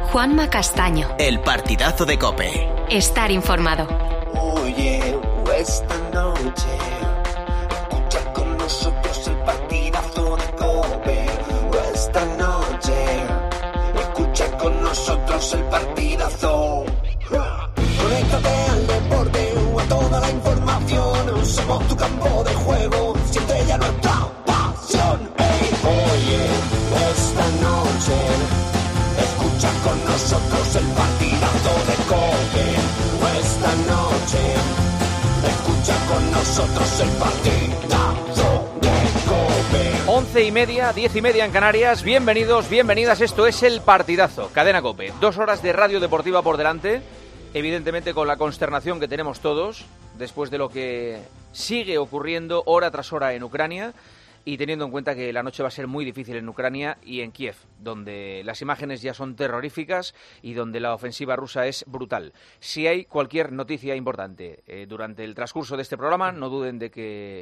Juanma Castaño. El partidazo de COPE. Estar informado. Oye, esta noche escucha con nosotros el partidazo de COPE. Esta noche escucha con nosotros el partidazo. Conéctate al deporte o a toda la información. Somos tu campo de juego, siempre ya nuestra pasión. Hey, oye, esta noche escucha con nosotros el partidazo de COPE. Esta noche escucha con nosotros el partidazo de COPE. 11:30, 10:30 en Canarias. Bienvenidos, bienvenidas. Esto es el partidazo. Cadena COPE. 2 horas de radio deportiva por delante. Evidentemente con la consternación que tenemos todos después de lo que sigue ocurriendo hora tras hora en Ucrania. Y teniendo en cuenta que la noche va a ser muy difícil en Ucrania y en Kiev, donde las imágenes ya son terroríficas y donde la ofensiva rusa es brutal. Si hay cualquier noticia importante durante el transcurso de este programa, no duden de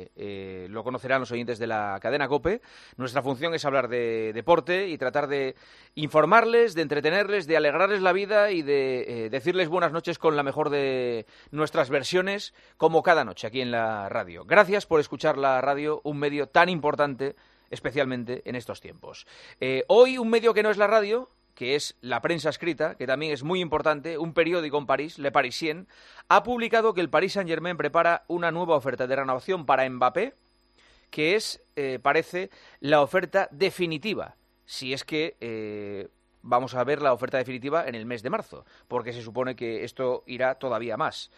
que lo conocerán los oyentes de la cadena COPE. Nuestra función es hablar de deporte y tratar de informarles, de entretenerles, de alegrarles la vida y de decirles buenas noches con la mejor de nuestras versiones, como cada noche aquí en la radio. Gracias por escuchar la radio, un medio tan importante, especialmente en estos tiempos. Hoy un medio que no es la radio, que es la prensa escrita, que también es muy importante, un periódico en París, Le Parisien, ha publicado que el Paris Saint-Germain prepara una nueva oferta de renovación para Mbappé, que es, parece, la oferta definitiva, si es que vamos a ver la oferta definitiva en el mes de marzo, porque se supone que esto irá todavía más.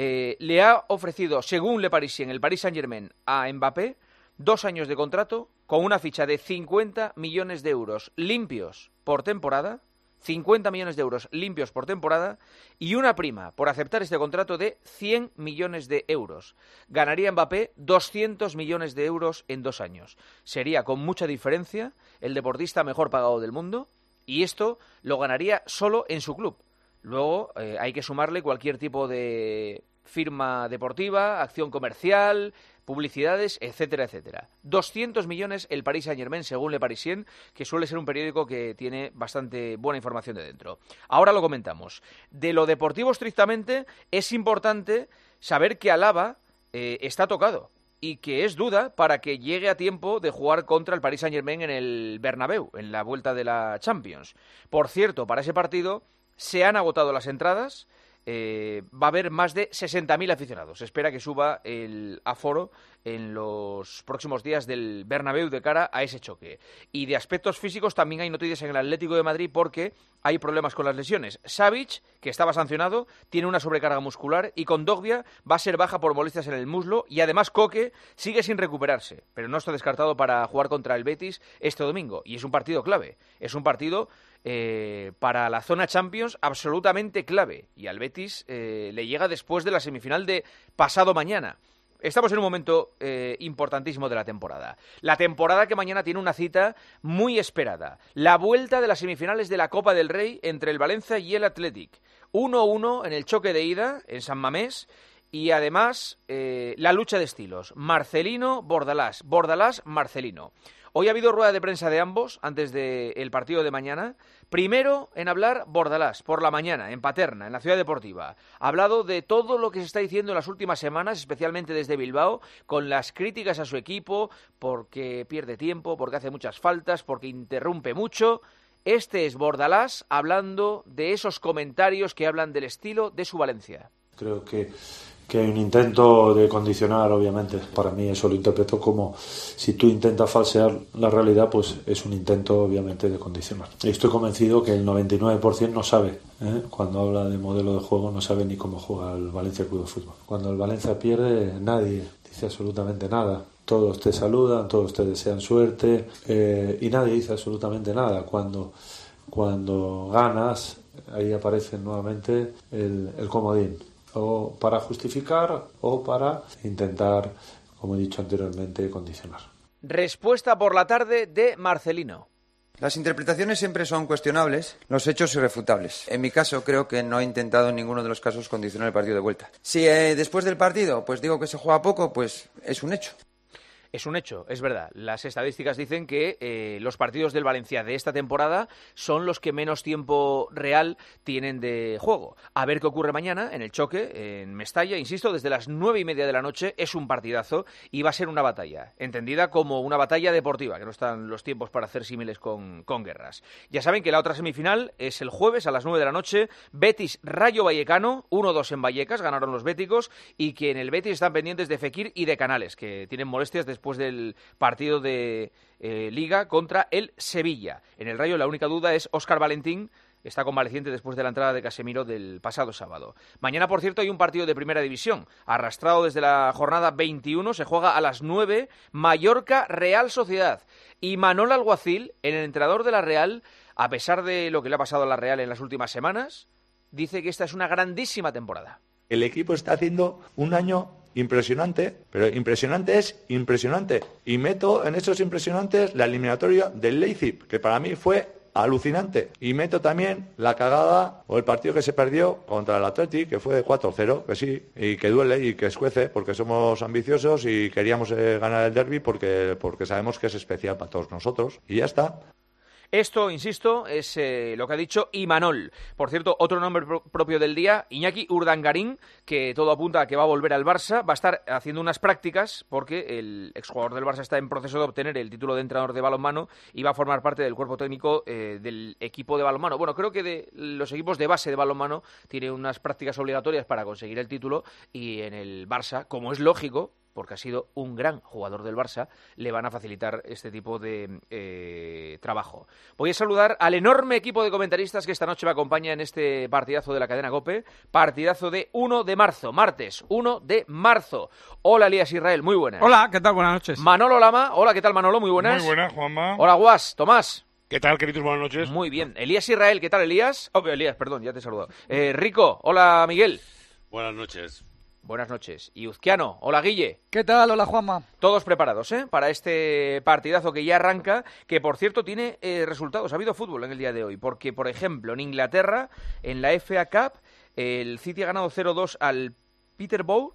Le ha ofrecido, según Le Parisien, el Paris Saint-Germain a Mbappé, 2 años de contrato con una ficha de 50 millones de euros limpios por temporada, 50 millones de euros limpios por temporada y una prima por aceptar este contrato de 100 millones de euros. Ganaría Mbappé 200 millones de euros en 2 años. Sería con mucha diferencia el deportista mejor pagado del mundo y esto lo ganaría solo en su club. Luego hay que sumarle cualquier tipo de firma deportiva, acción comercial, publicidades, etcétera, etcétera. 200 millones el Paris Saint-Germain, según Le Parisien, que suele ser un periódico que tiene bastante buena información de dentro. Ahora lo comentamos. De lo deportivo estrictamente, es importante saber que Alaba está tocado y que es duda para que llegue a tiempo de jugar contra el Paris Saint-Germain en el Bernabéu, en la vuelta de la Champions. Por cierto, para ese partido se han agotado las entradas. Va a haber más de 60.000 aficionados. Se espera que suba el aforo en los próximos días del Bernabéu de cara a ese choque. Y de aspectos físicos también hay noticias en el Atlético de Madrid porque hay problemas con las lesiones. Savic, que estaba sancionado, tiene una sobrecarga muscular y Kondogbia va a ser baja por molestias en el muslo y además Koke sigue sin recuperarse, pero no está descartado para jugar contra el Betis este domingo. Y es un partido clave. Es un partido para la zona Champions absolutamente clave y al Betis le llega después de la semifinal de pasado mañana. Estamos en un momento importantísimo de la temporada. La temporada que mañana tiene una cita muy esperada. La vuelta de las semifinales de la Copa del Rey entre el Valencia y el Athletic. 1-1 en el choque de ida en San Mamés. Y además la lucha de estilos. Marcelino-Bordalás. Bordalás-Marcelino. Hoy ha habido rueda de prensa de ambos antes del partido de mañana. Primero en hablar Bordalás, por la mañana, en Paterna, en la Ciudad Deportiva. Ha hablado de todo lo que se está diciendo en las últimas semanas, especialmente desde Bilbao, con las críticas a su equipo, porque pierde tiempo, porque hace muchas faltas, porque interrumpe mucho. Este es Bordalás hablando de esos comentarios que hablan del estilo de su Valencia. Creo que hay un intento de condicionar, obviamente. Para mí eso lo interpreto como si tú intentas falsear la realidad, pues es un intento, obviamente, de condicionar. Y estoy convencido que el 99% no sabe, cuando habla de modelo de juego, no sabe ni cómo juega el Valencia Club de Fútbol. Cuando el Valencia pierde, nadie dice absolutamente nada. Todos te saludan, todos te desean suerte y nadie dice absolutamente nada. Cuando ganas, ahí aparece nuevamente el comodín. O para justificar o para intentar, como he dicho anteriormente, condicionar. Respuesta por la tarde de Marcelino. Las interpretaciones siempre son cuestionables, los hechos irrefutables. En mi caso, creo que no he intentado en ninguno de los casos condicionar el partido de vuelta. Si después del partido pues digo que se juega poco, pues es un hecho. Es un hecho, es verdad. Las estadísticas dicen que los partidos del Valencia de esta temporada son los que menos tiempo real tienen de juego. A ver qué ocurre mañana en el choque, en Mestalla. Insisto, desde las 9:30 de la noche es un partidazo y va a ser una batalla, entendida como una batalla deportiva, que no están los tiempos para hacer símiles con guerras. Ya saben que la otra semifinal es el jueves a las 9 de la noche. Betis-Rayo Vallecano, 1-2 en Vallecas, ganaron los béticos, y que en el Betis están pendientes de Fekir y de Canales, que tienen molestias después del partido de Liga contra el Sevilla. En el Rayo la única duda es Óscar Valentín, está convaleciente después de la entrada de Casemiro del pasado sábado. Mañana, por cierto, hay un partido de Primera División, arrastrado desde la jornada 21, se juega a las 9, Mallorca-Real Sociedad. Y Manol Alguacil, el entrenador de la Real, a pesar de lo que le ha pasado a la Real en las últimas semanas, dice que esta es una grandísima temporada. El equipo está haciendo un año impresionante, pero impresionante es impresionante. Y meto en esos impresionantes la eliminatoria del Leipzig, que para mí fue alucinante. Y meto también la cagada o el partido que se perdió contra el Athletic, que fue de 4-0, que sí, y que duele y que escuece, porque somos ambiciosos y queríamos ganar el derbi porque sabemos que es especial para todos nosotros. Y ya está. Esto, insisto, es lo que ha dicho Imanol. Por cierto, otro nombre propio del día, Iñaki Urdangarín, que todo apunta a que va a volver al Barça, va a estar haciendo unas prácticas porque el exjugador del Barça está en proceso de obtener el título de entrenador de balonmano y va a formar parte del cuerpo técnico del equipo de balonmano. Bueno, creo que de los equipos de base de balonmano tienen unas prácticas obligatorias para conseguir el título, y en el Barça, como es lógico, porque ha sido un gran jugador del Barça, le van a facilitar este tipo de trabajo. Voy a saludar al enorme equipo de comentaristas que esta noche me acompaña en este partidazo de la cadena COPE, partidazo de 1 de marzo, martes 1 de marzo. Hola, Elías Israel, muy buenas. Hola, ¿qué tal? Buenas noches. Manolo Lama, hola, ¿qué tal, Manolo? Muy buenas. Muy buenas, Juanma. Hola, Guas, Tomás. ¿Qué tal, queridos? Buenas noches. Muy bien. Elías Israel, ¿qué tal, Elías? Elías, perdón, ya te he saludado. Rico, hola, Miguel. Buenas noches. Buenas noches. Y Uzquiano, hola, Guille. ¿Qué tal? Hola, Juanma. Todos preparados, para este partidazo que ya arranca, que por cierto tiene resultados. Ha habido fútbol en el día de hoy, porque por ejemplo en Inglaterra, en la FA Cup, el City ha ganado 0-2 al Peterborough.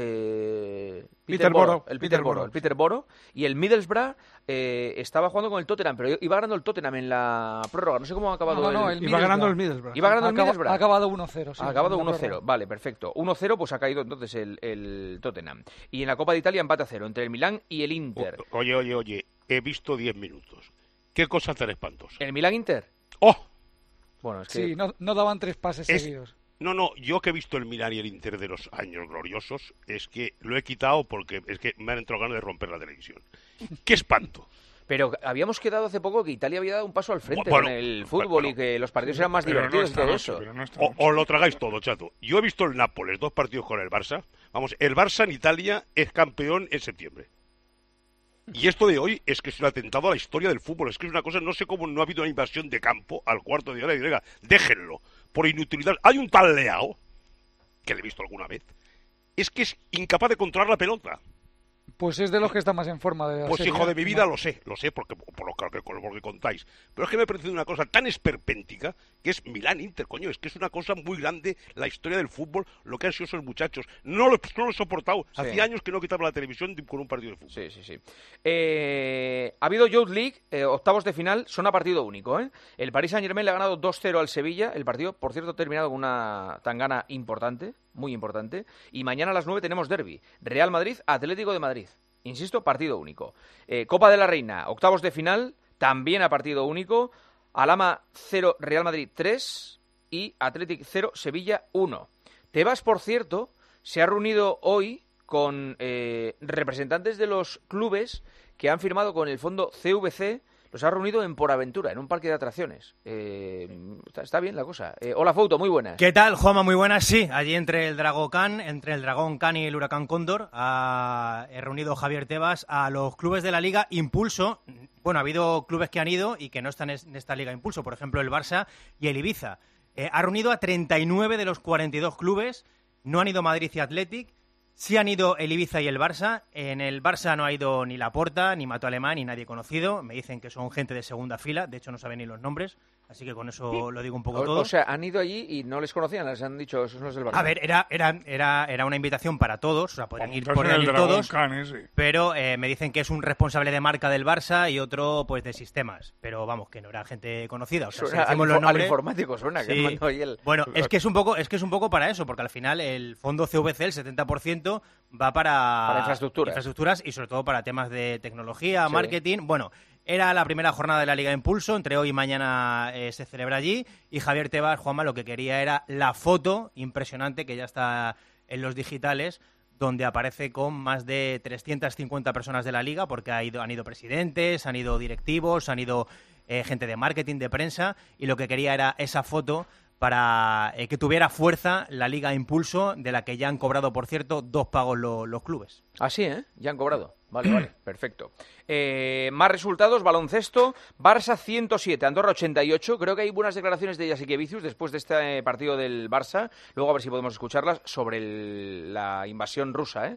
El Peterborough, y el Middlesbrough estaba jugando con el Tottenham, pero iba ganando el Tottenham en la prórroga. No sé cómo ha acabado. Iba ganando el Middlesbrough. Ha acabado 1-0. Sí, ha acabado 1-0, vale, perfecto. 1-0, pues ha caído entonces el Tottenham. Y en la Copa de Italia empate a 0 entre el Milán y el Inter. Oye, he visto 10 minutos. ¿Qué cosa tan espantosa? ¿El Milán-Inter? ¡Oh! Bueno, es que... Sí, no daban 3 pases seguidos. No, yo que he visto el Milán y el Inter de los años gloriosos, es que lo he quitado porque es que me han entrado ganas de romper la televisión. ¡Qué espanto! Pero habíamos quedado hace poco que Italia había dado un paso al frente con el fútbol y que los partidos eran más divertidos que eso. Os lo tragáis todo, chato. Yo he visto el Nápoles, 2 partidos con el Barça. Vamos, el Barça en Italia es campeón en septiembre. Y esto de hoy es que es un atentado a la historia del fútbol. Es que es una cosa, no sé cómo no ha habido una invasión de campo al cuarto de hora y diga, déjenlo, por inutilidad. Hay un tal Leao, que le he visto alguna vez, es que es incapaz de controlar la pelota. Pues es de los que está más en forma de la Pues serie, hijo de mi vida, lo sé, porque por lo que contáis. Pero es que me ha parecido una cosa tan esperpéntica que es Milán-Inter, coño. Es que es una cosa muy grande la historia del fútbol, lo que han sido esos muchachos. No lo he soportado. Sí. Hacía años que no quitaba la televisión con un partido de fútbol. Sí. Ha habido Youth League, octavos de final, son a partido único. El Paris Saint-Germain le ha ganado 2-0 al Sevilla. El partido, por cierto, ha terminado con una tangana importante, muy importante. Y mañana a las 9 tenemos derbi. Real Madrid, Atlético de Madrid. Insisto, partido único. Copa de la Reina, octavos de final, también a partido único. Alhama 0, Real Madrid 3 y Athletic 0, Sevilla 1. Tebas, por cierto, se ha reunido hoy con representantes de los clubes que han firmado con el fondo CVC. Los ha reunido en Por Aventura, en un parque de atracciones. Está bien la cosa. Hola, Fouto, muy buenas. ¿Qué tal, Juanma? Muy buenas, sí. Allí entre el Dragón Can y el Huracán Cóndor ha reunido Javier Tebas a los clubes de la Liga Impulso. Bueno, ha habido clubes que han ido y que no están en esta Liga Impulso, por ejemplo, el Barça y el Ibiza. Ha reunido a 39 de los 42 clubes. No han ido Madrid y Athletic. Sí han ido el Ibiza y el Barça. En el Barça no ha ido ni Laporta, ni Mato Alemán, ni nadie conocido. Me dicen que son gente de segunda fila. De hecho, no saben ni los nombres. Así que con eso lo digo un poco todo. O sea, han ido allí y no les conocían. Les han dicho, esos son los del Barça. A ver, era una invitación para todos. O sea, podían ir el todos. Ese. Pero me dicen que es un responsable de marca del Barça y otro, pues, de sistemas. Pero vamos, que no era gente conocida. O sea, suena si los nombres, al informático suena. Sí. Que mandó ahí el... Bueno, es que es un poco para eso, porque al final el fondo CVC, el 70%, va para infraestructuras y sobre todo para temas de tecnología, Sí. marketing. Bueno, era la primera jornada de la Liga Impulso, entre hoy y mañana se celebra allí, y Javier Tebas, Juanma, lo que quería era la foto impresionante que ya está en los digitales, donde aparece con más de 350 personas de la Liga, porque han ido presidentes, han ido directivos, han ido gente de marketing, de prensa, y lo que quería era esa foto para que tuviera fuerza la Liga Impulso, de la que ya han cobrado, por cierto, 2 pagos los clubes. Ah, sí, ¿eh? Ya han cobrado. Vale, perfecto. Más resultados, baloncesto, Barça 107, Andorra 88. Creo que hay buenas declaraciones de Jasikevičius después de este partido del Barça. Luego a ver si podemos escucharlas sobre la invasión rusa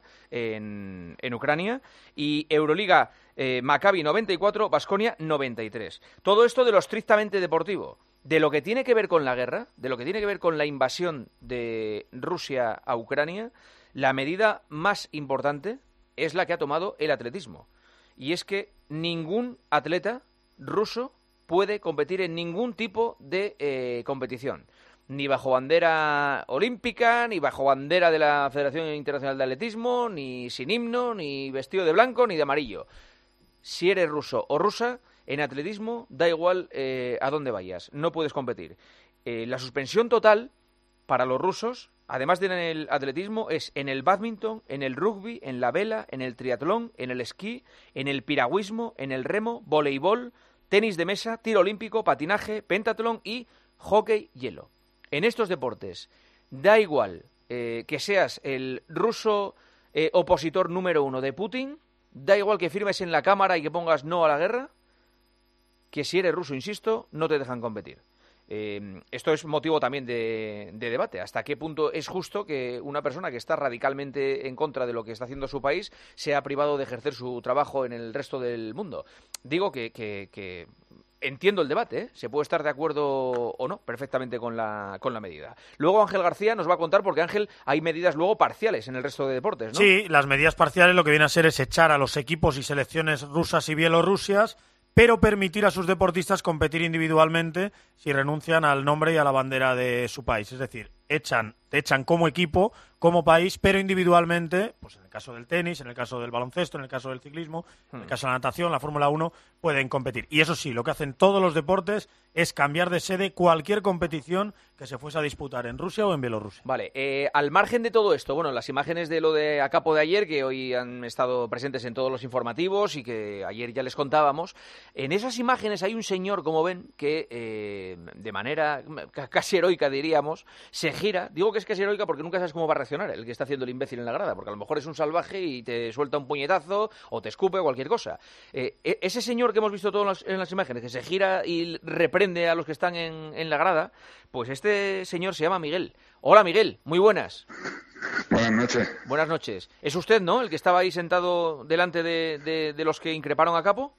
en Ucrania. Y Euroliga, Maccabi 94, Baskonia 93. Todo esto de lo estrictamente deportivo. De lo que tiene que ver con la guerra, de lo que tiene que ver con la invasión de Rusia a Ucrania, la medida más importante es la que ha tomado el atletismo. Y es que ningún atleta ruso puede competir en ningún tipo de competición. Ni bajo bandera olímpica, ni bajo bandera de la Federación Internacional de Atletismo, ni sin himno, ni vestido de blanco, ni de amarillo. Si eres ruso o rusa, en atletismo da igual a dónde vayas, no puedes competir. La suspensión total para los rusos, además de en el atletismo, es en el bádminton, en el rugby, en la vela, en el triatlón, en el esquí, en el piragüismo, en el remo, voleibol, tenis de mesa, tiro olímpico, patinaje, pentatlón y hockey hielo. En estos deportes da igual que seas el ruso opositor número 1 de Putin, da igual que firmes en la cámara y que pongas no a la guerra, que si eres ruso, insisto, no te dejan competir. Esto es motivo también de debate. ¿Hasta qué punto es justo que una persona que está radicalmente en contra de lo que está haciendo su país sea privado de ejercer su trabajo en el resto del mundo? Digo que entiendo el debate, ¿eh? Se puede estar de acuerdo o no perfectamente con la medida. Luego Ángel García nos va a contar, porque Ángel, hay medidas luego parciales en el resto de deportes, ¿no? Sí, las medidas parciales lo que viene a ser es echar a los equipos y selecciones rusas y bielorrusias, pero permitir a sus deportistas competir individualmente si renuncian al nombre y a la bandera de su país. Es decir, te echan como equipo, como país, pero individualmente, pues en el caso del tenis, en el caso del baloncesto, en el caso del ciclismo, en el caso de la natación, la Fórmula 1, pueden competir. Y eso sí, lo que hacen todos los deportes es cambiar de sede cualquier competición que se fuese a disputar en Rusia o en Bielorrusia. Vale, al margen de todo esto, bueno, las imágenes de lo de Acapo de ayer, que hoy han estado presentes en todos los informativos y que ayer ya les contábamos, en esas imágenes hay un señor, como ven, que de manera casi heroica, diríamos, se gira. Digo que es casi heroica porque nunca sabes cómo va a reaccionar el que está haciendo el imbécil en la grada, porque a lo mejor es un salvaje y te suelta un puñetazo o te escupe o cualquier cosa. Ese señor que hemos visto todos en las imágenes, que se gira y reprende a los que están en la grada, pues este señor se llama Miguel. Hola, Miguel, muy buenas. Buenas noches. Buenas noches. ¿Es usted, no, el que estaba ahí sentado delante de los que increparon a Capo?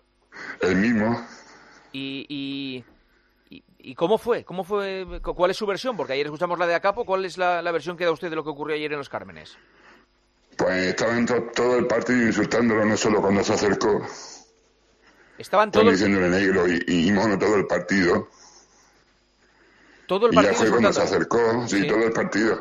El mismo. ¿Y cómo fue? ¿Cuál es su versión? Porque ayer escuchamos la de Acapo. ¿Cuál es la versión que da usted de lo que ocurrió ayer en Los Cármenes? Pues estaban todo el partido insultándolo, no solo cuando se acercó. Estaban todos diciéndole negro y mono todo el partido. Todo el partido. Y ya fue cuando se acercó, sí, todo el partido.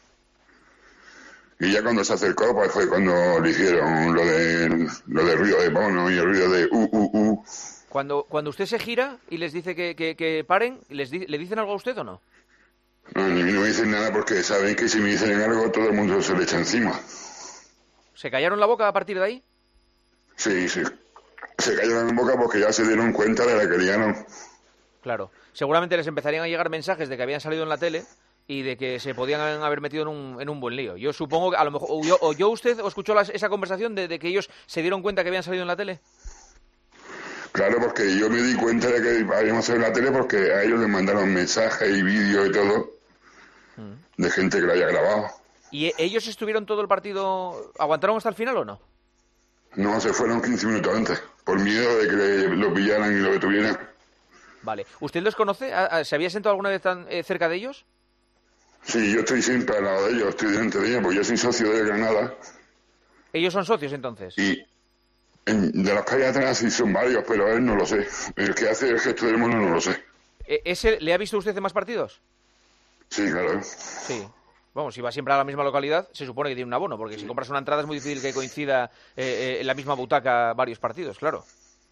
Y ya cuando se acercó, pues fue cuando le hicieron lo de ruido de mono y el ruido de Cuando usted se gira y les dice que paren, ¿le dicen algo a usted o no? No, ni me dicen nada porque saben que si me dicen algo todo el mundo se le echa encima. ¿Se callaron la boca a partir de ahí? Sí. Se callaron la boca porque ya se dieron cuenta de la que liaron. Claro. Seguramente les empezarían a llegar mensajes de que habían salido en la tele y de que se podían haber metido en un buen lío. Yo supongo que a lo mejor oyó usted o escuchó esa conversación de que ellos se dieron cuenta que habían salido en la tele. Claro, porque yo me di cuenta de que habíamos salido en la tele porque a ellos les mandaron mensajes y vídeos y todo de gente que lo había grabado. ¿Y ellos estuvieron todo el partido, aguantaron hasta el final o no? No, se fueron 15 minutos antes, por miedo de que lo pillaran y lo detuvieran. Vale. ¿Usted los conoce? ¿Se había sentado alguna vez tan cerca de ellos? Sí, yo estoy siempre al lado de ellos, estoy delante de ellos, porque yo soy socio de Granada. ¿Ellos son socios entonces? Y de los que hay atrás sí son varios, pero él no lo sé. El que hace el gesto del mono no lo sé. ¿Ese le ha visto usted en más partidos? Sí, claro. Sí. Vamos, si va siempre a la misma localidad, se supone que tiene un abono, porque si compras una entrada es muy difícil que coincida en la misma butaca varios partidos, claro.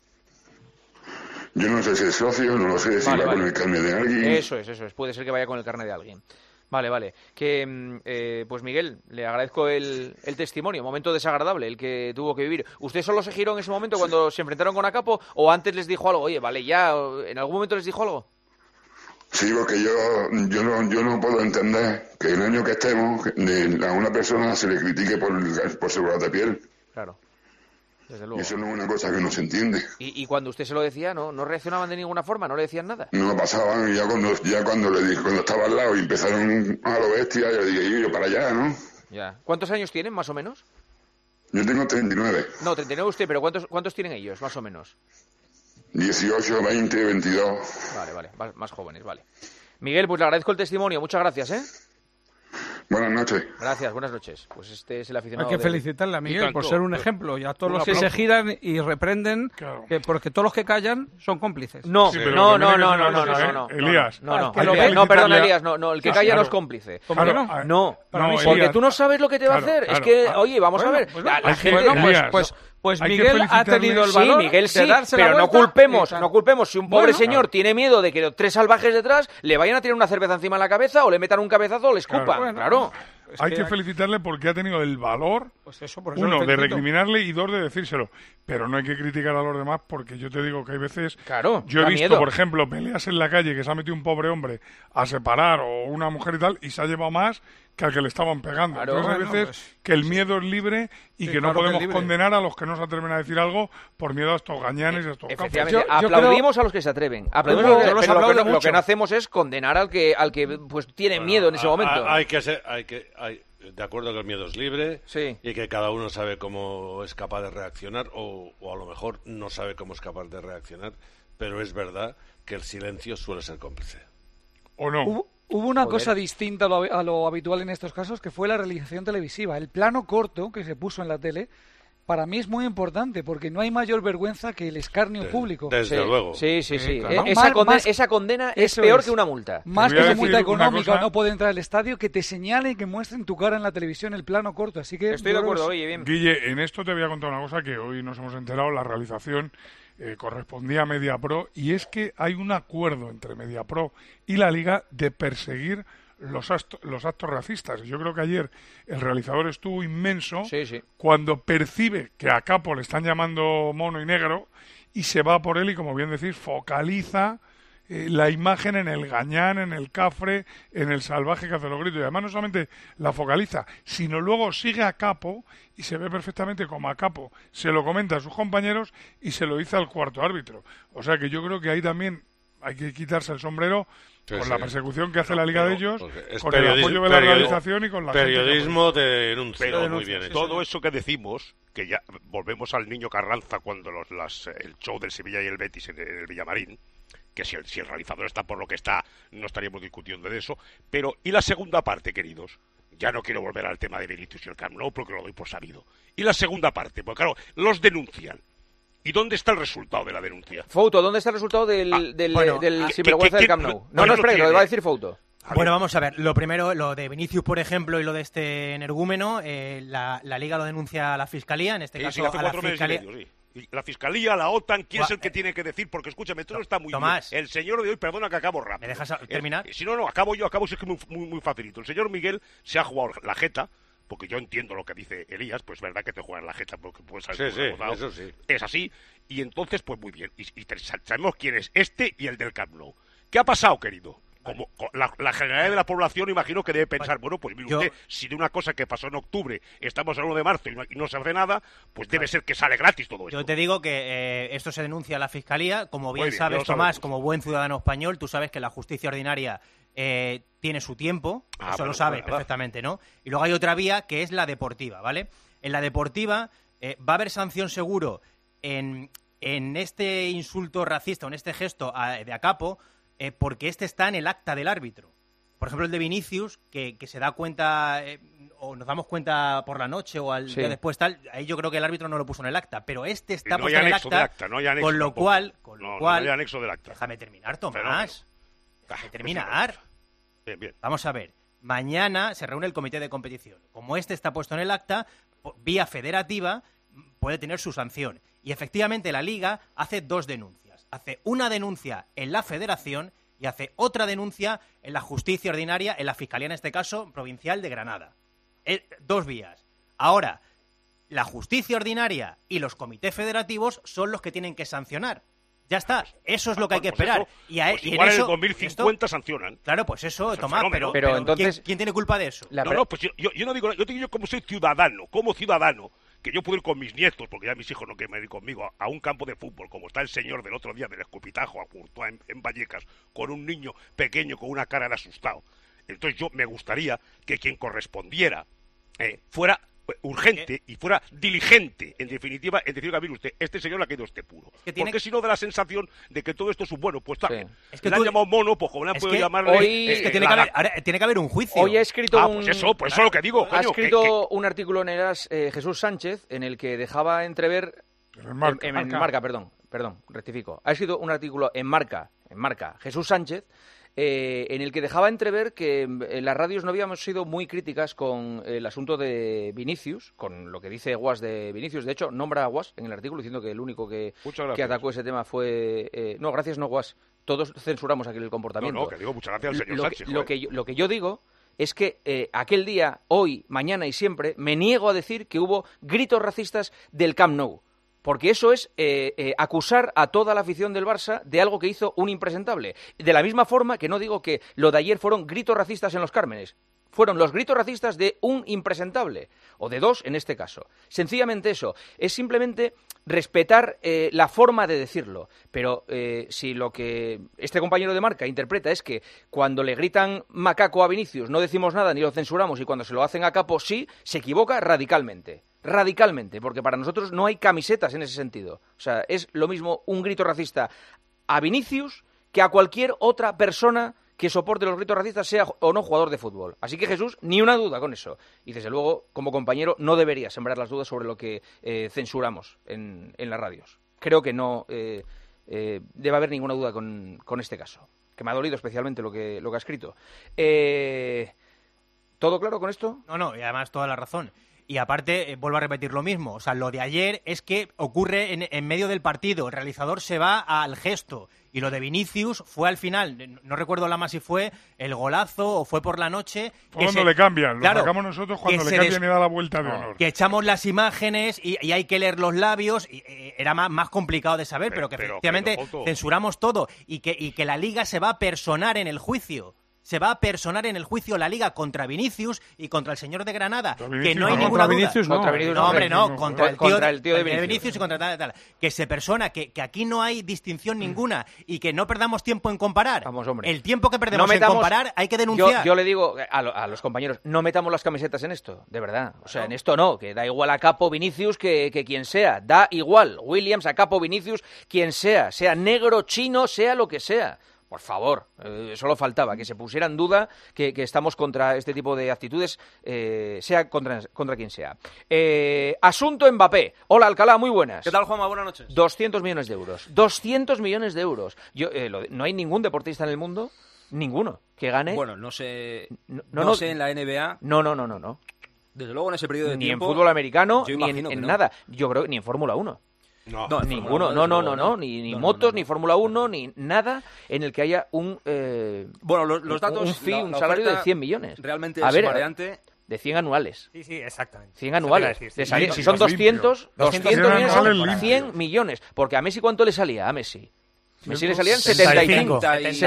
Yo no sé si es socio, no lo sé si va con el carnet de alguien. Eso es. Puede ser que vaya con el carnet de alguien. Vale. Que, pues Miguel, le agradezco el testimonio. Momento desagradable, el que tuvo que vivir. ¿Usted solo se giró en ese momento cuando se enfrentaron con Acapo o antes les dijo algo? Oye, vale, ya, ¿en algún momento les dijo algo? Sí, porque yo no puedo entender que el año que estemos a una persona se le critique por su color de piel. Claro, desde luego. Y eso no es una cosa que no se entiende. ¿Y cuando usted se lo decía, no reaccionaban de ninguna forma? ¿No le decían nada? No pasaban, ya cuando le dije, cuando estaba al lado y empezaron a lo bestia, yo le dije, yo para allá, ¿no? Ya. ¿Cuántos años tienen, más o menos? Yo tengo 39. No, 39 usted, pero ¿cuántos tienen ellos, más o menos? 18, 20, 22. Vale, más jóvenes, vale. Miguel, pues le agradezco el testimonio, muchas gracias, ¿eh? Buenas noches. Gracias, buenas noches. Pues este es el aficionado. Hay que felicitarle a Miguel por ser un ejemplo y a todos los que se giran y reprenden, porque todos los que callan son cómplices. No, sí, no, Elías. Perdón, Elías, no, el que calla no es cómplice. No, porque tú no sabes lo que te va a hacer. Es que, oye, vamos a ver, la gente... Pues Miguel ha tenido el valor Miguel sí, de darse pero la vuelta, no culpemos si un pobre señor tiene miedo de que los tres salvajes detrás le vayan a tirar una cerveza encima en la cabeza o le metan un cabezazo o le escupan, claro. Hay que felicitarle porque ha tenido el valor, por eso uno, de recriminarle y dos, de decírselo. Pero no hay que criticar a los demás porque yo te digo que hay veces... Claro, yo he visto, por ejemplo, peleas en la calle que se ha metido un pobre hombre a separar o una mujer y tal y se ha llevado más que al que le estaban pegando. Claro, entonces hay veces que el miedo es libre y que no podemos condenar a los que no se atreven a decir algo por miedo a estos gañanes y a estos capos. Aplaudimos a los que se atreven. Lo que no hacemos es condenar al que pues tiene miedo en ese momento. De acuerdo que el miedo es libre y que cada uno sabe cómo es capaz de reaccionar o a lo mejor no sabe cómo es capaz de reaccionar, pero es verdad que el silencio suele ser cómplice. ¿O no? Hubo una cosa distinta a lo habitual en estos casos, que fue la realización televisiva. El plano corto que se puso en la tele, para mí es muy importante, porque no hay mayor vergüenza que el escarnio público. Desde luego. Sí. Claro. Esa condena es peor que una multa. Más que una multa económica, no puede entrar al estadio, que te señalen y que muestren tu cara en la televisión, el plano corto. Así que estoy de acuerdo, oye, bien. Guille, en esto te voy a contar una cosa que hoy nos hemos enterado, la realización correspondía a MediaPro, y es que hay un acuerdo entre MediaPro y la Liga de perseguir los actos racistas. Yo creo que ayer el realizador estuvo inmenso cuando percibe que a Capo le están llamando mono y negro y se va por él y, como bien decís, focaliza la imagen en el gañán, en el cafre, en el salvaje que hace los gritos. Y además no solamente la focaliza, sino luego sigue a Capo y se ve perfectamente como a Capo se lo comenta a sus compañeros y se lo dice al cuarto árbitro. O sea que yo creo que ahí también hay que quitarse el sombrero con la persecución que hace la Liga de ellos, con el apoyo de la realización y con la periodismo de denuncia. Muy bien. Todo eso que decimos, que ya volvemos al niño Carranza cuando el show del Sevilla y el Betis en el Villamarín, que si el realizador está por lo que está, no estaríamos discutiendo de eso. Pero, ¿y la segunda parte, queridos? Ya no quiero volver al tema de Vinicius y el Camp Nou porque lo doy por sabido. ¿Y la segunda parte? Porque claro, los denuncian. ¿Y dónde está el resultado de la denuncia? Fouto, ¿dónde está el resultado del sinvergüenza del Camp Nou? No, espera, que lo va a decir Fouto. Bueno, vamos a ver. Lo primero, lo de Vinicius, por ejemplo, y lo de este energúmeno, la Liga lo denuncia a la Fiscalía, en este caso a la Fiscalía. La Fiscalía, la OTAN, ¿quién es el que tiene que decir? Porque escúchame, todo está muy Tomás, bien. El señor de hoy, perdona que acabo rápido. ¿Me dejas terminar? Si no, acabo si es que muy facilito. El señor Miguel se ha jugado la jeta, porque yo entiendo lo que dice Elías, pues es verdad que te juegan la jeta, porque puedes saber eso sí. Es así, y entonces, pues muy bien. Y sabemos quién es este y el del Camp Nou. ¿Qué ha pasado, querido? como la generalidad de la población, imagino que debe pensar, bueno, pues mire usted, si de una cosa que pasó en octubre estamos al 1 de marzo y no se hace nada, pues debe ser que sale gratis todo esto. Yo te digo que esto se denuncia a la Fiscalía, como bien sabes, Tomás, como buen ciudadano español, tú sabes que la justicia ordinaria tiene su tiempo, eso lo sabes perfectamente, ¿no? Y luego hay otra vía que es la deportiva, ¿vale? En la deportiva va a haber sanción seguro en este insulto racista, o en este gesto de Acapo, porque este está en el acta del árbitro. Por ejemplo, el de Vinicius, que se da cuenta, o nos damos cuenta por la noche o al día después, tal, ahí yo creo que el árbitro no lo puso en el acta, pero este está puesto en el acta, con lo cual, no hay anexo del acta. Déjame terminar, Tomás. Déjame terminar. Bien. Vamos a ver. Mañana se reúne el comité de competición. Como este está puesto en el acta, vía federativa, puede tener su sanción. Y efectivamente la Liga hace 2 denuncias. Hace una denuncia en la Federación y hace otra denuncia en la Justicia Ordinaria, en la Fiscalía, en este caso, provincial de Granada. 2 vías. Ahora, la Justicia Ordinaria y los comités federativos son los que tienen que sancionar. Ya está, eso es lo que hay que esperar. Pues igual en el 2050 sancionan. Claro, pues eso, Tomás, pero entonces, ¿quién tiene culpa de eso? Pues yo no digo, yo te digo como soy ciudadano, que yo puedo ir con mis nietos, porque ya mis hijos no quieren ir conmigo, a un campo de fútbol, como está el señor del otro día del escupitajo a Courtois en Vallecas, con un niño pequeño con una cara de asustado. Entonces yo me gustaría que quien correspondiera fuera urgente y fuera diligente, en definitiva, mire usted, este señor le ha caído puro. Porque si no da la sensación de que todo esto es un bueno, pues está bien. Es que le han llamado mono, pues como le han podido llamarle... Es que tiene que haber un juicio. Hoy ha escrito pues eso es lo que digo. Ha escrito un artículo en Eras Jesús Sánchez, en el que dejaba entrever... En Marca, perdón, rectifico. Ha escrito un artículo en Marca, Jesús Sánchez, en el que dejaba entrever que en las radios no habíamos sido muy críticas con el asunto de Vinicius, con lo que dice Guas de Vinicius. De hecho, nombra a Guas en el artículo diciendo que el único que atacó ese tema fue... no, gracias, no Guas. Todos censuramos aquel comportamiento. Que digo muchas gracias al señor Sánchez. Lo que yo digo es que aquel día, hoy, mañana y siempre, me niego a decir que hubo gritos racistas del Camp Nou. Porque eso es acusar a toda la afición del Barça de algo que hizo un impresentable. De la misma forma que no digo que lo de ayer fueron gritos racistas en los Cármenes. Fueron los gritos racistas de un impresentable, o de 2 en este caso. Sencillamente eso. Es simplemente respetar la forma de decirlo. Pero si lo que este compañero de Marca interpreta es que cuando le gritan macaco a Vinicius no decimos nada ni lo censuramos, y cuando se lo hacen a Capo sí, se equivoca radicalmente. Radicalmente, porque para nosotros no hay camisetas en ese sentido. O sea, es lo mismo un grito racista a Vinicius que a cualquier otra persona que soporte los gritos racistas, sea o no jugador de fútbol. Así que Jesús, ni una duda con eso. Y desde luego, como compañero, no debería sembrar las dudas sobre lo que censuramos en las radios. Creo que no debe haber ninguna duda con este caso, que me ha dolido especialmente lo que ha escrito. ¿Todo claro con esto? No, y además toda la razón. Y aparte, vuelvo a repetir lo mismo, o sea, lo de ayer es que ocurre en medio del partido, el realizador se va al gesto, y lo de Vinicius fue al final, no recuerdo si fue el golazo o fue por la noche. Fue cuando le cambian, lo sacamos nosotros cuando le cambian y da la vuelta de honor. Que echamos las imágenes y hay que leer los labios, y era más complicado de saber, pero que efectivamente censuramos todo, y que la Liga se va a personar en el juicio. Se va a personar en el juicio la Liga contra Vinicius y contra el señor de Granada, que no hay ninguna duda. Vinicius, contra el tío de Vinicius y contra tal. Que se persona, que aquí no hay distinción ninguna y que no perdamos tiempo en comparar. Vamos, hombre. El tiempo que perdemos en comparar hay que denunciar. Yo le digo a los compañeros, no metamos las camisetas en esto, de verdad. O sea, en esto no, que da igual a Capo, Vinicius, que quien sea. Da igual, Williams, a Capo, Vinicius, quien sea negro, chino, sea lo que sea. Por favor, solo faltaba que se pusiera en duda que estamos contra este tipo de actitudes, sea contra quien sea. Asunto Mbappé. Hola, Alcalá, muy buenas. ¿Qué tal, Juanma? Buenas noches. 200 millones de euros. 200 millones de euros. No hay ningún deportista en el mundo, ninguno, que gane... Bueno, no sé en la NBA... No. Desde luego en ese periodo de tiempo... Ni en fútbol americano, ni en nada. Yo creo que ni en Fórmula 1. No, ninguno, ni motos, ni Fórmula 1, ni nada en el que haya un los datos, un salario de 100 millones. Realmente es variante. De 100 anuales. Sí, exactamente. 100 anuales. Si son 200 millones, son 100 millones. Porque a Messi, ¿cuánto le salía a Messi? Messi le salían 75.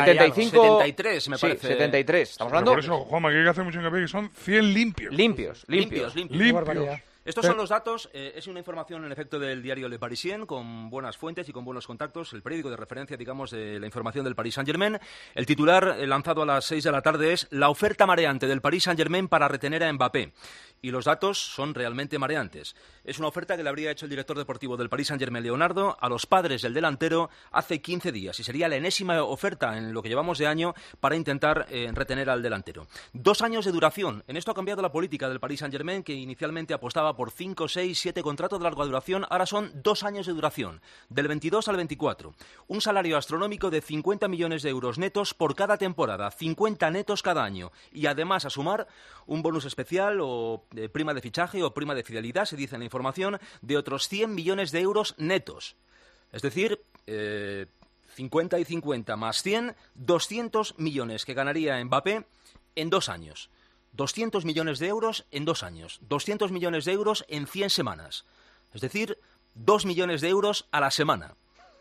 73, me parece. Sí, 73. Estamos Pero hablando... por eso, Juanma, que hay que hacer mucho hincapié que son 100 limpios. Limpios. Estos son los datos, es una información en efecto del diario Le Parisien, con buenas fuentes y con buenos contactos, el periódico de referencia, digamos, de la información del Paris Saint-Germain. El titular lanzado a las 6 de la tarde es la oferta mareante del Paris Saint-Germain para retener a Mbappé. Y los datos son realmente mareantes. Es una oferta que le habría hecho el director deportivo del Paris Saint-Germain, Leonardo, a los padres del delantero hace 15 días. Y sería la enésima oferta en lo que llevamos de año para intentar retener al delantero. 2 años de duración. En esto ha cambiado la política del Paris Saint-Germain, que inicialmente apostaba por 5, 6, 7 contratos de larga duración. Ahora son 2 años de duración, del 22 al 24. Un salario astronómico de 50 millones de euros netos por cada temporada, 50 netos cada año. Y además a sumar un bonus especial o prima de fichaje o prima de fidelidad, se dice en la información, de otros 100 millones de euros netos. Es decir, 50 y 50 más 100, 200 millones que ganaría Mbappé en 2 años. 200 millones de euros en 2 años. 200 millones de euros en 100 semanas. Es decir, 2 millones de euros a la semana.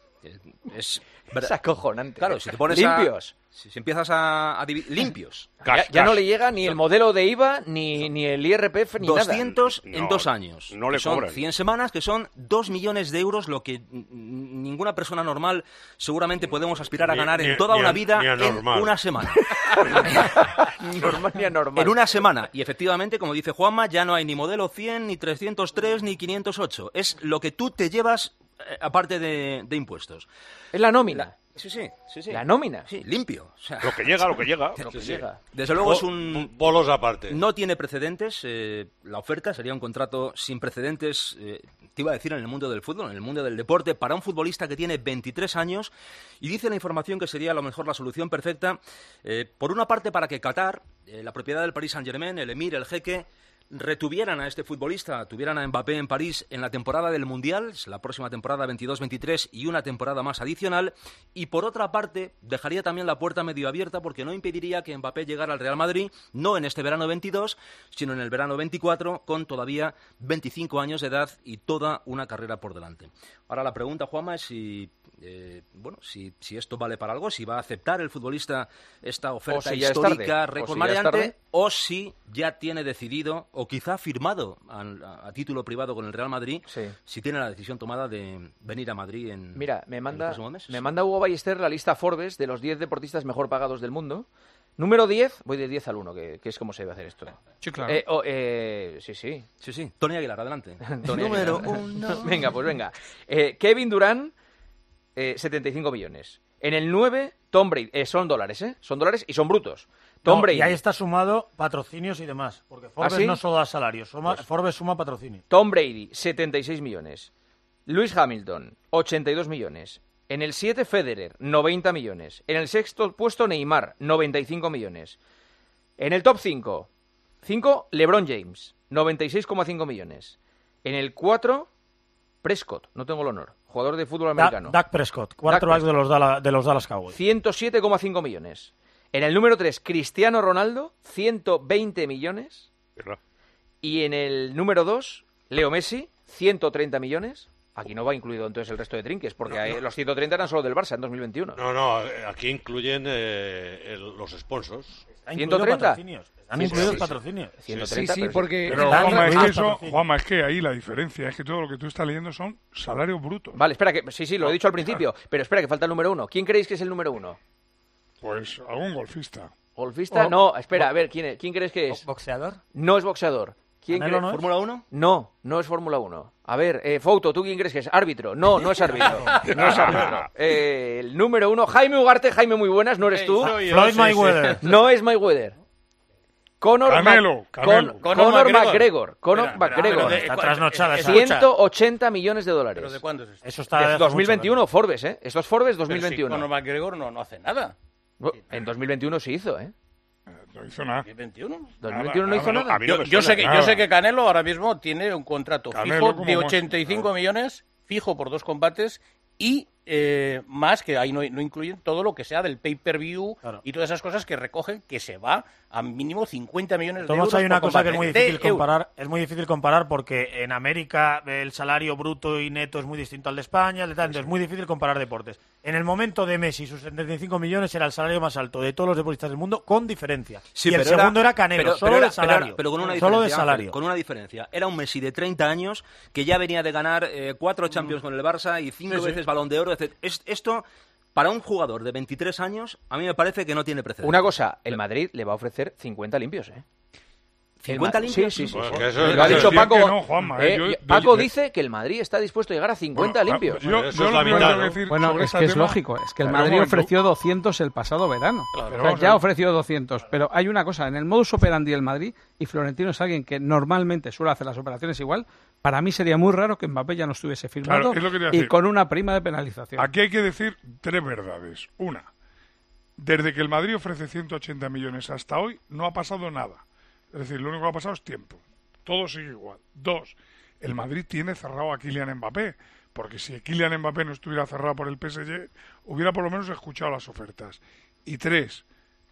Es acojonante. Claro, si te pones limpios. Si empiezas a dividir... Limpios. Ya no le llega ni el modelo de IVA, ni el IRPF, ni 200 nada. en 2 años. No le que son cobran. 100 semanas, que son 2 millones de euros, lo que ninguna persona normal seguramente podemos aspirar a ganar en toda una vida en una semana. Normal ni anormal. En una semana. Y efectivamente, como dice Juanma, ya no hay ni modelo 100, ni 303, ni 508. Es lo que tú te llevas aparte de impuestos. Es la nómina. Sí. La nómina. Sí, limpio. O sea, Lo que llega. Desde luego es un... Bolos aparte. No tiene precedentes. La oferta sería un contrato sin precedentes, te iba a decir, en el mundo del fútbol, en el mundo del deporte, para un futbolista que tiene 23 años. Y dice la información que sería a lo mejor la solución perfecta, por una parte para que Qatar, la propiedad del Paris Saint-Germain, el emir, el jeque, retuvieran a este futbolista, tuvieran a Mbappé en París en la temporada del Mundial, la próxima temporada 22-23 y una temporada más adicional, y por otra parte dejaría también la puerta medio abierta porque no impediría que Mbappé llegara al Real Madrid, no en este verano 22, sino en el verano 24, con todavía 25 años de edad y toda una carrera por delante. Ahora la pregunta, Juanma, es si esto vale para algo, si va a aceptar el futbolista esta oferta histórica, récord mareante, o si ya tiene decidido, o quizá firmado a título privado con el Real Madrid, si tiene la decisión tomada de venir a Madrid en... Mira, me manda Hugo Ballester la lista Forbes de los 10 deportistas mejor pagados del mundo. Número 10, voy de 10 al 1, que es como se debe hacer esto. Sí, claro. Sí. Tony Aguilar, adelante. Número 1. Venga, pues venga. Kevin Durant, 75 millones. En el 9, Tom Brady. Son dólares, Son dólares y son brutos. Tom Brady. Y ahí está sumado patrocinios y demás. Porque Forbes no solo da salarios, Forbes suma patrocinios. Tom Brady, 76 millones. Lewis Hamilton, 82 millones. En el 7, Federer, 90 millones. En el 6º puesto, Neymar, 95 millones. En el top 5, LeBron James, 96,5 millones. En el 4, Prescott, no tengo el honor, jugador de fútbol americano. Dak Prescott, quarterback de los Dallas Cowboys. 107,5 millones. En el número 3, Cristiano Ronaldo, 120 millones. Y en el número 2, Leo Messi, 130 millones. Aquí no va incluido entonces el resto de trinques, porque los 130 eran solo del Barça en 2021. No, aquí incluyen los sponsors. 130. Han incluido patrocinios. 130, sí, porque... Pero Juanma, es que ahí la diferencia es que todo lo que tú estás leyendo son salarios brutos. Vale, espera, que sí, lo he dicho al principio, pero espera, que falta el número 1. ¿Quién creéis que es el número 1? Pues algún golfista. ¿Golfista? No, espera, a ver, ¿quién crees que es? ¿Boxeador? No es boxeador. ¿Quién cree? ¿Fórmula 1? No es Fórmula 1. A ver, Fouto, ¿tú quién crees que es? ¿Árbitro? No es árbitro. No es árbitro. El número 1, Jaime Ugarte. Jaime, muy buenas, ¿no eres tú? Floyd Mayweather. No es Mayweather. Conor McGregor. Está trasnochada. 180 millones de dólares. ¿Pero de cuándo es esto? Eso está de 2021, Forbes, Esto es Forbes 2021. Pero si Conor McGregor no hace nada. En 2021 se hizo, No hizo nada. ¿2021? 2021 no hizo nada. Yo sé que Canelo ahora mismo tiene un contrato fijo de 85 millones, fijo por 2 combates, y más que ahí no incluyen todo lo que sea del pay-per-view y todas esas cosas que recogen, que se va a mínimo 50 millones de euros. Hay una cosa que es muy difícil comparar. Es muy difícil comparar porque en América el salario bruto y neto es muy distinto al de España, entonces es muy difícil comparar deportes. En el momento de Messi, sus 75 millones era el salario más alto de todos los deportistas del mundo, con diferencia. Sí, y el segundo era Canelo, solo de salario. Pero con una solo de diferencia, salario. Con una diferencia. Era un Messi de 30 años que ya venía de ganar 4 Champions con el Barça y 5 veces Balón de Oro. Etc. Esto, para un jugador de 23 años, a mí me parece que no tiene precedente. Una cosa, el Madrid le va a ofrecer 50 limpios, ¿eh? 50 limpios. Sí. Pues Lo ha dicho Paco. No, Juanma, Paco dice que el Madrid está dispuesto a llegar a 50 limpios. Yo lo primero que quiero decir bueno, sobre es ese que es tema- lógico. Es que el Pero Madrid un momento. ofreció 200 el pasado verano. Claro. O sea, ya ofreció 200. Pero hay una cosa, en el modus operandi del Madrid, y Florentino es alguien que normalmente suele hacer las operaciones igual, para mí sería muy raro que Mbappé ya no estuviese firmado Claro, es lo que te iba a y decir. con una prima de penalización. Aquí hay que decir 3 verdades. Una, desde que el Madrid ofrece 180 millones hasta hoy, no ha pasado nada. Es decir, lo único que ha pasado es tiempo. Todo sigue igual. 2, el Madrid tiene cerrado a Kylian Mbappé, porque si Kylian Mbappé no estuviera cerrado por el PSG, hubiera por lo menos escuchado las ofertas. Y 3,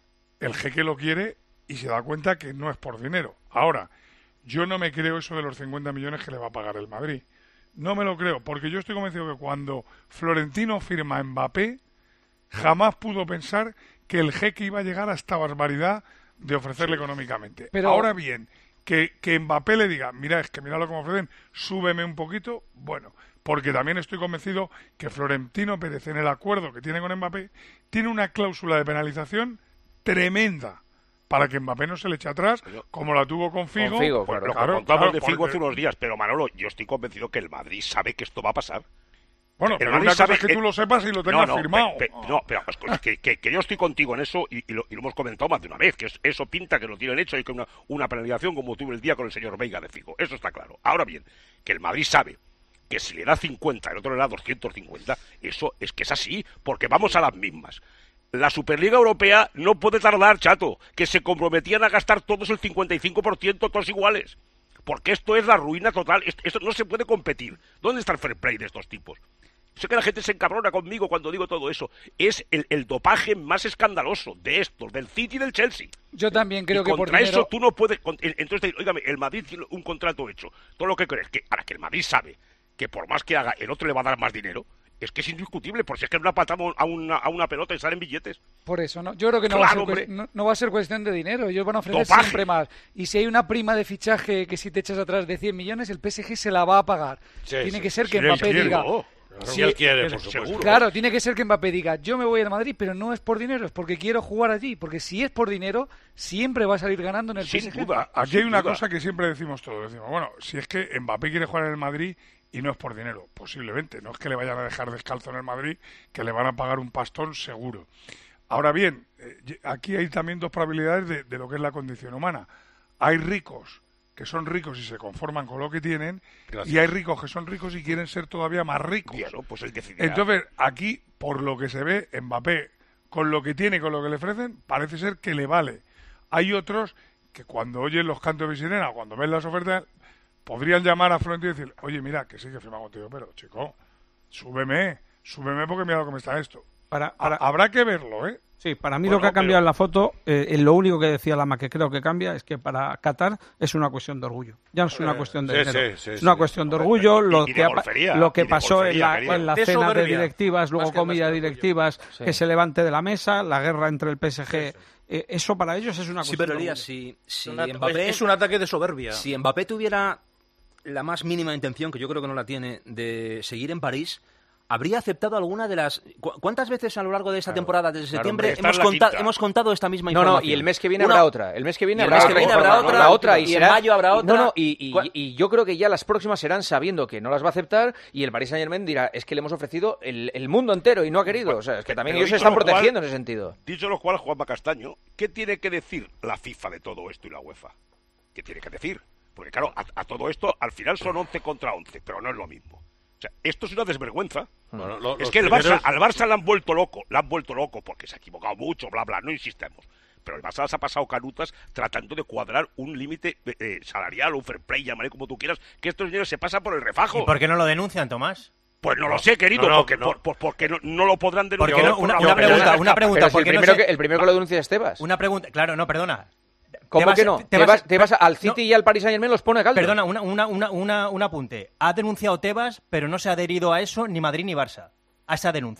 el jeque lo quiere y se da cuenta que no es por dinero. Ahora, yo no me creo eso de los 50 millones que le va a pagar el Madrid. No me lo creo, porque yo estoy convencido que cuando Florentino firma a Mbappé, jamás pudo pensar que el jeque iba a llegar a esta barbaridad de ofrecerle económicamente. Pero- Ahora bien, que Mbappé le diga, mira, es que mira lo que me ofrecen, súbeme un poquito, bueno, porque también estoy convencido que Florentino Pérez, en el acuerdo que tiene con Mbappé, tiene una cláusula de penalización tremenda para que Mbappé no se le eche atrás, como la tuvo con Figo. Con Figo, Pues claro. lo que Claro, contamos claro, de Figo porque- hace unos días, pero Manolo, yo estoy convencido que el Madrid sabe que esto va a pasar. Bueno, El pero Madrid una cosa sabe es que tú lo sepas y lo tengas firmado. No, pero que yo estoy contigo en eso y lo hemos comentado más de una vez, que eso pinta que lo tienen hecho y que una penalización como tuve el día con el señor Veiga de Figo. Eso está claro. Ahora bien, que el Madrid sabe que si le da 50, el otro le da 250, eso es que es así, porque vamos a las mismas. La Superliga Europea no puede tardar, chato, que se comprometían a gastar todos el 55%, todos iguales. Porque esto es la ruina total, esto no se puede competir. ¿Dónde está el fair play de estos tipos? Sé que la gente se encabrona conmigo cuando digo todo eso. Es el dopaje más escandaloso de estos, del City y del Chelsea. Yo también creo Y que por contra dinero... eso tú no puedes... Entonces, óigame, el Madrid tiene un contrato hecho. Todo lo que crees, que ahora que el Madrid sabe que por más que haga, el otro le va a dar más dinero, es que es indiscutible, por si es que una patada a una pelota y salen billetes. Por eso, ¿no? Yo creo que no, Claro, va a ser, no va a ser cuestión de dinero. Ellos van a ofrecer Dopaje. siempre más. Y si hay una prima de fichaje que si te echas atrás de 100 millones, el PSG se la va a pagar. Sí, Tiene sí. que ser Si que él Mbappé quiere, diga... ¿no? Si él quiere, por supuesto. Claro, tiene que ser que Mbappé diga, yo me voy al Madrid, pero no es por dinero, es porque quiero jugar allí. Porque si es por dinero, siempre va a salir ganando en el PSG. Aquí hay una cosa que siempre decimos todos. Decimos, bueno, si es que Mbappé quiere jugar en el Madrid y no es por dinero, posiblemente. No es que le vayan a dejar descalzo en el Madrid, que le van a pagar un pastón seguro. Ahora bien, aquí hay también 2 probabilidades de lo que es la condición humana. Hay ricos que son ricos y se conforman con lo que tienen, Gracias. y hay ricos que son ricos y quieren ser todavía más ricos. Bueno, pues él decidirá. Entonces, aquí, por lo que se ve, Mbappé, con lo que tiene, con lo que le ofrecen, parece ser que le vale. Hay otros que cuando oyen los cantos de sirena, cuando ven las ofertas, podrían llamar a Florentino y decir, oye, mira, que sí que firma contigo, pero, chico, súbeme porque mira lo que me está esto. Habrá que verlo, ¿eh? Sí, para mí Bueno, lo que ha cambiado pero- en la foto, lo único que decía Lama que creo que cambia es que para Qatar es una cuestión de orgullo. Ya no es una cuestión de sí, dinero. sí, es una sí. cuestión de orgullo. Lo y de que, golfería, lo que y de pasó golfería, en la De cena de soberbia. directivas, luego Más que comida de orgullo. directivas, Sí. que se levante de la mesa, la guerra entre el PSG. Eso para ellos es una Sí, cuestión pero de Elías, orgullo. si Una- Mbappé... es un ataque de soberbia. Si Mbappé tuviera la más mínima intención, que yo creo que no la tiene, de seguir en París, ¿habría aceptado alguna de las... ¿Cuántas veces a lo largo de esta temporada, desde septiembre, hombre, esta es la quinta. hemos contado esta misma No, información? y el mes que viene Una- habrá otra. El mes que viene y el habrá mes que otra. viene habrá otra, La otra, y y en será- mayo habrá otra. No, y yo creo que ya las próximas serán sabiendo que no las va a aceptar y el Paris Saint-Germain dirá, es que le hemos ofrecido el mundo entero y no ha querido. O sea, es que también Pero ellos se dicho están lo cual- protegiendo en ese sentido. Dicho lo cual, Juanma Castaño, ¿qué tiene que decir la FIFA de todo esto y la UEFA? ¿Qué tiene que decir? Porque claro, a todo esto al final son 11 contra 11, pero no es lo mismo. O sea, esto es una desvergüenza. Bueno, Es los que primeros- al Barça le han vuelto loco porque se ha equivocado mucho, bla, bla, no insistemos. Pero el Barça se ha pasado canutas tratando de cuadrar un límite salarial o un fair play, llamaré como tú quieras, que estos niños se pasan por el refajo. ¿Y por qué no lo denuncian, Tomás? Pues no lo sé, querido, No, no, porque, no. porque no lo podrán denunciar. Porque no, por una la pregunta, autoridad. Pero si ¿por qué no el primero que lo denuncia es Tebas. Una pregunta, claro, no, perdona. ¿Cómo que no? Tebas al City y al Paris Saint-Germain los pone a caldo. Perdona, un apunte. Ha denunciado Tebas, pero no se ha adherido a eso ni Madrid ni Barça. A esa denuncia.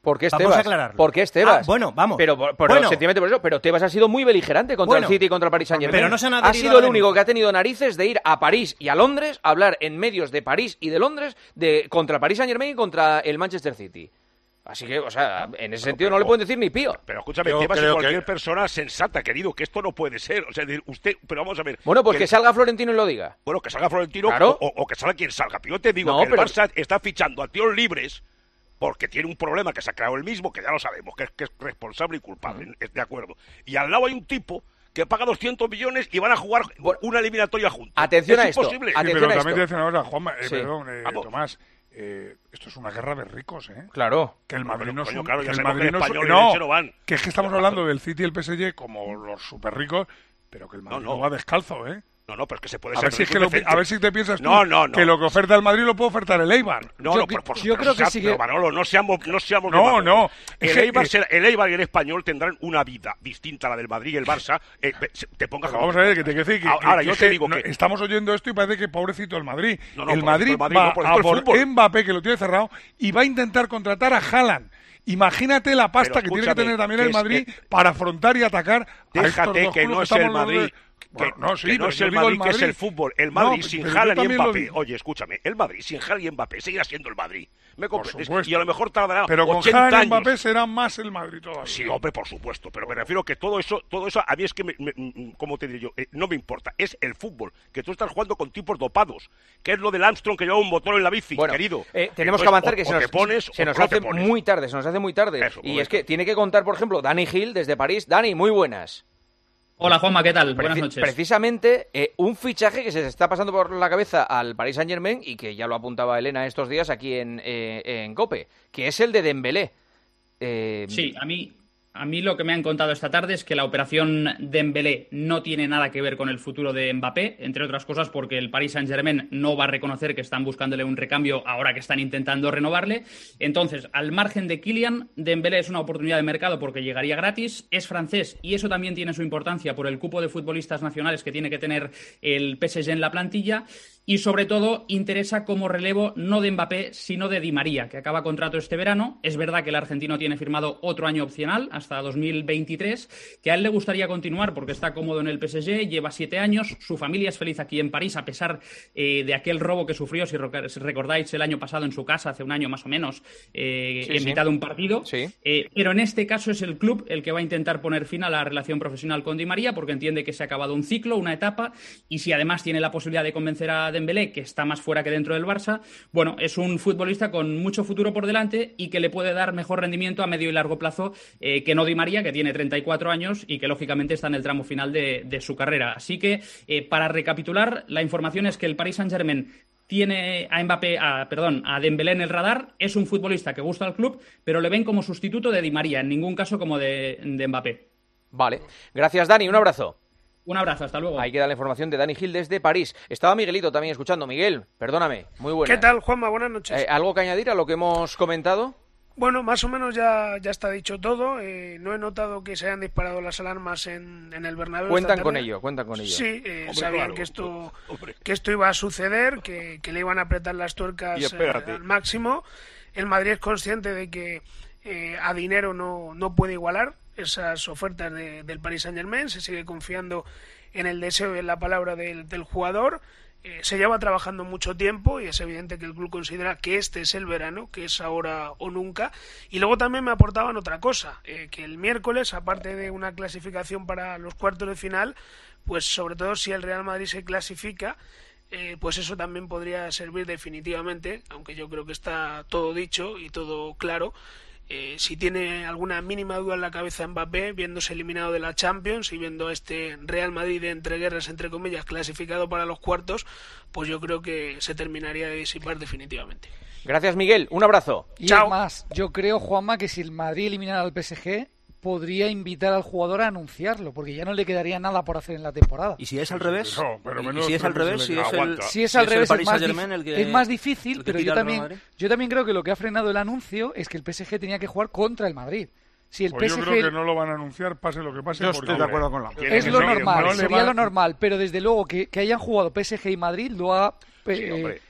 ¿Por qué es Vamos Tebas? a aclararlo. ¿Por qué es Tebas? Bueno, vamos. Pero sencillamente por eso. Pero Tebas ha sido muy beligerante contra el City y contra el Paris Saint-Germain. Pero no se han ha adherido sido a el la único que ha tenido narices de ir a París y a Londres a hablar en medios de París y de Londres contra el Paris Saint-Germain y contra el Manchester City. Así que, o sea, en ese sentido no le pueden decir ni pío. Pero escúchame, Tebas es cualquier persona sensata, querido, que esto no puede ser. O sea, usted, pero vamos a ver. Bueno, pues que salga Florentino y lo diga. Bueno, que salga Florentino, claro. o que salga quien salga. Pero yo te digo que el Barça está fichando a tíos libres porque tiene un problema que se ha creado él mismo, que ya lo sabemos, que es responsable y culpable, de acuerdo. Y al lado hay un tipo que paga 200 millones y van a jugar una eliminatoria juntos. Atención a esto. Imposible. Sí, pero también te decía una cosa, Juanma, perdón, Tomás, esto es una guerra de ricos, ¿eh? Claro. Que el Madrid no es claro, que ya el sabemos Madrid que el no español no, y el no van. Que es que estamos hablando del City y el PSG como los súper ricos, pero que el Madrid no va descalzo, ¿eh? No, pero es que se puede a ser ver si te piensas tú no. que lo que oferta el Madrid lo puede ofertar el Eibar. Yo creo que sí que... Pero Manolo, no seamos No. El Eibar y el Español tendrán una vida distinta a la del Madrid y el Barça. Te pongas... Vamos a ver, que te quiero decir ahora, yo te digo que... Estamos oyendo esto y parece que pobrecito el Madrid. El Madrid va a por Mbappé, que lo tiene cerrado, y va a intentar contratar a Haaland. Imagínate la pasta que tiene que tener también el Madrid para afrontar y atacar a estos dos que no es el Madrid... Que no es el Madrid, que es el fútbol. El Madrid sin Haaland y Mbappé. Oye, escúchame, el Madrid sin Haaland y Mbappé seguirá siendo el Madrid. ¿Me comprendes? Y a lo mejor tardará 80 años. Pero con Haaland y Mbappé será más el Madrid todavía. Sí, hombre, por supuesto. Pero me refiero que todo eso a mí es que, ¿cómo te diré yo? No me importa. Es el fútbol. Que tú estás jugando con tipos dopados. Que es lo del Armstrong que lleva un motor en la bici, querido. Tenemos que avanzar, que se nos hace muy tarde. Eso, y es que tiene que contar, por ejemplo, Dani Gil desde París. Dani, muy buenas. Hola Juanma, ¿qué tal? Buenas noches. Precisamente un fichaje que se le está pasando por la cabeza al Paris Saint-Germain y que ya lo apuntaba Elena estos días aquí en COPE, que es el de Dembélé. Sí, a mí lo que me han contado esta tarde es que la operación Dembélé no tiene nada que ver con el futuro de Mbappé, entre otras cosas porque el Paris Saint-Germain no va a reconocer que están buscándole un recambio ahora que están intentando renovarle. Entonces, al margen de Kylian, Dembélé es una oportunidad de mercado porque llegaría gratis, es francés y eso también tiene su importancia por el cupo de futbolistas nacionales que tiene que tener el PSG en la plantilla. Y sobre todo interesa como relevo no de Mbappé, sino de Di María, que acaba contrato este verano. Es verdad que el argentino tiene firmado otro año opcional, hasta 2023, que a él le gustaría continuar porque está cómodo en el PSG, lleva 7 años, su familia es feliz aquí en París, a pesar de aquel robo que sufrió, si recordáis, el año pasado en su casa, hace un año más o menos, en mitad de un partido. Sí. Pero en este caso es el club el que va a intentar poner fin a la relación profesional con Di María, porque entiende que se ha acabado un ciclo, una etapa, y si además tiene la posibilidad de convencer a Dembélé, que está más fuera que dentro del Barça, bueno, es un futbolista con mucho futuro por delante y que le puede dar mejor rendimiento a medio y largo plazo que no Di María, que tiene 34 años y que lógicamente está en el tramo final de su carrera. Así que, para recapitular, la información es que el Paris Saint-Germain tiene a Dembélé en el radar, es un futbolista que gusta al club, pero le ven como sustituto de Di María, en ningún caso como de Mbappé. Vale, gracias Dani, un abrazo. Un abrazo, hasta luego. Ahí queda la información de Dani Gil desde París. Estaba Miguelito también escuchando. Miguel, perdóname, muy buenas. ¿Qué tal, Juanma? Buenas noches. ¿Algo que añadir a lo que hemos comentado? Bueno, más o menos ya está dicho todo. No he notado que se hayan disparado las alarmas en el Bernabéu. Cuentan con ello. Sí, sabían claro, que esto iba a suceder, que le iban a apretar las tuercas al máximo. El Madrid es consciente de que a dinero no puede igualar esas ofertas del Paris Saint-Germain, se sigue confiando en el deseo y en la palabra del jugador. Se lleva trabajando mucho tiempo y es evidente que el club considera que este es el verano, que es ahora o nunca. Y luego también me aportaban otra cosa, que el miércoles, aparte de una clasificación para los cuartos de final, pues sobre todo si el Real Madrid se clasifica, pues eso también podría servir definitivamente, aunque yo creo que está todo dicho y todo claro. Si tiene alguna mínima duda en la cabeza Mbappé, viéndose eliminado de la Champions y viendo a este Real Madrid de entreguerras, entre comillas, clasificado para los cuartos, pues yo creo que se terminaría de disipar definitivamente. Gracias, Miguel. Un abrazo. Y además, yo creo, Juanma, que si el Madrid eliminara al PSG, podría invitar al jugador a anunciarlo, porque ya no le quedaría nada por hacer en la temporada. ¿Y si es al revés? Si es al revés, es más difícil, pero yo también creo que lo que ha frenado el anuncio es que el PSG tenía que jugar contra el Madrid. Si el PSG... Yo creo que no lo van a anunciar, pase lo que pase. Yo estoy de acuerdo con la... Es lo normal, sería lo normal, pero desde luego que hayan jugado PSG y Madrid lo ha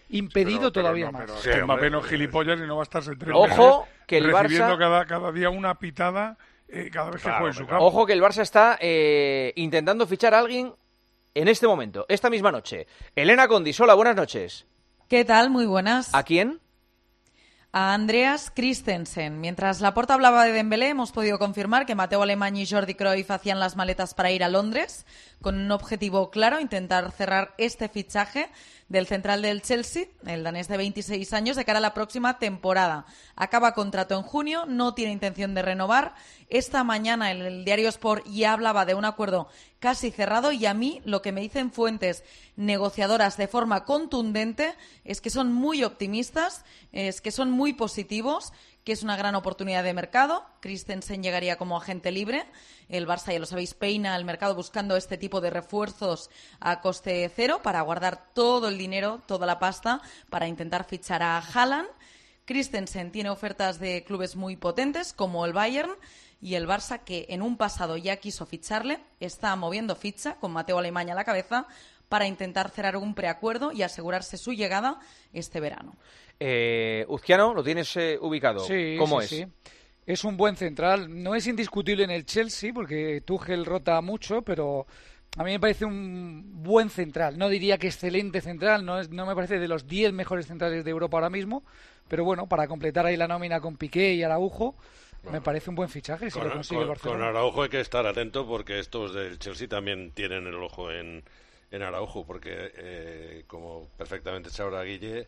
impedido todavía más. Mbappé no es gilipollas y no va a estarse 3 Ojo, que el recibiendo Barça... cada día una pitada cada vez que juega en su campo. Ojo que el Barça está intentando fichar a alguien en este momento, esta misma noche. Elena Condis, hola, buenas noches. ¿Qué tal? Muy buenas. ¿A quién? A Andreas Christensen. Mientras Laporta hablaba de Dembélé, hemos podido confirmar que Mateo Alemany y Jordi Cruyff hacían las maletas para ir a Londres con un objetivo claro, intentar cerrar este fichaje del central del Chelsea, el danés de 26 años, de cara a la próxima temporada. Acaba contrato en junio, no tiene intención de renovar. Esta mañana el diario Sport ya hablaba de un acuerdo casi cerrado y a mí lo que me dicen fuentes negociadoras de forma contundente es que son muy optimistas, es que son muy positivos, que es una gran oportunidad de mercado. Christensen llegaría como agente libre. El Barça, ya lo sabéis, peina el mercado buscando este tipo de refuerzos a coste cero para guardar todo el dinero, toda la pasta, para intentar fichar a Haaland. Christensen tiene ofertas de clubes muy potentes como el Bayern y el Barça, que en un pasado ya quiso ficharle, está moviendo ficha con Mateo Alemany a la cabeza para intentar cerrar un preacuerdo y asegurarse su llegada este verano. Uzquiano, ¿lo tienes ubicado? Sí, ¿Cómo sí, sí. Es un buen central. No es indiscutible en el Chelsea porque Tuchel rota mucho, pero a mí me parece un buen central. No diría que excelente central, no me parece de los 10 mejores centrales de Europa ahora mismo, pero bueno, para completar ahí la nómina con Piqué y Araujo, me parece un buen fichaje si lo consigue el Barcelona. Con Araujo hay que estar atento porque estos del Chelsea también tienen el ojo en Araujo, porque como perfectamente sabrá Guille,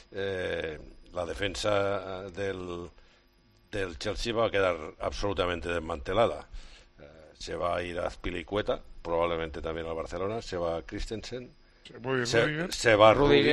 la defensa del Chelsea va a quedar absolutamente desmantelada. Se va a ir a Azpilicueta, probablemente también al Barcelona, se va a Christensen, se va a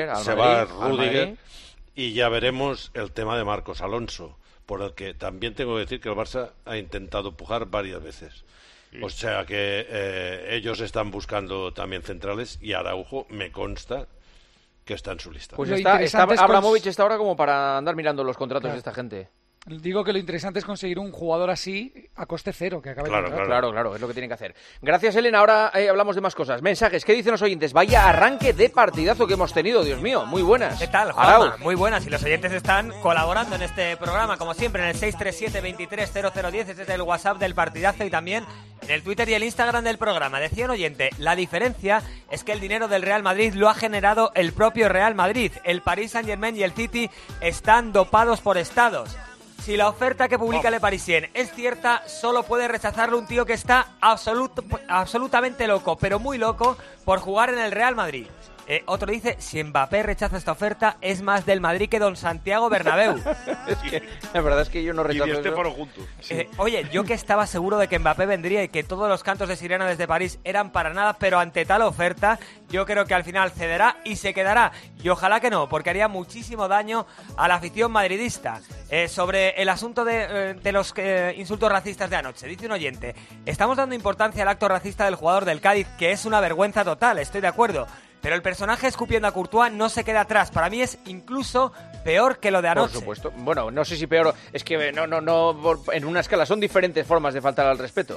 Rudiger, y ya veremos el tema de Marcos Alonso, por el que también tengo que decir que el Barça ha intentado pujar varias veces. O sea que ellos están buscando también centrales y Araujo me consta que está en su lista. Pues está Abramovich está ahora como para andar mirando los contratos de esta gente. Digo que lo interesante es conseguir un jugador así a coste cero, que acabe Claro, es lo que tienen que hacer. Gracias, Elena. Ahora hablamos de más cosas. Mensajes, ¿qué dicen los oyentes? Vaya arranque de partidazo que hemos tenido, Dios mío. Muy buenas. ¿Qué tal, Juanma? Muy buenas. Y los oyentes están colaborando en este programa, como siempre, en el 637-230010. Este es el WhatsApp del partidazo y también en el Twitter y el Instagram del programa. Decía un oyente, la diferencia es que el dinero del Real Madrid lo ha generado el propio Real Madrid. El Paris Saint-Germain y el City están dopados por estados. Si la oferta que publica Le Parisien es cierta, solo puede rechazarlo un tío que está absolutamente loco, pero muy loco, por jugar en el Real Madrid. Otro dice, si Mbappé rechaza esta oferta, es más del Madrid que don Santiago Bernabéu. Es que la verdad es que yo no rechazo eso. Oye, yo que estaba seguro de que Mbappé vendría y que todos los cantos de sirena desde París eran para nada, pero ante tal oferta, yo creo que al final cederá y se quedará. Y ojalá que no, porque haría muchísimo daño a la afición madridista. Sobre el asunto de los insultos racistas de anoche, dice un oyente, estamos dando importancia al acto racista del jugador del Cádiz, que es una vergüenza total, estoy de acuerdo. Pero el personaje escupiendo a Courtois no se queda atrás. Para mí es incluso peor que lo de anoche. Por supuesto. Bueno, no sé si peor. Es que no en una escala son diferentes formas de faltar al respeto.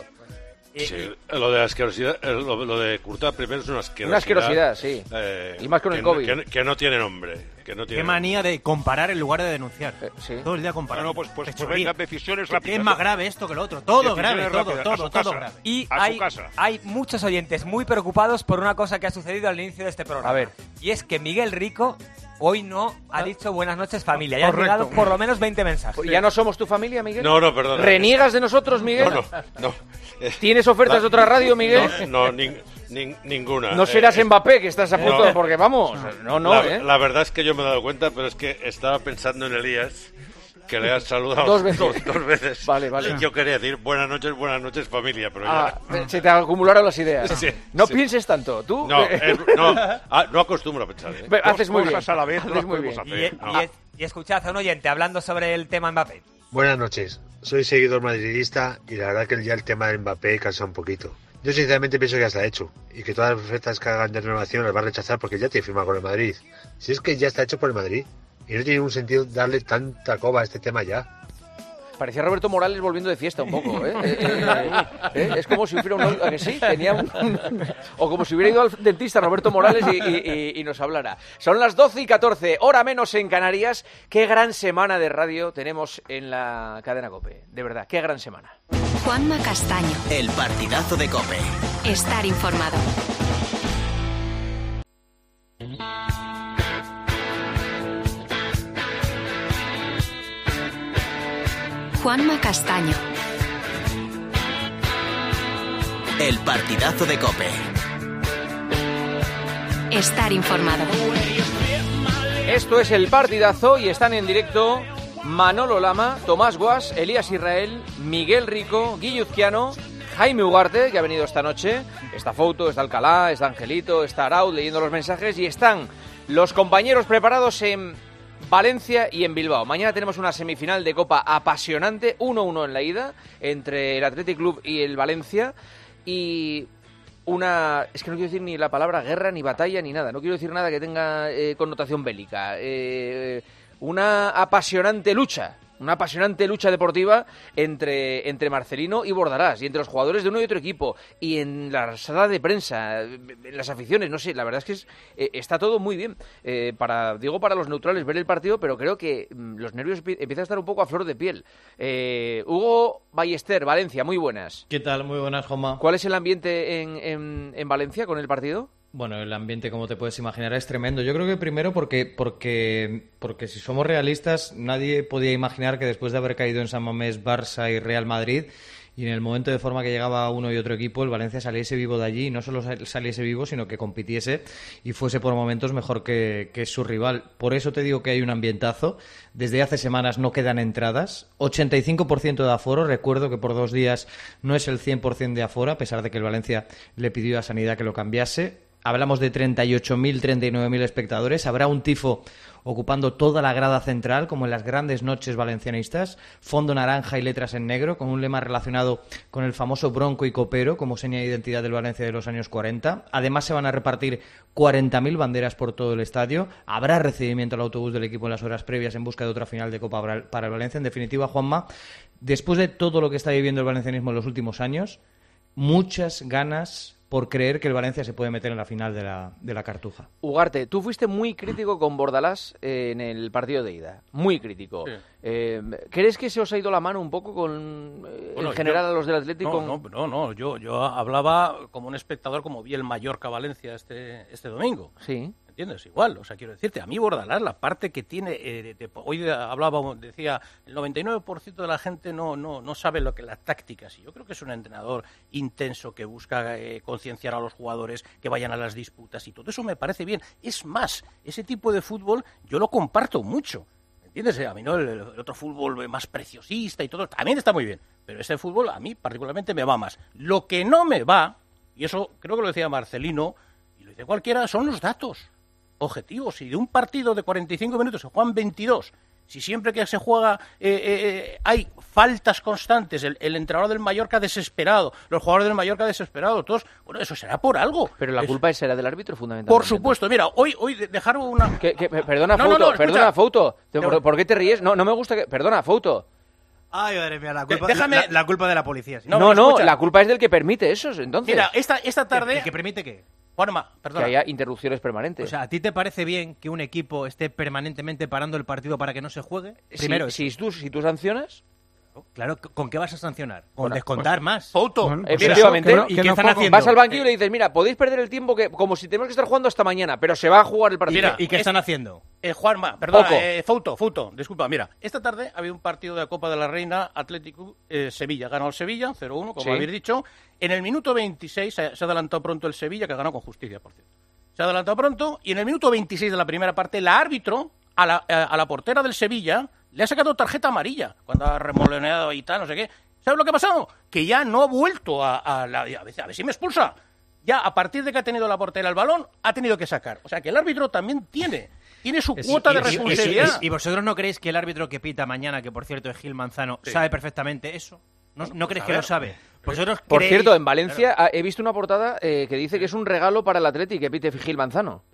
Sí, lo de la asquerosidad, lo de Courtois primero es una asquerosidad. Una asquerosidad, sí. Y más con el COVID. Que no tiene nombre. Qué manía de comparar en lugar de denunciar. Sí. Todo el día comparar. No, pues venga, decisiones rápidas. Es más grave esto que lo otro. Todo grave, todo grave. Y hay muchos oyentes muy preocupados por una cosa que ha sucedido al inicio de este programa. A ver. Y es que Miguel Rico hoy no ha dicho buenas noches familia. Ya han llegado por lo menos 20 mensajes. ¿Ya no somos tu familia, Miguel? No, perdona. ¿Reniegas de nosotros, Miguel? No. ¿Tienes ofertas de otra radio, Miguel? No, ninguna. No serás Mbappé, que estás a punto, porque vamos. La verdad es que yo me he dado cuenta, pero es que estaba pensando en Elías, que le has saludado dos veces. Dos veces. Vale. Y yo quería decir buenas noches familia, pero ya... Se te acumularon las ideas. Sí, no pienses tanto, tú. No acostumbro a pensar. Haces muy bien. A la vez haces muy bien. Y escuchad a un oyente hablando sobre el tema Mbappé. Buenas noches. Soy seguidor madridista y la verdad que ya el tema de Mbappé cansa un poquito. Yo sinceramente pienso que ya está hecho y que todas las ofertas que hagan de renovación las va a rechazar porque ya tiene firmado con el Madrid. Si es que ya está hecho por el Madrid y no tiene ningún sentido darle tanta coba a este tema ya. Parecía Roberto Morales volviendo de fiesta un poco, ¿eh? Es como si hubiera ¿a que sí? O como si hubiera ido al dentista Roberto Morales y nos hablara. Son las 12:14, hora menos en Canarias. Qué gran semana de radio tenemos en la cadena COPE. De verdad, qué gran semana. Juanma Castaño. El partidazo de COPE. Estar informado. Juanma Castaño. El partidazo de COPE. Estar informado. Esto es el partidazo y están en directo Manolo Lama, Tomás Guas, Elías Israel, Miguel Rico, Guilluzquiano, Jaime Ugarte, que ha venido esta noche. Está Fouto, está Alcalá, está Angelito, está Arauz leyendo los mensajes y están los compañeros preparados en Valencia y en Bilbao. Mañana tenemos una semifinal de Copa apasionante, 1-1 en la ida, entre el Athletic Club y el Valencia. Y es que no quiero decir ni la palabra guerra, ni batalla, ni nada. No quiero decir nada que tenga connotación bélica. Una apasionante lucha deportiva entre Marcelino y Bordalás, y entre los jugadores de uno y otro equipo, y en la sala de prensa, en las aficiones, no sé, la verdad es que está todo muy bien. Para los neutrales ver el partido, pero creo que los nervios empiezan a estar un poco a flor de piel. Hugo Ballester, Valencia, muy buenas. ¿Qué tal? Muy buenas, Juanma. ¿Cuál es el ambiente en Valencia con el partido? Bueno, el ambiente, como te puedes imaginar, es tremendo. Yo creo que primero porque si somos realistas, nadie podía imaginar que después de haber caído en San Mamés Barça y Real Madrid, y en el momento de forma que llegaba uno y otro equipo, el Valencia saliese vivo de allí, y no solo saliese vivo, sino que compitiese y fuese por momentos mejor que su rival. Por eso te digo que hay un ambientazo. Desde hace semanas no quedan entradas. 85% de aforo. Recuerdo que por 2 días no es el 100% de aforo, a pesar de que el Valencia le pidió a Sanidad que lo cambiase. Hablamos de 38.000, 39.000 espectadores. Habrá un tifo ocupando toda la grada central, como en las grandes noches valencianistas. Fondo naranja y letras en negro, con un lema relacionado con el famoso bronco y copero, como seña de identidad del Valencia de los años 40. Además, se van a repartir 40.000 banderas por todo el estadio. Habrá recibimiento al autobús del equipo en las horas previas en busca de otra final de Copa para el Valencia. En definitiva, Juanma, después de todo lo que está viviendo el valencianismo en los últimos años, muchas ganas por creer que el Valencia se puede meter en la final de la Cartuja. Ugarte, tú fuiste muy crítico con Bordalás en el partido de ida. Muy crítico. Sí. ¿Crees que se os ha ido la mano un poco con en general a los del Atlético? No. Yo hablaba como un espectador, como vi el Mallorca-Valencia este domingo. Sí. ¿Entiendes? Igual, o sea, quiero decirte, a mí Bordalás, la parte que tiene, hoy decía, el 99% de la gente no sabe lo que las tácticas, y yo creo que es un entrenador intenso que busca concienciar a los jugadores, que vayan a las disputas, y todo eso me parece bien. Es más, ese tipo de fútbol yo lo comparto mucho, ¿entiendes? A mí no el otro fútbol más preciosista y todo, también está muy bien, pero ese fútbol a mí particularmente me va más. Lo que no me va, y eso creo que lo decía Marcelino, y lo dice cualquiera, son los datos objetivos. Si de un partido de 45 minutos se juegan 22, si siempre que se juega hay faltas constantes, el entrenador del Mallorca desesperado, los jugadores del Mallorca desesperados, todos, bueno, eso será por algo. Pero la culpa será del árbitro, fundamentalmente. Por supuesto, mira, hoy dejaron una... Perdona, Fouto, ¿por qué te ríes? No me gusta que... Perdona, Fouto. Ay, madre mía, la culpa de la policía. ¿Sí? No, la culpa es del que permite eso, entonces. Mira, esta tarde... ¿El que permite qué? Juanma, perdona. Que haya interrupciones permanentes. O sea, ¿a ti te parece bien que un equipo esté permanentemente parando el partido para que no se juegue? Primero, si tú sancionas... Claro, ¿con qué vas a sancionar? Con descontar más. Fouto. Efectivamente. ¿Y qué están haciendo? Vas al banquillo y le dices, mira, podéis perder el tiempo como si tenemos que estar jugando hasta mañana, pero se va a jugar el partido. Mira, ¿y qué están haciendo? Juanma, perdona, Fouto, disculpa, mira, esta tarde ha habido un partido de la Copa de la Reina, Atlético Sevilla, ganó el Sevilla, 0-1, como habéis dicho. En el minuto 26 se ha adelantado pronto el Sevilla, que ganó con justicia, por cierto. Se ha adelantado pronto, y en el minuto 26 de la primera parte, el árbitro a la portera del Sevilla le ha sacado tarjeta amarilla cuando ha remoloneado y tal, no sé qué. ¿Sabes lo que ha pasado? Que ya no ha vuelto a ver si me expulsa. Ya a partir de que ha tenido la portera el balón, ha tenido que sacar. O sea que el árbitro también tiene su cuota de responsabilidad. ¿Y vosotros no creéis que el árbitro que pita mañana, que por cierto es Gil Manzano, sabe perfectamente eso? ¿No crees que lo sabe? Por cierto, en Valencia he visto una portada que dice que es un regalo para el Atleti que pite Gil Manzano.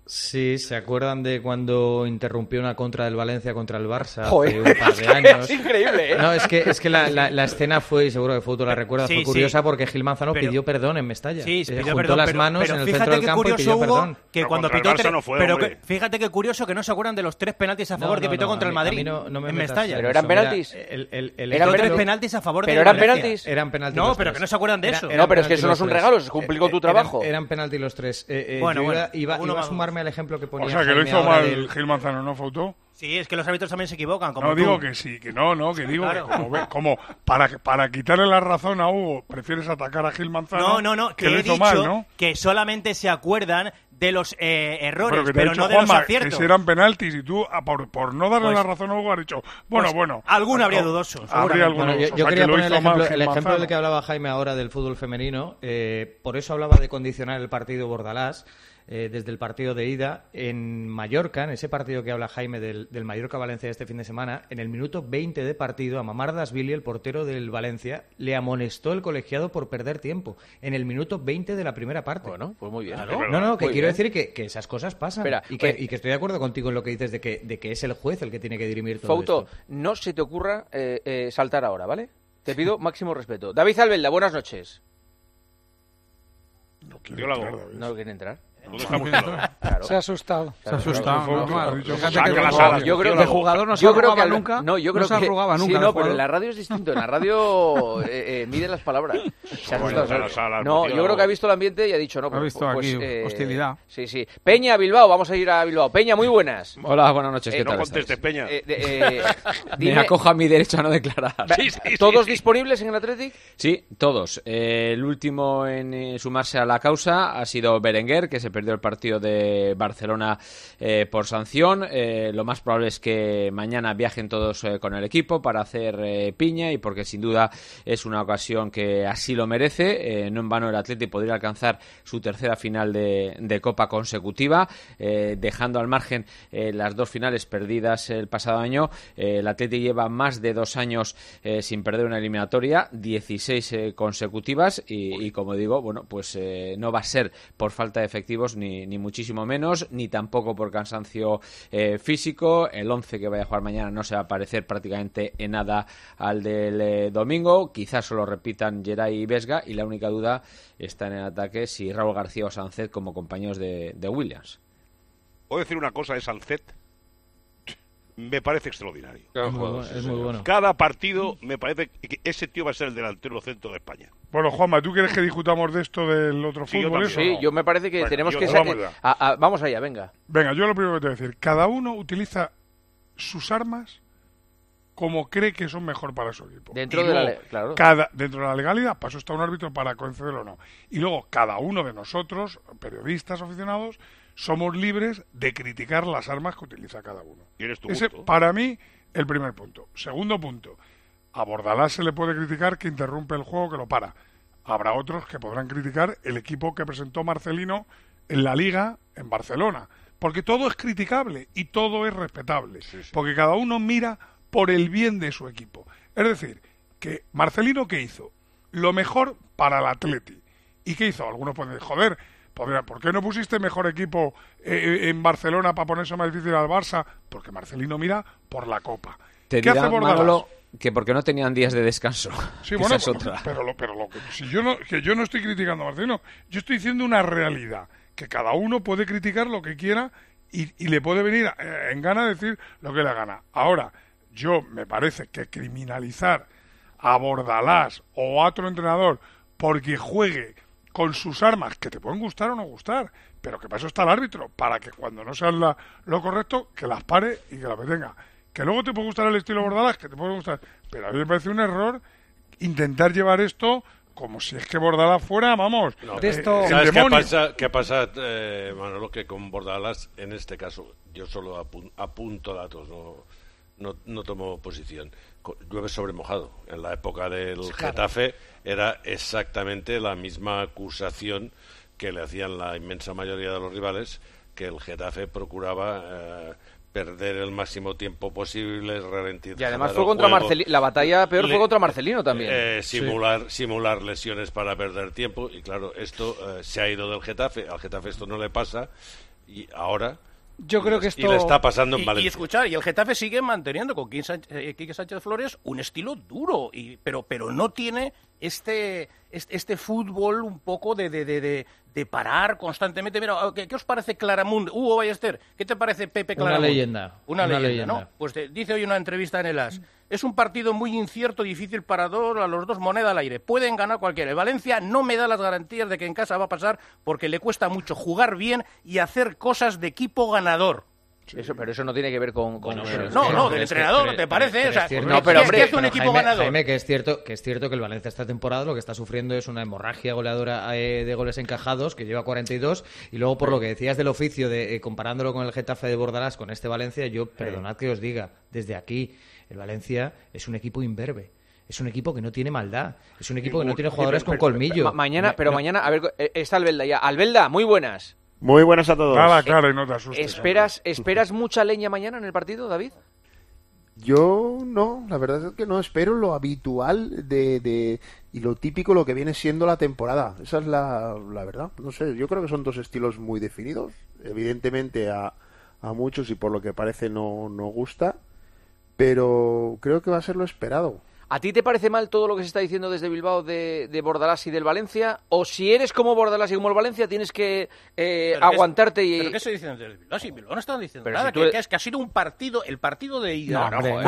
Sí, ¿se acuerdan de cuando interrumpió una contra del Valencia contra el Barça Joder, hace un par de años? Es increíble, ¿eh? No, es que la escena fue, y seguro que Fouto la recuerda, Sí, fue curiosa sí. porque Gil Manzano pidió perdón en Mestalla. Sí, pidió juntó perdón, las manos pero en el fíjate centro del qué campo y curioso, pidió Hugo, perdón. que No, cuando contra el pitó Barça no fue, pero hombre. fíjate qué curioso que no se acuerdan de los 3 penaltis a favor que pitó contra el Madrid no me en metas Mestalla. ¿Pero eran penaltis? ¿Eran Los 3 penaltis a favor de ¿Pero eran Valencia. penaltis? Eran penaltis. No, los pero tres. que no se acuerdan de eso. No, pero es que eso no es un regalo, es cumplir con tu trabajo. Eran penaltis los 3. Bueno, yo bueno, iba uno a más. sumarme al ejemplo que ponía O sea, que lo Jaime hizo ahora mal del- Gil Manzano, ¿no, Fouto? Sí, es que los árbitros también se equivocan. Como No tú. digo que sí, que no, que digo Claro. que como para quitarle la razón a Hugo, prefieres atacar a Gil Manzano. No, que que lo he hizo dicho mal, ¿no? que solamente se acuerdan de los errores, Pero que te ha pero dicho no de los Juanma, que aciertos. si eran penaltis y tú, por no darle Pues- la razón a Hugo, has dicho, bueno. Alguno habría no, dudoso, Habría alguno Bueno, dudoso. yo O sea, quería que lo poner hizo mal Gil el ejemplo Manzano. del que hablaba Jaime ahora del fútbol femenino. Por eso hablaba de condicionar el partido Bordalás. Desde el partido de ida en Mallorca, en ese partido que habla Jaime del Mallorca-Valencia de este fin de semana, en el minuto 20 de partido, a Mamardashvili, el portero del Valencia, le amonestó el colegiado por perder tiempo, en el minuto 20 de la primera parte. Bueno, pues muy bien. No, que Muy quiero bien. decir que esas cosas pasan. Espera, y que estoy de acuerdo contigo en lo que dices de que es el juez el que tiene que dirimir todo Fouto, esto. no se te ocurra saltar ahora, ¿vale? Te pido máximo respeto. David Albelda, buenas noches. Yo lo hago. ¿No quiere entrar? Lo dejamos claro. Claro. Se ha asustado. Se ha asustado, normal. Fíjate que Saca las no, alas, yo creo yo que el lo- jugador no se yo creo arrugaba que al- nunca. No, yo creo se que arrugaba nunca. Sí, el no, pero en jugador. la radio es distinto. En la radio mide las palabras. Se ha Bueno, asustado. las alas, No, motivado. yo creo que ha visto el ambiente y ha dicho no. Ha visto aquí hostilidad. Sí, sí. Peña, Bilbao, vamos a ir a Bilbao. Peña, muy buenas. Hola, buenas noches, ¿qué no tal contestes, estáis? Peña. Me acojo a mi derecho a no declarar. ¿Todos disponibles en el Athletic? Sí, todos. El último en sumarse a la causa ha sido Berenguer, que se perdió el partido de Barcelona por sanción. Lo más probable es que mañana viajen todos con el equipo para hacer piña y porque sin duda es una ocasión que así lo merece. No en vano el Athletic podría alcanzar su tercera final de Copa consecutiva, dejando al margen las 2 finales perdidas el pasado año. El Athletic lleva más de 2 años sin perder una eliminatoria, 16 consecutivas y como digo, bueno, pues no va a ser por falta de efectivos ni muchísimo menos, ni tampoco por cansancio físico. El 11 que vaya a jugar mañana no se va a parecer prácticamente en nada al del domingo. Quizás solo repitan Geray y Vesga y la única duda está en el ataque si Raúl García o Sánchez como compañeros de Williams. ¿Puedo decir una cosa de Sánchez? Me parece extraordinario. Es muy bueno. Cada partido me parece que ese tío va a ser el delantero centro de España. Bueno, Juanma, ¿tú quieres que discutamos de esto del otro Sí, yo fútbol? también. eso? Sí, yo me parece que Bueno, tenemos que... vamos ya. Vamos allá, venga. Venga, yo lo primero que te voy a decir, cada uno utiliza sus armas como cree que son mejor para su equipo. Dentro Y de la luego, le- claro. dentro de la legalidad, para eso está un árbitro para concederlo o no. Y luego, cada uno de nosotros, periodistas, aficionados, somos libres de criticar las armas que utiliza cada uno. Tienes tu Ese, gusto. para mí, el primer punto. Segundo punto, a Bordalás se le puede criticar que interrumpe el juego, que lo para. Habrá otros que podrán criticar el equipo que presentó Marcelino en la Liga en Barcelona. Porque todo es criticable y todo es respetable. Porque cada uno mira por el bien de su equipo. Es decir, que Marcelino, ¿qué hizo? Lo mejor para el Atleti. ¿Y qué hizo? Algunos pueden decir, joder, ¿por qué no pusiste mejor equipo en Barcelona para ponerse más difícil al Barça? Porque Marcelino mira por la Copa. Te ¿Qué hace dirá, Bordalás? Manolo, que porque no tenían días de descanso. Sí, Esa bueno, es otra. pero si yo no estoy criticando a Marcelino, yo estoy diciendo una realidad, que cada uno puede criticar lo que quiera y le puede venir en gana decir lo que le gana. Ahora, yo me parece que criminalizar a Bordalás o a otro entrenador porque juegue con sus armas, que te pueden gustar o no gustar, pero que para eso está el árbitro, para que cuando no sean lo correcto, que las pare y que las detenga. Que luego te puede gustar el estilo Bordalás, que te puede gustar, pero a mí me parece un error intentar llevar esto como si es que Bordalás fuera, vamos, No, el ¿sabes demonio. qué pasa, Manolo? Que con Bordalás, en este caso, yo solo apunto datos, no tomo posición. Llueve sobre mojado. En la época del Getafe era exactamente la misma acusación que le hacían la inmensa mayoría de los rivales, que el Getafe procuraba perder el máximo tiempo posible, ralentizar. Y además fue contra Marcelino. La batalla peor fue contra Marcelino también. Simular lesiones para perder tiempo. Y claro, esto se ha ido del Getafe. Al Getafe esto no le pasa. Y ahora... Yo creo que esto... Y le está pasando en Valencia. Y escuchar, y el Getafe sigue manteniendo con Quique Sánchez Flores un estilo duro, pero no tiene este fútbol un poco de parar constantemente. Mira, ¿qué os parece Claramunt? Hugo Ballester, ¿qué te parece Pepe Claramunt? Una leyenda, ¿no? Pues dice hoy en una entrevista en el AS, es un partido muy incierto, difícil para a los dos, moneda al aire. Pueden ganar cualquiera. El Valencia no me da las garantías de que en casa va a pasar porque le cuesta mucho jugar bien y hacer cosas de equipo ganador. Pero eso no tiene que ver con no, del entrenador, ¿no te parece? ¿Qué hace un equipo ganador? Jaime, que es cierto que el Valencia esta temporada lo que está sufriendo es una hemorragia goleadora de goles encajados, que lleva 42, y luego por lo que decías del oficio, comparándolo con el Getafe de Bordalás, con este Valencia, perdonad que os diga, desde aquí, el Valencia es un equipo imberbe. Es un equipo que no tiene maldad, es un equipo que no tiene jugadores con colmillo. Mañana, a ver, está Albelda ya. Albelda, muy buenas. Muy buenas a todos. Nada, claro, y no te asustes. ¿Esperas mucha leña mañana en el partido, David? Yo no, la verdad es que no espero lo habitual y lo típico, lo que viene siendo la temporada. Esa es la verdad. No sé, yo creo que son dos estilos muy definidos. Evidentemente a muchos, y por lo que parece no gusta, pero creo que va a ser lo esperado. ¿A ti te parece mal todo lo que se está diciendo desde Bilbao de Bordalás y del Valencia? ¿O si eres como Bordalás y como el Valencia tienes que aguantarte ¿Pero qué se dice desde Bilbao? Si Bilbao no está diciendo nada, si que ha sido un partido, el partido de ida.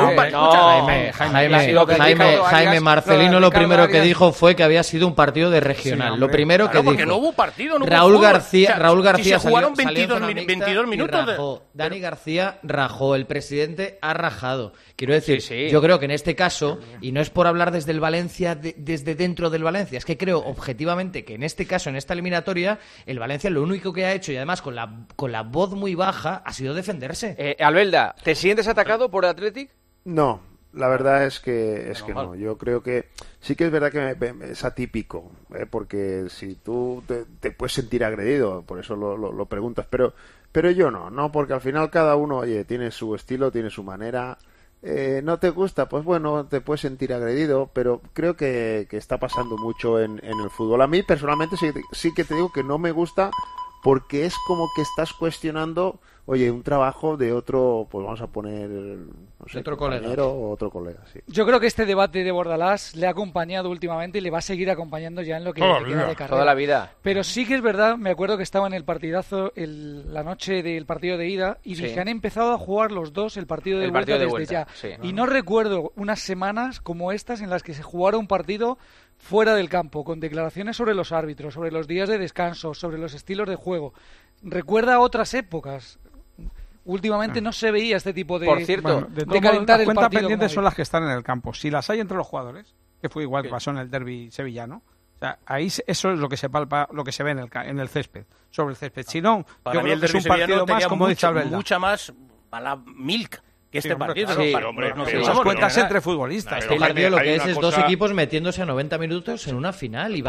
Jaime, Marcelino lo primero que dijo fue que había sido un partido de regional. Sí, lo primero que dijo. Porque no hubo partido, no hubo Raúl García si se jugaron salió 22 minutos. Dani García rajó, el presidente ha rajado. Quiero decir, yo creo que en este caso, y no es por hablar desde el Valencia, desde dentro del Valencia, es que creo objetivamente que en este caso, en esta eliminatoria, el Valencia lo único que ha hecho, y además con la voz muy baja, ha sido defenderse. Albelda, ¿te sientes atacado por el Athletic? No, la verdad es que no. Yo creo que sí que es verdad que es atípico, porque si tú te puedes sentir agredido, por eso lo preguntas, pero yo no, porque al final cada uno, oye, tiene su estilo, tiene su manera. No te gusta, pues bueno, te puedes sentir agredido, pero creo que está pasando mucho en el fútbol. A mí personalmente sí que te digo que no me gusta, porque es como que estás cuestionando, oye, un trabajo de otro, pues vamos a poner, no sé, otro colega o otro colega, sí. Yo creo que este debate de Bordalás le ha acompañado últimamente y le va a seguir acompañando ya en lo que queda de carrera. Toda la vida. Pero sí que es verdad, me acuerdo que estaba en el partidazo la noche del partido de ida y dije, han empezado a jugar los dos el partido de vuelta desde ya. Sí. Y no recuerdo unas semanas como estas en las que se jugara un partido fuera del campo, con declaraciones sobre los árbitros, sobre los días de descanso, sobre los estilos de juego. Recuerda otras épocas. Últimamente no se veía este tipo de... Por cierto, de calentar el partido. Pendientes son las que están en el campo. Si las hay entre los jugadores, que fue igual que pasó en el derbi sevillano, o sea, ahí eso es lo que se palpa, lo que se ve en el césped, sobre el césped. Si no, para yo mí creo que es un partido más, como dice Albelda. Mucha más a la milk que este partido. Esas cuentas entre futbolistas. Este partido lo que es dos equipos metiéndose a 90 minutos en una final y va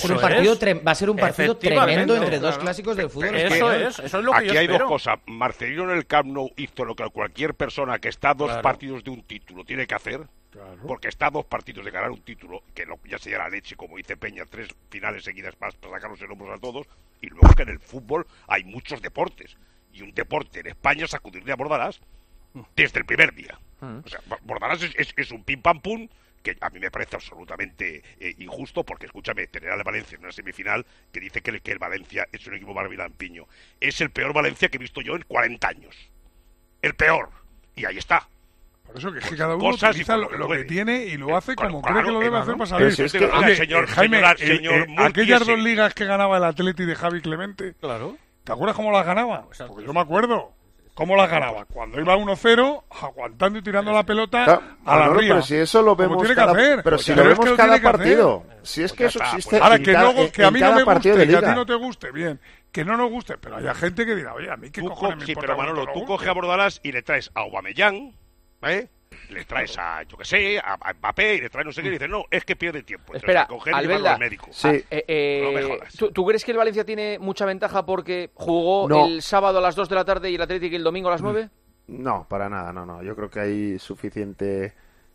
a ser un partido tremendo entre dos clásicos del fútbol. Eso es lo que aquí hay dos cosas. Marcelino en el Camp Nou hizo lo que cualquier persona que está a dos partidos de un título tiene que hacer. Claro. Porque está a 2 partidos de ganar un título, que ya sería la leche, como dice Peña, 3 finales seguidas para sacarnos el hombros a todos, y luego que en el fútbol hay muchos deportes, y un deporte en España es sacudirle a Bordalás desde el primer día. O sea, Bordalás es un pim pam pum, que a mí me parece absolutamente injusto, porque escúchame, tener al Valencia en una semifinal que dice que el Valencia es un equipo barbilampiño. Es el peor Valencia que he visto yo en 40 años. El peor. Y ahí está. Por eso que es que cada uno utiliza lo que tiene y lo hace como cree que lo debe hacer para salir. Jaime, aquellas 2 ligas que ganaba el Atleti de Javi Clemente, ¿te acuerdas cómo las ganaba? Porque yo me acuerdo. ¿Cómo las ganaba? Cuando iba 1-0, aguantando y tirando la pelota a la ría. Pero si eso lo vemos pero si lo vemos cada partido. Si es que eso existe ahora, que a mí no me guste, que a ti no te guste, bien. Que no nos guste, pero haya gente que dirá, oye, a mí qué cojones me importa. Sí, pero Manolo, tú coges a Bordalás y le traes a Aubameyang, le traes a, yo que sé, a Mbappé y le traes no sé qué y dices, no, es que pierde tiempo. Espera, Albelda, sí. No me jodas. ¿Tú crees que el Valencia tiene mucha ventaja porque jugó el sábado a las 2 de la tarde y el Atlético el domingo a las 9? No, para nada, no. Yo creo que hay suficiente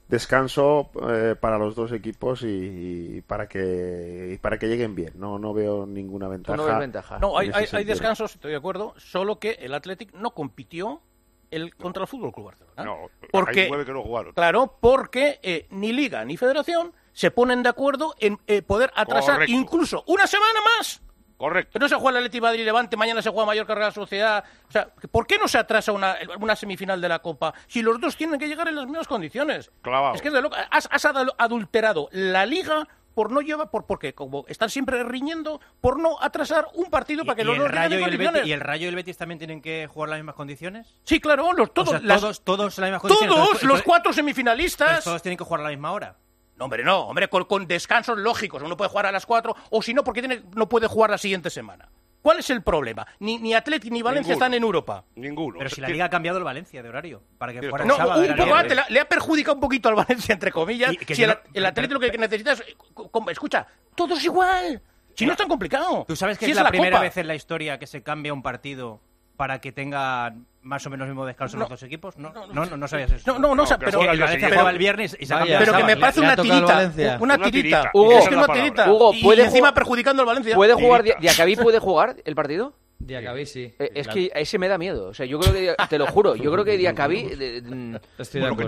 descanso para los dos equipos y para que lleguen bien. No veo ninguna ventaja. No ves ventaja. No, hay descansos, estoy de acuerdo, solo que el Athletic no compitió contra el Fútbol Club Barcelona. No, porque, hay 9 que no jugaron. Claro, porque ni Liga ni Federación se ponen de acuerdo en poder atrasar incluso una semana más. Correcto. Pero no se juega el Athletic Madrid-Levante, mañana se juega Mallorca Real Sociedad. O sea, ¿por qué no se atrasa una semifinal de la Copa si los dos tienen que llegar en las mismas condiciones? Clavado. Es que es de loco. Has adulterado la Liga por no llevar, porque como están siempre riñendo, por no atrasar un partido para que los dos lleguen en condiciones. ¿Y el Rayo y el Betis también tienen que jugar las mismas condiciones? Sí, claro, todos en las mismas condiciones. Todos, los 4 semifinalistas. Todos tienen que jugar a la misma hora. No, hombre, con descansos lógicos. Uno puede jugar a las 4, o si no, porque no puede jugar la siguiente semana. ¿Cuál es el problema? Ni Athletic ni Valencia están en Europa. Ninguno. Pero si la Liga ha cambiado el Valencia de horario, para que fuera el no, sábado. Un poco antes, le ha perjudicado un poquito al Valencia, entre comillas. Si el Athletic lo que necesita es... Escucha, todo es igual. Si no es tan complicado. ¿Tú sabes que es la primera vez en la historia que se cambia un partido para que tenga más o menos el mismo descanso los dos equipos? No sabías eso. No, pero el Valencia jugaba el viernes y se ha cambiado. Pero que me parece una tirita. Una tirita. Hugo, y encima perjudicando al Valencia. ¿Puede jugar Diacabí? ¿Puede jugar el partido? Diacabí sí. Es que ese me da miedo. O sea, yo creo que, te lo juro, yo creo que Diacabí... Estoy de acuerdo.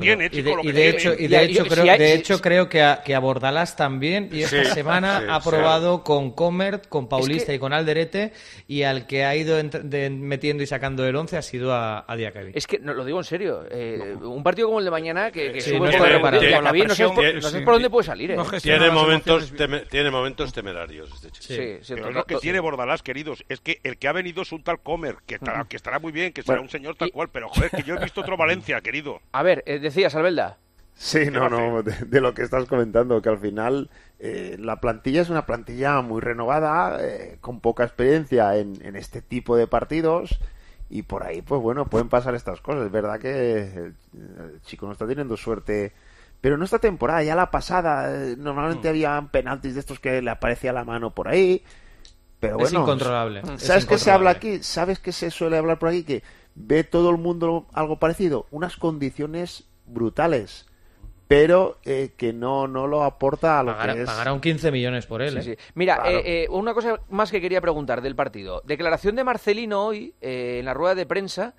De hecho, creo que a Bordalás también, y esta semana ha probado con Comert, con Paulista y con Alderete, y al que ha ido metiendo y sacando el 11 ha sido a Diacabí. Es que, no, lo digo en serio, un partido como el de mañana, que sí, sube por Diacabí, no sé por dónde puede salir. Tiene momentos temerarios este chico. Sí, pero lo que tiene Bordalás, queridos, es que el que ha venido es un tal Comer, que estará muy bien, que será un señor tal cual, pero joder, que yo he visto otro Valencia, querido. A ver, decías, Albelda. Sí, de lo que estás comentando, que al final la plantilla es una plantilla muy renovada, con poca experiencia en este tipo de partidos, y por ahí, pues bueno, pueden pasar estas cosas. Es verdad que el chico no está teniendo suerte, pero no esta temporada, ya la pasada, normalmente había penaltis de estos que le aparecía la mano por ahí. Pero bueno, es incontrolable. ¿Sabes qué se habla aquí? ¿Sabes qué se suele hablar por aquí? Que ve todo el mundo algo parecido. Unas condiciones brutales, pero que no lo aporta a lo que es... Pagará un 15 millones por él. Sí. Mira, claro. Una cosa más que quería preguntar del partido. Declaración de Marcelino hoy en la rueda de prensa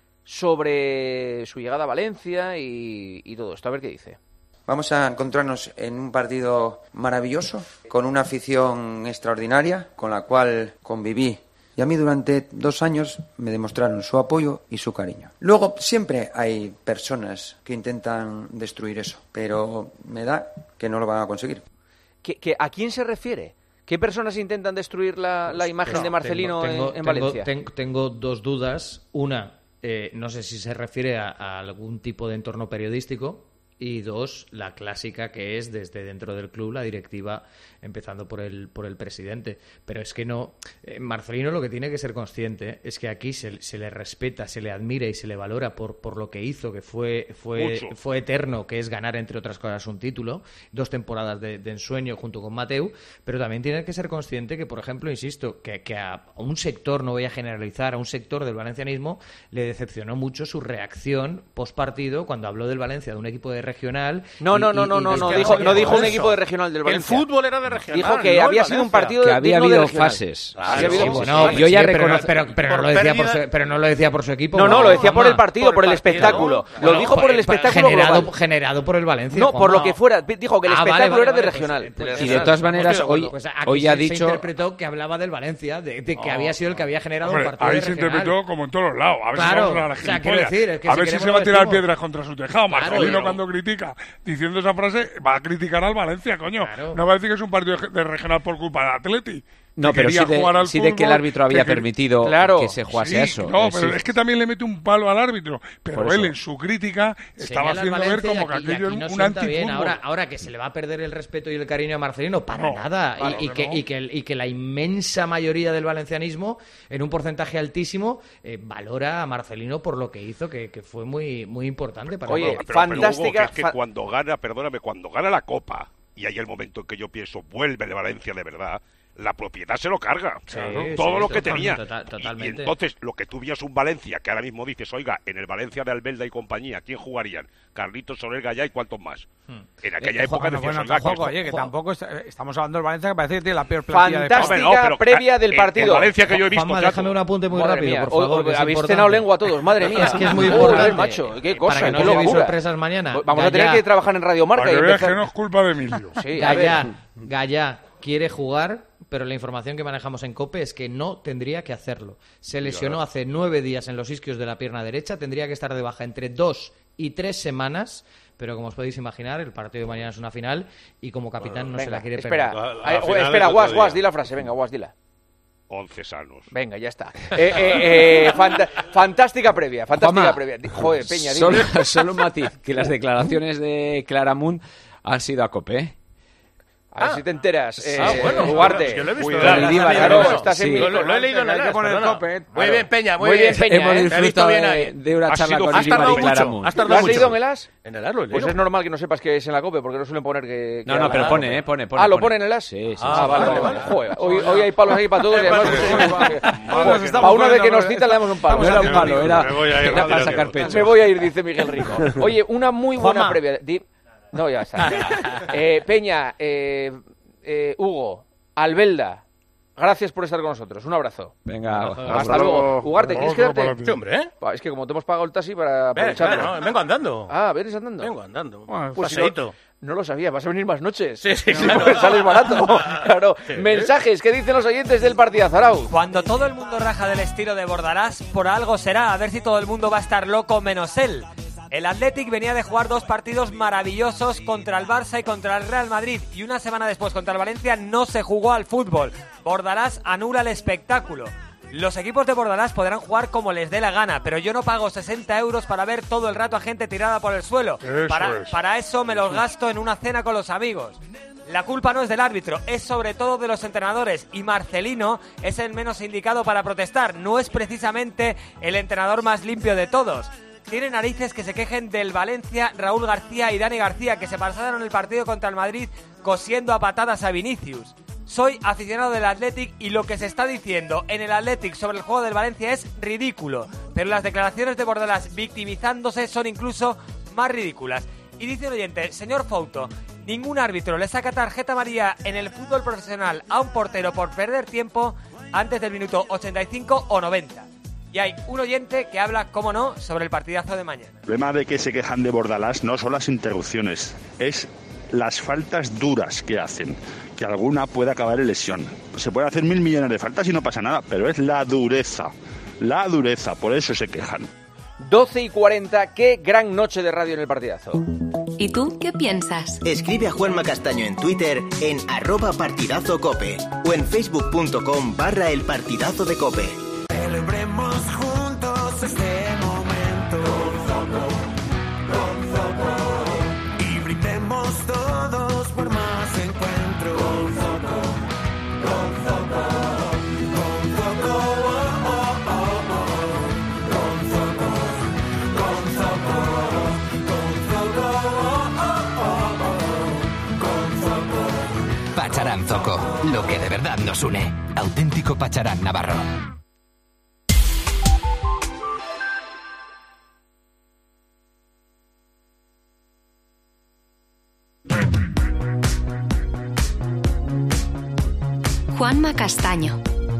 sobre su llegada a Valencia y todo esto. A ver qué dice. Vamos a encontrarnos en un partido maravilloso, con una afición extraordinaria, con la cual conviví. Y a mí durante 2 años me demostraron su apoyo y su cariño. Luego siempre hay personas que intentan destruir eso, pero me da que no lo van a conseguir. ¿A quién se refiere? ¿Qué personas intentan destruir la imagen de Marcelino en Valencia? Tengo 2 dudas. Una, no sé si se refiere a algún tipo de entorno periodístico. Y 2, la clásica que es desde dentro del club, la directiva, empezando por el presidente. Pero es que no, Marcelino lo que tiene que ser consciente es que aquí se le respeta, se le admira y se le valora por lo que hizo, que fue eterno, que es ganar, entre otras cosas, un título, 2 temporadas de ensueño junto con Mateu, pero también tiene que ser consciente que, por ejemplo, insisto, que a un sector, no voy a generalizar, a un sector del valencianismo le decepcionó mucho su reacción post partido cuando habló del Valencia, de un equipo de regional. No dijo un equipo de regional del Valencia. El fútbol era de regional. Dijo que había sido un partido que había habido fases. Yo ya reconozco, pero no lo decía por su equipo. No, lo decía por el partido, por el espectáculo. Lo dijo por el espectáculo generado por el Valencia. No, por lo que fuera. Dijo que el espectáculo era de regional. Y de todas maneras, hoy ha dicho... Se interpretó que hablaba del Valencia, de que había sido el que había generado un partido ahí se interpretó como en todos los lados. A ver claro, si vamos a la gilipollas. A ver si se va a tirar piedras contra su tejado. Marcelino cuando critica diciendo esa frase va a criticar al Valencia, coño. No va a decir que es un partido de regional por culpa de Atleti. No, pero sí de que el árbitro había permitido que se jugase eso. No, pero es que también le mete un palo al árbitro. Pero él en su crítica estaba haciendo ver como que aquello es un antifútbol. Ahora que se le va a perder el respeto y el cariño a Marcelino, para nada. Y que la inmensa mayoría del valencianismo, en un porcentaje altísimo, valora a Marcelino por lo que hizo, que fue muy, muy importante para él. Oye, fantástica. Hugo, que es que cuando gana la Copa, y hay el momento en que yo pienso, vuelve el Valencia de verdad, la propiedad se lo carga. Sí, todo sí, lo que tenía. Totalmente. Y entonces, lo que tú vías un Valencia, que ahora mismo dices, oiga, en el Valencia de Albelda y compañía, ¿quién jugarían? Carlitos, Soler, Gallá y cuántos más. En aquella época decías, oye, que tampoco estamos hablando del Valencia, que parece que tiene la peor plantilla de Fantástica previa del partido. El Valencia que yo he visto. Juanma, déjame un apunte muy rápido, por favor. Habéis cenado lengua todos, madre mía. Es que es muy importante, macho. Qué cosa, para que no qué llevéis locura. sorpresas mañana. Vamos a tener que trabajar en Radio Marca. Para que veas que no es culpa de Emilio. Sí, Gallá quiere jugar, pero la información que manejamos en COPE es que no tendría que hacerlo. Se lesionó hace 9 días en los isquios de la pierna derecha, tendría que estar de baja entre 2 y 3 semanas, pero como os podéis imaginar, el partido de mañana es una final y como capitán no se la quiere perder. Espera, Guas, di la frase, venga, Guas, dila. 11 sanos. Venga, ya está. Fantástica previa. Joder, Peña, solo un matiz, que las declaraciones de Claramunt han sido a COPE, A ver si te enteras. Bueno, Ugarte. Yo lo he visto. Lo he leído en el As. Muy bien, Peña. Muy bien, Peña. Hemos disfrutado de una charla con ¿Has tardado Claramunt. mucho? ¿Lo has leído en el As? En el As lo he leído. Pues es normal que no sepas que es en la COPE, porque no suelen poner que... No, pero pone. Ah, ¿lo pone en el As? Sí. Vale. Joder, hoy hay palos aquí para todos. Para una vez que nos citan le damos un palo. No era un palo, era para sacar pecho. Me voy a ir, dice Miguel Rico. Oye, una muy buena previa. No, ya está. Peña, Hugo, Albelda, gracias por estar con nosotros. Un abrazo. Venga, hasta luego. Ugarte, ¿quieres quedarte? Sí, hombre, Es que como te hemos pagado el taxi para aprovecharlo. Claro, vengo andando. ¿Vienes andando? Vengo andando. Pues paseíto. No lo sabía, vas a venir más noches. Sí, claro. Sales barato. Claro. Sí, mensajes, ¿qué dicen los oyentes del partidazo, Arau? Cuando todo el mundo raja del estilo de Bordalás, por algo será. A ver si todo el mundo va a estar loco menos él. El Athletic venía de jugar 2 partidos maravillosos contra el Barça y contra el Real Madrid, y una semana después contra el Valencia no se jugó al fútbol. Bordalás anula el espectáculo. Los equipos de Bordalás podrán jugar como les dé la gana, pero yo no pago 60 euros para ver todo el rato a gente tirada por el suelo. Para eso me los gasto en una cena con los amigos. La culpa no es del árbitro, es sobre todo de los entrenadores, y Marcelino es el menos indicado para protestar. No es precisamente el entrenador más limpio de todos. Tiene narices que se quejen del Valencia, Raúl García y Dani García, que se pasaron el partido contra el Madrid cosiendo a patadas a Vinicius. Soy aficionado del Athletic y lo que se está diciendo en el Athletic sobre el juego del Valencia es ridículo, pero las declaraciones de Bordalás victimizándose son incluso más ridículas. Y dice un oyente, señor Fouto, ningún árbitro le saca tarjeta amarilla en el fútbol profesional a un portero por perder tiempo antes del minuto 85 o 90. Y hay un oyente que habla, cómo no, sobre el partidazo de mañana. El problema de que se quejan de Bordalás no son las interrupciones, es las faltas duras que hacen, que alguna puede acabar en lesión. Se puede hacer 1.000 millones de faltas y no pasa nada, pero es la dureza, por eso se quejan. 12:40, qué gran noche de radio en el partidazo. ¿Y tú qué piensas? Escribe a Juanma Castaño en Twitter en @partidazocope o en facebook.com/elpartidazodecope. Celebremos juntos este momento con Zoco, y brindemos todos por más encuentros con Zoco, Pacharán Zoco, lo que de verdad nos une. Auténtico Pacharán Navarro. Juanma Castaño.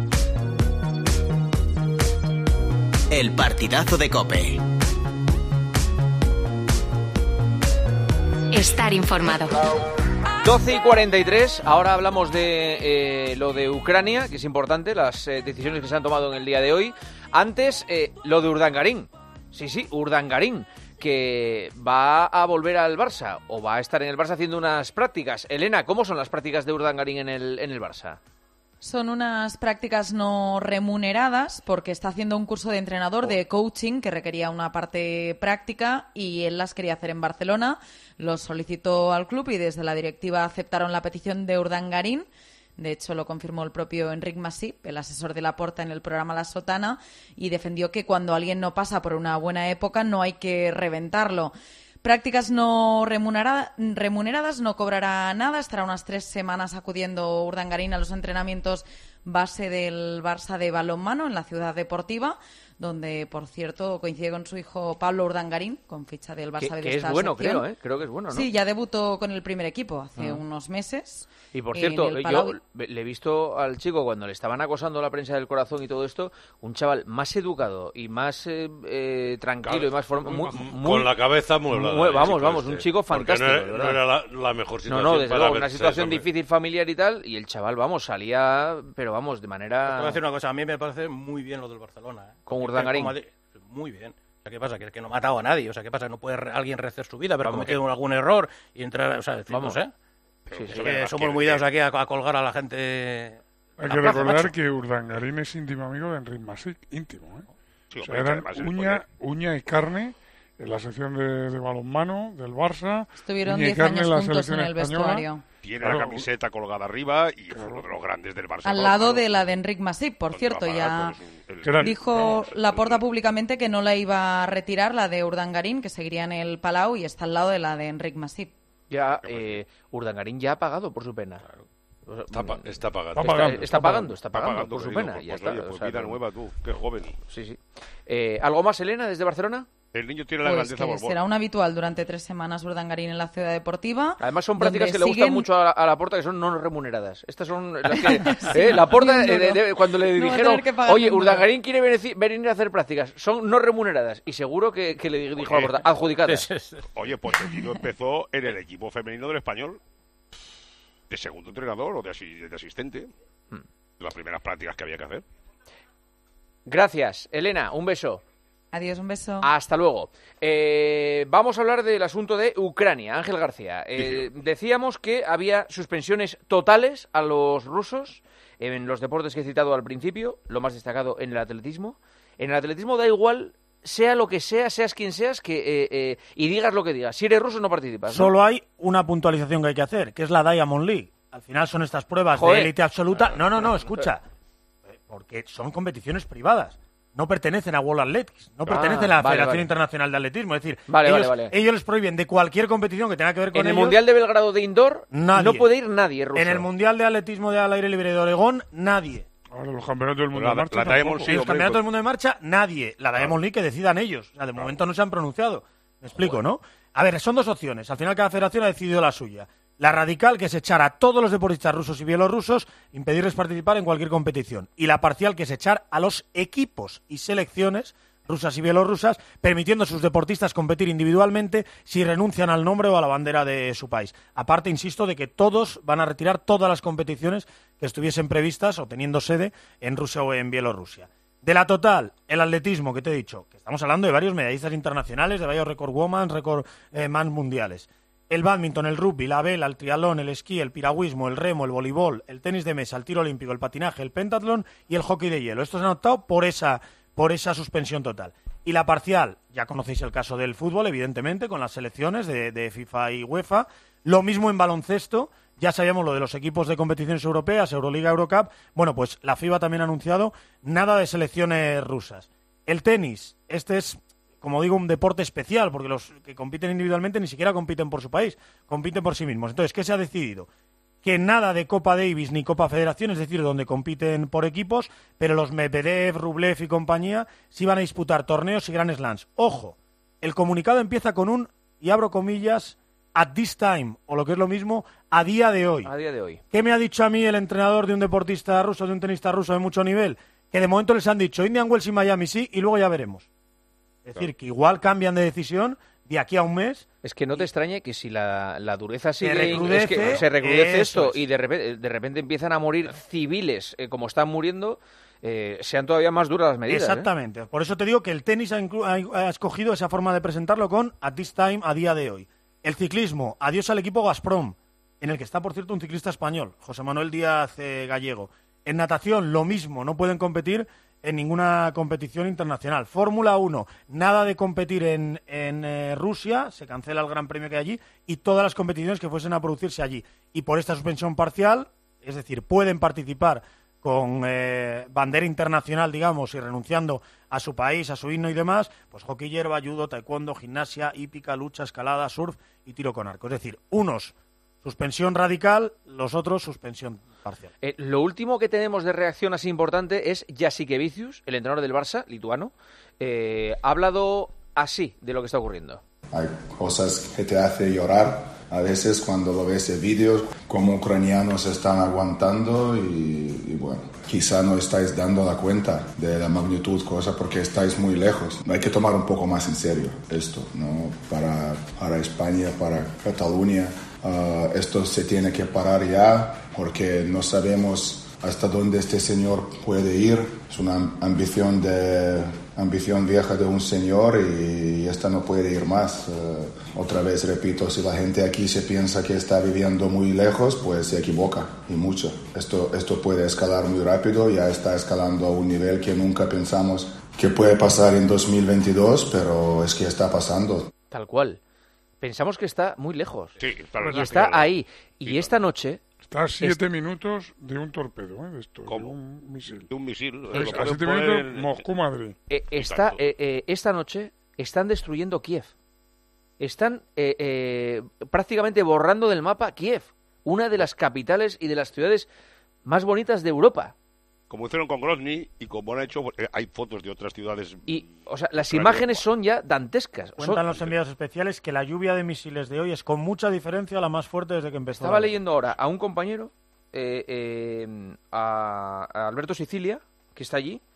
El partidazo de COPE. Estar informado. 12:43, ahora hablamos de lo de Ucrania, que es importante, las decisiones que se han tomado en el día de hoy. Antes, lo de Urdangarín. Sí, Urdangarín, que va a volver al Barça, o va a estar en el Barça haciendo unas prácticas. Elena, ¿cómo son las prácticas de Urdangarín en el Barça? Son unas prácticas no remuneradas porque está haciendo un curso de entrenador de coaching que requería una parte práctica y él las quería hacer en Barcelona. Los solicitó al club y desde la directiva aceptaron la petición de Urdangarín. De hecho, lo confirmó el propio Enric Masip, el asesor de Laporta en el programa La Sotana, y defendió que cuando alguien no pasa por una buena época no hay que reventarlo. Prácticas no remuneradas, no cobrará nada, estará unas 3 semanas acudiendo Urdangarín a los entrenamientos base del Barça de balonmano en la ciudad deportiva, donde, por cierto, coincide con su hijo Pablo Urdangarín, con ficha del Barça que es bueno, creo, ¿eh? Creo que es bueno, ¿no? Sí, ya debutó con el primer equipo hace unos meses. Y por cierto, yo le he visto al chico cuando le estaban acosando la prensa del corazón y todo esto, un chaval más educado y más tranquilo y más con la cabeza muy vamos, un chico fantástico. No era la mejor situación. No, desde luego, una situación difícil familiar y tal, y el chaval, salía, pero vamos, de manera... Te voy a decir una cosa, a mí me parece muy bien lo del Barcelona, ¿eh? Con Urdangarín. Muy bien. O sea, ¿qué pasa? Que no ha matado a nadie. O sea, ¿qué pasa? No puede alguien rehacer su vida, pero ha cometido algún error y entrar... O sea, vamos, ¿eh? Sí, que somos muy dados aquí a colgar a la gente... Hay que recordar que Urdangarín es íntimo amigo de Enric Masip, íntimo, ¿eh? Sí, o sea, eran uña y carne en la sección de balonmano del Barça. Estuvieron 10 años juntos en el vestuario. Tiene la camiseta colgada arriba y fue uno de los grandes del Barça. Al lado de la de Enric Masip, por cierto, ya dijo Laporta públicamente que no la iba a retirar, la de Urdangarín, que seguiría en el Palau, y está al lado de la de Enric Masip. Ya, Urdangarín ya ha pagado por su pena. Está pagando. Está pagando por su pena. Pues, ya está. Pues vida nueva tú, qué joven. Sí. ¿Algo más, Elena, desde Barcelona? El niño tiene la grandeza Borbón. Será un habitual durante 3 semanas Urdangarín en la ciudad deportiva. Además son prácticas que le gustan mucho a Laporta, que son no remuneradas. Estas son las que Laporta, cuando le dijeron, oye, Urdangarín quiere venir a hacer prácticas, son no remuneradas. Y seguro que le dijo a Laporta, adjudicadas. Oye, pues el tío empezó en el equipo femenino del Español, de segundo entrenador o de asistente. Las primeras prácticas que había que hacer. Gracias, Elena, un beso. Adiós, un beso. Hasta luego. Vamos a hablar del asunto de Ucrania. Ángel García, decíamos que había suspensiones totales a los rusos en los deportes que he citado al principio, lo más destacado en el atletismo. En el atletismo da igual, sea lo que sea, seas quien seas, y digas lo que digas. Si eres ruso no participas, ¿no? Solo hay una puntualización que hay que hacer, que es la Diamond League. Al final son estas pruebas de élite absoluta. No, escucha. Porque son competiciones privadas. No pertenecen a World Athletics, no pertenecen a la Federación Internacional de Atletismo. Es decir, ellos les prohíben de cualquier competición que tenga que ver con ellos. En el Mundial de Belgrado de Indoor no puede ir nadie ruso. En el Mundial de Atletismo de al aire libre de Oregón, nadie. Ahora los campeonatos del mundo de marcha. Los campeonatos del mundo de marcha, nadie. La Diamond League que decidan ellos. O sea, de momento no se han pronunciado. Me explico, ¿no? A ver, son dos opciones. Al final cada federación ha decidido la suya. La radical, que es echar a todos los deportistas rusos y bielorrusos, impedirles participar en cualquier competición. Y la parcial, que es echar a los equipos y selecciones rusas y bielorrusas, permitiendo a sus deportistas competir individualmente si renuncian al nombre o a la bandera de su país. Aparte, insisto, de que todos van a retirar todas las competiciones que estuviesen previstas o teniendo sede en Rusia o en Bielorrusia. De la total, el atletismo, que te he dicho, que estamos hablando de varios medallistas internacionales, de varios récord woman, récord man mundiales. El bádminton, el rugby, la vela, el triatlón, el esquí, el piragüismo, el remo, el voleibol, el tenis de mesa, el tiro olímpico, el patinaje, el pentatlón y el hockey de hielo. Estos han optado por esa suspensión total. Y la parcial, ya conocéis el caso del fútbol, evidentemente, con las selecciones de FIFA y UEFA. Lo mismo en baloncesto, ya sabíamos lo de los equipos de competiciones europeas, Euroliga, Eurocup. Bueno, pues la FIBA también ha anunciado nada de selecciones rusas. El tenis, este es, como digo, un deporte especial, porque los que compiten individualmente ni siquiera compiten por su país, compiten por sí mismos. Entonces, ¿qué se ha decidido? Que nada de Copa Davis ni Copa Federación, es decir, donde compiten por equipos, pero los Medvedev, Rublev y compañía sí van a disputar torneos y Grand Slams. Ojo, el comunicado empieza con un, y abro comillas, at this time, o lo que es lo mismo, a día de hoy. A día de hoy. ¿Qué me ha dicho a mí el entrenador de un deportista ruso, de un tenista ruso de mucho nivel? Que de momento les han dicho Indian Wells y Miami sí, y luego ya veremos. Es decir, que igual cambian de decisión de aquí a un mes. Es que no te extrañe que si la dureza sigue, se recrudece esto y de repente empiezan a morir civiles como están muriendo, sean todavía más duras las medidas. Exactamente. Por eso te digo que el tenis ha escogido esa forma de presentarlo con at this time, a día de hoy. El ciclismo, adiós al equipo Gazprom, en el que está, por cierto, un ciclista español, José Manuel Díaz Gallego. En natación, lo mismo, no pueden competir en ninguna competición internacional. Fórmula 1, nada de competir en Rusia, se cancela el Gran Premio que hay allí, y todas las competiciones que fuesen a producirse allí. Y por esta suspensión parcial, es decir, pueden participar con bandera internacional, digamos, y renunciando a su país, a su himno y demás, pues hockey hierba, judo, taekwondo, gimnasia, hípica, lucha, escalada, surf y tiro con arco. Es decir, unos suspensión radical, los otros suspensión parcial. Lo último que tenemos de reacción así importante es Jasikevičius, el entrenador del Barça, lituano, ha hablado así de lo que está ocurriendo. Hay cosas que te hacen llorar a veces cuando lo ves en vídeos, como ucranianos están aguantando y bueno, quizá no estáis dando la cuenta de la magnitud, cosa porque estáis muy lejos. Hay que tomar un poco más en serio esto, ¿no? Para España, para Cataluña, esto se tiene que parar ya porque no sabemos hasta dónde este señor puede ir. Es una ambición vieja de un señor y esta no puede ir más. Otra vez repito, si la gente aquí se piensa que está viviendo muy lejos, pues se equivoca y mucho. Esto puede escalar muy rápido, ya está escalando a un nivel que nunca pensamos que puede pasar en 2022, pero es que está pasando. Tal cual. Pensamos que está muy lejos. Sí, y está ahí. Y esta noche... Está a 7 minutos de un torpedo, de esto, ¿cómo? de un misil. De un misil. A 7 minutos, Moscú-Madrid. Esta noche están destruyendo Kiev. Están prácticamente borrando del mapa Kiev, una de las capitales y de las ciudades más bonitas de Europa. Como hicieron con Grozny y como han hecho, hay fotos de otras ciudades. Y, o sea, las imágenes son ya dantescas. Cuentan los enviados especiales que la lluvia de misiles de hoy es con mucha diferencia la más fuerte desde que empezó. Estaba leyendo ahora a un compañero, a Alberto Sicilia, que está allí.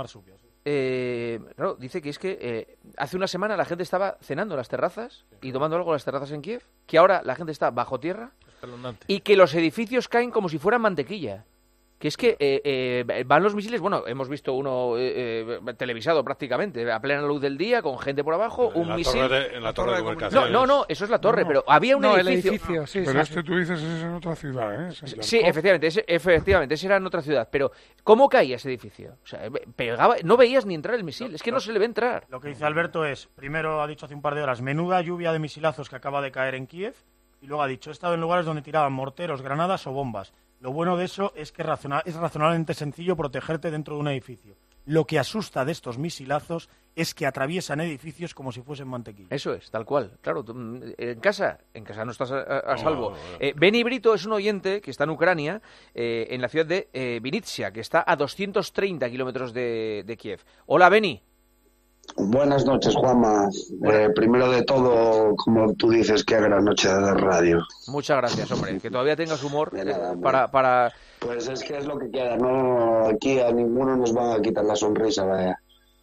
Claro, dice que es que hace una semana la gente estaba cenando en las terrazas y tomando algo en las terrazas en Kiev, que ahora la gente está bajo tierra y que los edificios caen como si fueran mantequilla. Que es que van los misiles, bueno, hemos visto uno televisado prácticamente, a plena luz del día, con gente por abajo, un misil... En la torre de comunicaciones. No, eso es la torre, pero había un edificio... Sí, pero tú dices es en otra ciudad, ¿eh? Sí, efectivamente, ese era en otra ciudad, pero ¿cómo caía ese edificio? O sea, pegaba, no veías ni entrar el misil, es que no se le ve entrar. Lo que dice Alberto es, primero ha dicho hace un par de horas, menuda lluvia de misilazos que acaba de caer en Kiev, y luego ha dicho, he estado en lugares donde tiraban morteros, granadas o bombas. Lo bueno de eso es que es razonablemente sencillo protegerte dentro de un edificio. Lo que asusta de estos misilazos es que atraviesan edificios como si fuesen mantequilla. Eso es, tal cual. Claro, en casa no estás a salvo. Beni Brito es un oyente que está en Ucrania, en la ciudad de Vinnytsia, que está a 230 kilómetros de Kiev. Hola, Beni. Buenas noches, Juanma. Primero de todo, como tú dices, qué gran noche de radio. Muchas gracias, hombre. Que todavía tengas humor para... Pues es que es lo que queda, ¿no? Aquí a ninguno nos va a quitar la sonrisa, vaya.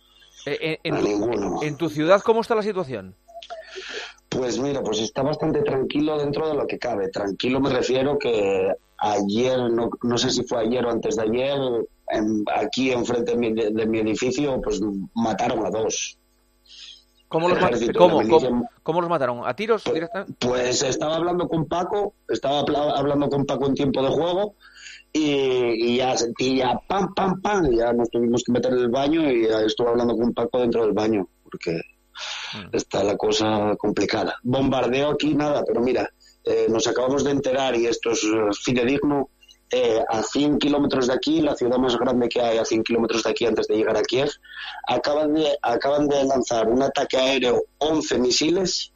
Ninguno. ¿En tu ciudad cómo está la situación? Pues mira, pues está bastante tranquilo dentro de lo que cabe. Tranquilo me refiero que ayer, no sé si fue ayer o antes de ayer, aquí enfrente de mi edificio, pues mataron a 2. ¿Cómo los mataron? ¿A tiros directamente? Pues estaba hablando con Paco en tiempo de juego y ya sentí pam, pam, pam, y ya nos tuvimos que meter en el baño y ya estuve hablando con Paco dentro del baño, porque está la cosa complicada. Bombardeo aquí nada, pero mira, nos acabamos de enterar, y esto es fidedigno, a 100 kilómetros de aquí, la ciudad más grande que hay a 100 kilómetros de aquí antes de llegar a Kiev, acaban de lanzar un ataque aéreo, 11 misiles,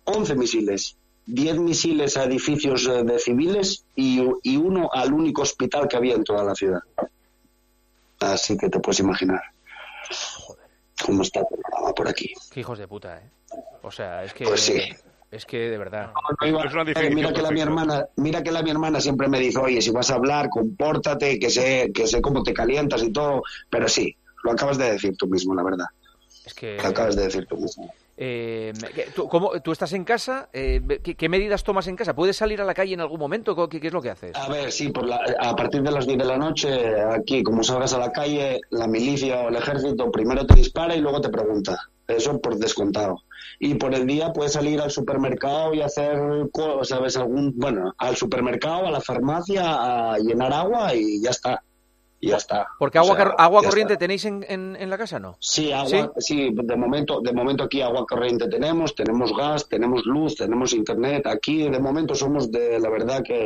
10 misiles a edificios de civiles y uno al único hospital que había en toda la ciudad. Así que te puedes imaginar cómo está el programa por aquí. Qué hijos de puta, ¿eh? O sea, es que... Pues sí. Es que de verdad. Mira que mi hermana siempre me dice, oye, si vas a hablar, compórtate, que sé cómo te calientas y todo, pero sí, lo acabas de decir tú mismo, la verdad. Es que... Lo acabas de decir tú mismo. ¿Tú estás en casa? ¿Qué medidas tomas en casa? ¿Puedes salir a la calle en algún momento? ¿Qué es lo que haces? A ver, sí, a partir de las 10 de la noche, aquí, como salgas a la calle, la milicia o el ejército primero te dispara y luego te pregunta. Eso por descontado. Y por el día puedes salir al supermercado y hacer, ¿sabes? Al supermercado, a la farmacia, a llenar agua y ya está. Y ya está. Porque agua corriente está. ¿Tenéis en la casa, no? Sí, sí, de momento aquí agua corriente tenemos gas, tenemos luz, tenemos internet. Aquí de momento somos la verdad que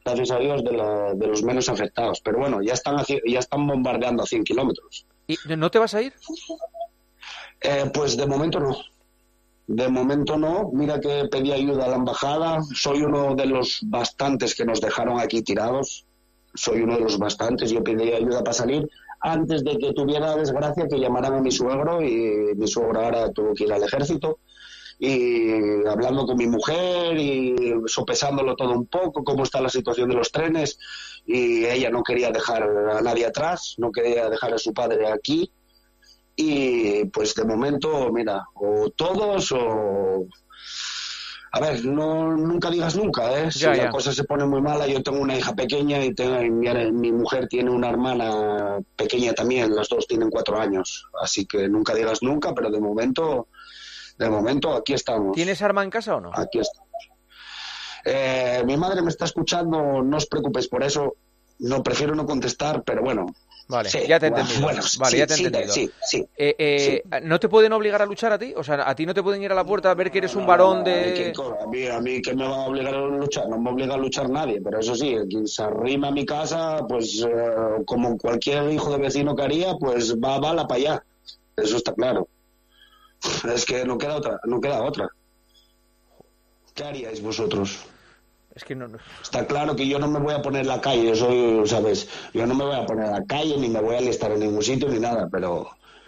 gracias a Dios, de los menos afectados. Pero bueno, ya están bombardeando a 100 kilómetros. ¿Y no te vas a ir? Pues de momento no. De momento no. Mira que pedí ayuda a la embajada. Soy uno de los bastantes que nos dejaron aquí tirados. Soy uno de los bastantes. Yo pedí ayuda para salir antes de que tuviera la desgracia que llamaran a mi suegro, y mi suegro ahora tuvo que ir al ejército. Y hablando con mi mujer y sopesándolo todo un poco, cómo está la situación de los trenes, y ella no quería dejar a nadie atrás, no quería dejar a su padre aquí, y pues de momento, mira, o todos o... A ver, nunca digas nunca, ¿eh? Si la cosa se pone muy mala, yo tengo una hija pequeña y mi mujer tiene una hermana pequeña también, las dos tienen 4 años, así que nunca digas nunca, pero de momento aquí estamos. ¿Tienes arma en casa o no? Aquí estamos. Mi madre me está escuchando, no os preocupéis por eso, prefiero no contestar, pero bueno. Vale, sí, ya te he entendido. Bueno, vale, sí, ya te he entendido. Sí. ¿No te pueden obligar a luchar a ti? O sea, ¿a ti no te pueden ir a la puerta a ver que eres un varón de...? A mí que me va a obligar a luchar, no me obliga a luchar nadie, pero eso sí, quien se arrima a mi casa, pues como cualquier hijo de vecino que haría, pues va bala para allá. Eso está claro. Es que no queda otra. ¿Qué haríais vosotros? Es que no. Está claro que yo no me voy a poner en la calle, ¿sabes? Yo no me voy a poner en la calle, ni me voy a alistar en ningún sitio, ni nada, pero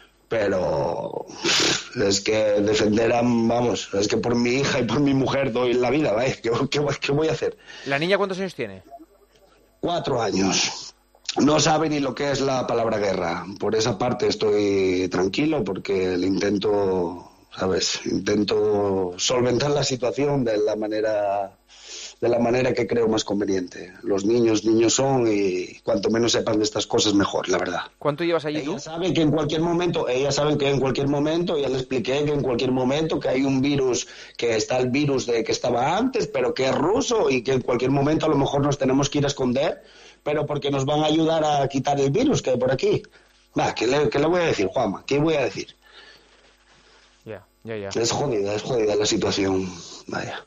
es que defender es que por mi hija y por mi mujer doy la vida, ¿vale? ¿Qué voy a hacer? ¿La niña cuántos años tiene? 4 años. No sabe ni lo que es la palabra guerra. Por esa parte estoy tranquilo porque intento solventar la situación de la manera que creo más conveniente. Los niños son, y cuanto menos sepan de estas cosas mejor, la verdad. ¿Cuánto llevas allí tú? Ellas saben que en cualquier momento, ya les expliqué que en cualquier momento que hay un virus, que está el virus que estaba antes, pero que es ruso, y que en cualquier momento a lo mejor nos tenemos que ir a esconder, pero porque nos van a ayudar a quitar el virus que hay por aquí. ¿Qué le voy a decir, Juanma? ¿Qué voy a decir? Ya. Es jodida la situación, vaya.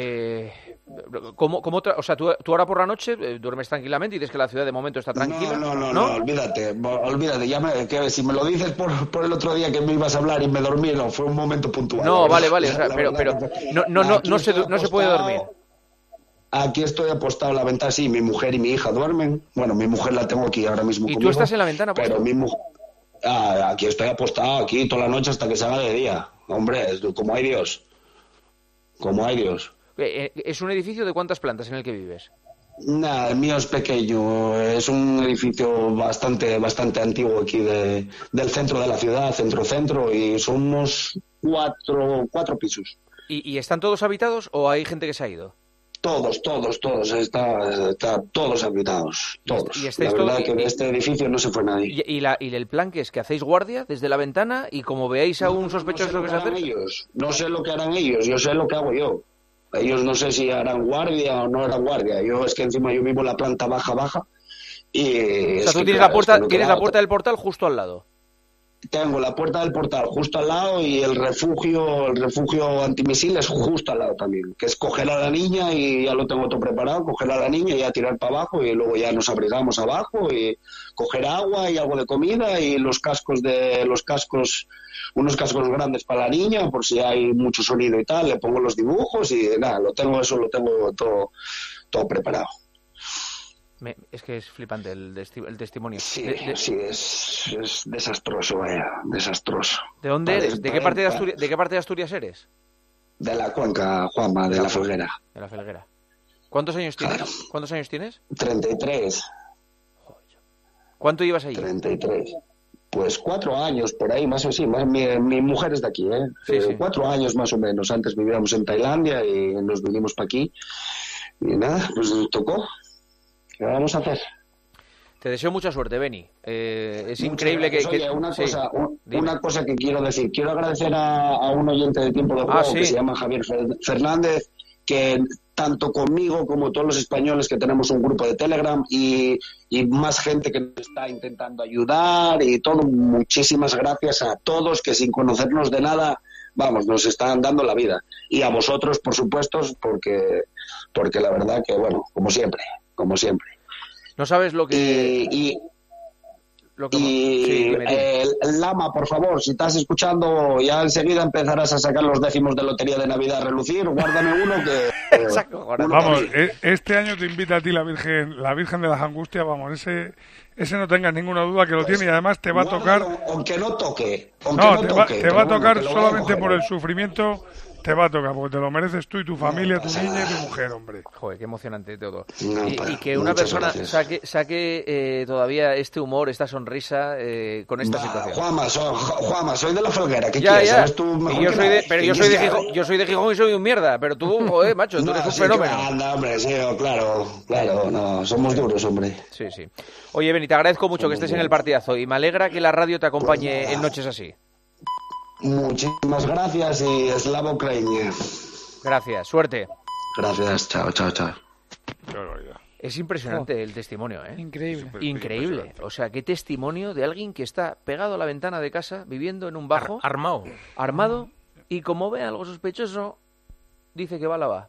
O sea, tú ahora por la noche duermes tranquilamente y dices que la ciudad de momento está tranquila. No, olvídate, que si me lo dices por el otro día que me ibas a hablar y me dormí, no, fue un momento puntual. No, vale, o sea, pero no se puede dormir. Aquí estoy apostado en la ventana, sí, mi mujer y mi hija duermen. Bueno, mi mujer la tengo aquí ahora mismo conmigo. ¿Y tú estás en la ventana puesto? Pero mi mujer... aquí estoy apostado, aquí toda la noche hasta que se haga de día. Hombre, como hay Dios. ¿Es un edificio de cuántas plantas en el que vives? Nada, el mío es pequeño. Es un edificio bastante antiguo aquí del centro de la ciudad, centro, y somos cuatro pisos. ¿Y están todos habitados o hay gente que se ha ido? Todos, está todos habitados, todos. ¿Y la verdad que de este edificio no se fue nadie. ¿Y el plan que es que hacéis guardia desde la ventana y como veáis a un sospechoso que se acerca? No sé lo que harán ellos, yo sé lo que hago yo. Ellos no sé si harán guardia o no harán guardia. Yo es que encima yo vivo en la planta baja y... O sea, tú tienes la puerta del portal justo al lado. Tengo la puerta del portal justo al lado y el refugio antimisiles justo al lado también, que es coger a la niña y ya lo tengo todo preparado, coger a la niña y ya tirar para abajo y luego ya nos abrigamos abajo y coger agua y algo de comida y unos cascos grandes para la niña por si hay mucho sonido y tal, le pongo los dibujos y nada, lo tengo todo preparado. Es que es flipante el testimonio. Sí, es desastroso, vaya, desastroso. ¿De dónde eres? ¿De qué parte de Asturias eres? De la Cuenca, Juanma, de la Felguera. De la Felguera. ¿Cuántos años tienes? Claro. ¿Cuántos años tienes? 33. ¿Cuánto llevas allí? 33. Pues 4 años, por ahí, más o menos. Mi mujer es de aquí, ¿eh? Sí. 4 años más o menos. Antes vivíamos en Tailandia y nos vinimos para aquí. Y nada, pues nos tocó. ¿Qué vamos a hacer? Te deseo mucha suerte, Beni. Es increíble que... Oye, una cosa que quiero decir. Quiero agradecer a un oyente de Tiempo de Juego que se llama Javier Fernández, que tanto conmigo como todos los españoles que tenemos un grupo de Telegram y más gente que nos está intentando ayudar y todo, muchísimas gracias a todos que sin conocernos de nada, vamos, nos están dando la vida. Y a vosotros, por supuesto, porque la verdad que, bueno, como siempre, como siempre. No sabes lo que... Lama, por favor, si estás escuchando, ya enseguida empezarás a sacar los décimos de lotería de Navidad a relucir. Guárdame uno que... Vamos, este año te invita a ti la Virgen de las Angustias, vamos, ese no tengas ninguna duda que lo tiene, y además te va a tocar... Aunque no toque. Te va a tocar solamente por el sufrimiento. Te va a tocar, porque te lo mereces tú y tu familia, tu niña y tu mujer, hombre. Joder, qué emocionante todo. Y que una persona saque todavía este humor, esta sonrisa con esta situación. Juanma, soy de la Felguera, ¿qué quieres? ¿Sabes tú mejor yo soy de Gijón y soy un mierda, pero tú, joder, macho, tú eres un fenómeno. Hombre, sí, claro, no, somos duros, hombre. Sí. Oye, Beni, te agradezco mucho que estés en el partidazo y me alegra que la radio te acompañe en noches así. Muchísimas gracias y Slava Ukraini. Gracias, suerte. Gracias, chao. Es impresionante el testimonio, ¿eh? Increíble. O sea, qué testimonio de alguien que está pegado a la ventana de casa, viviendo en un bajo. Armado, y como ve algo sospechoso, dice que va a lavar.